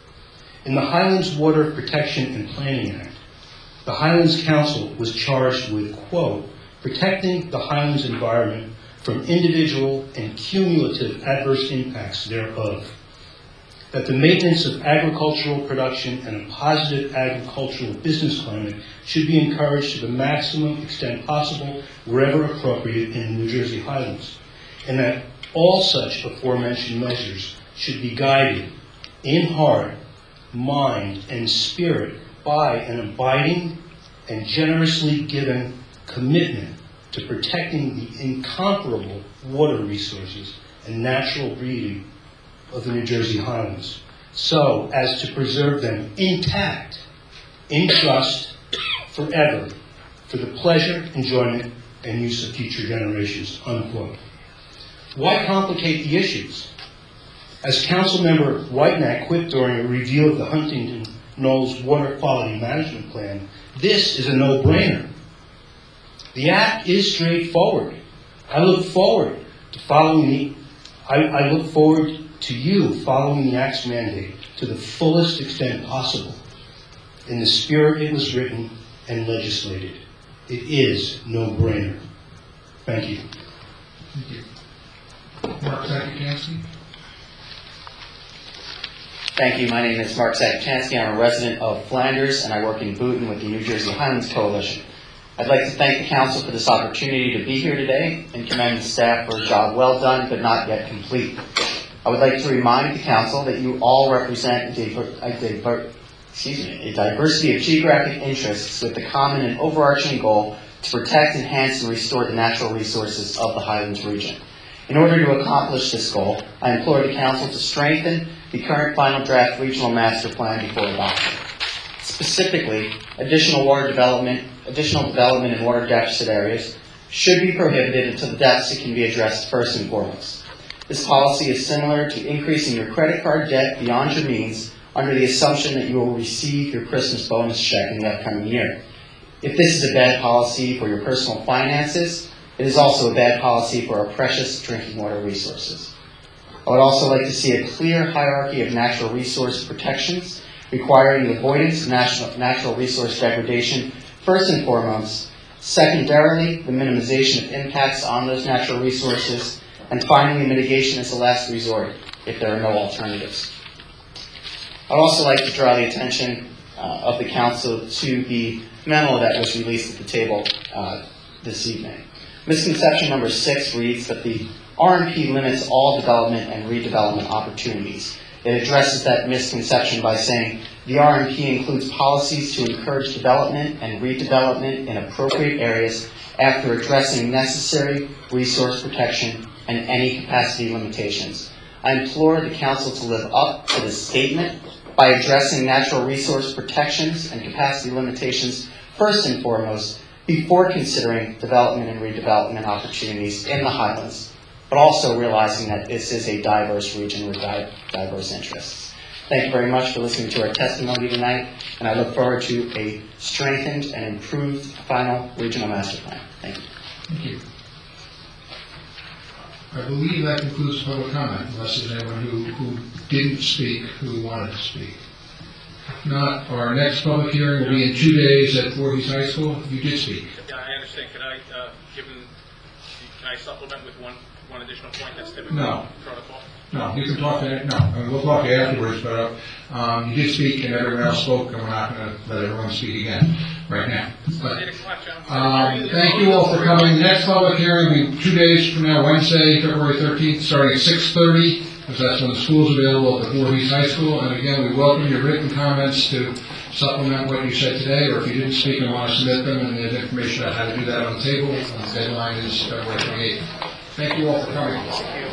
In the Highlands Water Protection and Planning Act, the Highlands Council was charged with, quote, protecting the Highlands environment from individual and cumulative adverse impacts thereof. That the maintenance of agricultural production and a positive agricultural business climate should be encouraged to the maximum extent possible wherever appropriate in the New Jersey Highlands, and that all such aforementioned measures should be guided in heart, mind, and spirit by an abiding and generously given commitment to protecting the incomparable water resources and natural beauty of the New Jersey Highlands, so as to preserve them intact, in trust, forever, for the pleasure, enjoyment, and use of future generations, unquote. Why complicate the issues? As Councilmember Whitenack quipped during a review of the Huntington Knolls Water Quality Management Plan, this is a no-brainer. The Act is straightforward. I look forward to following the, I, I look forward to you following the Act's mandate to the fullest extent possible in the spirit it was written and legislated. It is no-brainer. Thank you. Thank you. Mark Zakachensky. Thank you. My name is Mark Zakachensky. I'm a resident of Flanders, and I work in Boonton with the New Jersey Highlands Coalition. I'd like to thank the Council for this opportunity to be here today and commend the staff for a job well done but not yet complete. I would like to remind the Council that you all represent a, diver- a, diver- excuse me, a diversity of geographic interests with the common and overarching goal to protect, enhance, and restore the natural resources of the Highlands region. In order to accomplish this goal, I implore the Council to strengthen the current final draft regional master plan before adoption. Specifically, additional water development, additional development in water deficit areas should be prohibited until the deficit can be addressed first and foremost. This policy is similar to increasing your credit card debt beyond your means under the assumption that you will receive your Christmas bonus check in the upcoming year. If this is a bad policy for your personal finances, it is also a bad policy for our precious drinking water resources. I would also like to see a clear hierarchy of natural resource protections, requiring the avoidance of national, natural resource degradation first and foremost, secondarily, the minimization of impacts on those natural resources, and finally, mitigation as a last resort if there are no alternatives. I'd also like to draw the attention uh, of the Council to the memo that was released at the table uh, this evening. Misconception number six reads that the R M P limits all development and redevelopment opportunities. It addresses that misconception by saying the R M P includes policies to encourage development and redevelopment in appropriate areas after addressing necessary resource protection and any capacity limitations. I implore the Council to live up to this statement by addressing natural resource protections and capacity limitations first and foremost before considering development and redevelopment opportunities in the Highlands, but also realizing that this is a diverse region with di- diverse interests. Thank you very much for listening to our testimony tonight, and I look forward to a strengthened and improved final regional master plan. Thank you. Thank you. I believe that concludes public comment, unless there's anyone who, who didn't speak, who wanted to speak. If not, our next public hearing will be in two days at Voorhees High School. You did speak. Yeah, I understand. Can I, uh, given, can I supplement with one, one additional point that's typical No. protocol? No, you can talk to, no, I mean, we'll talk afterwards, but um, you did speak and everyone else spoke, and we're not going to let everyone speak again right now. But, um, thank you all for coming. The next public hearing will be two days from now, Wednesday, February thirteenth, starting at six thirty, because that's when the school's available at the Voorhees High School. And again, we welcome your written comments to supplement what you said today, or if you didn't speak and want to submit them, and there's information on how to do that on the table. The deadline is February twenty-eighth. Thank you all for coming.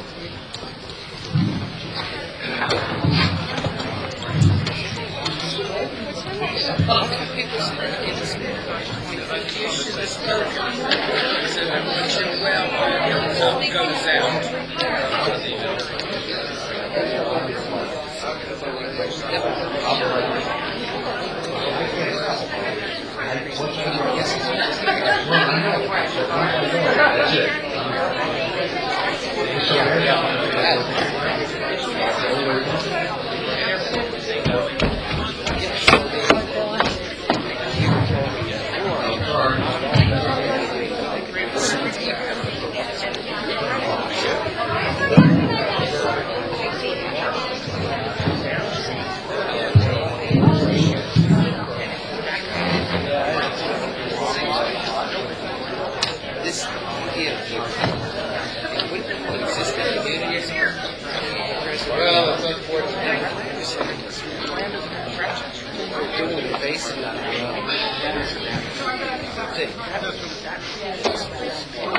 Well, it's unfortunate.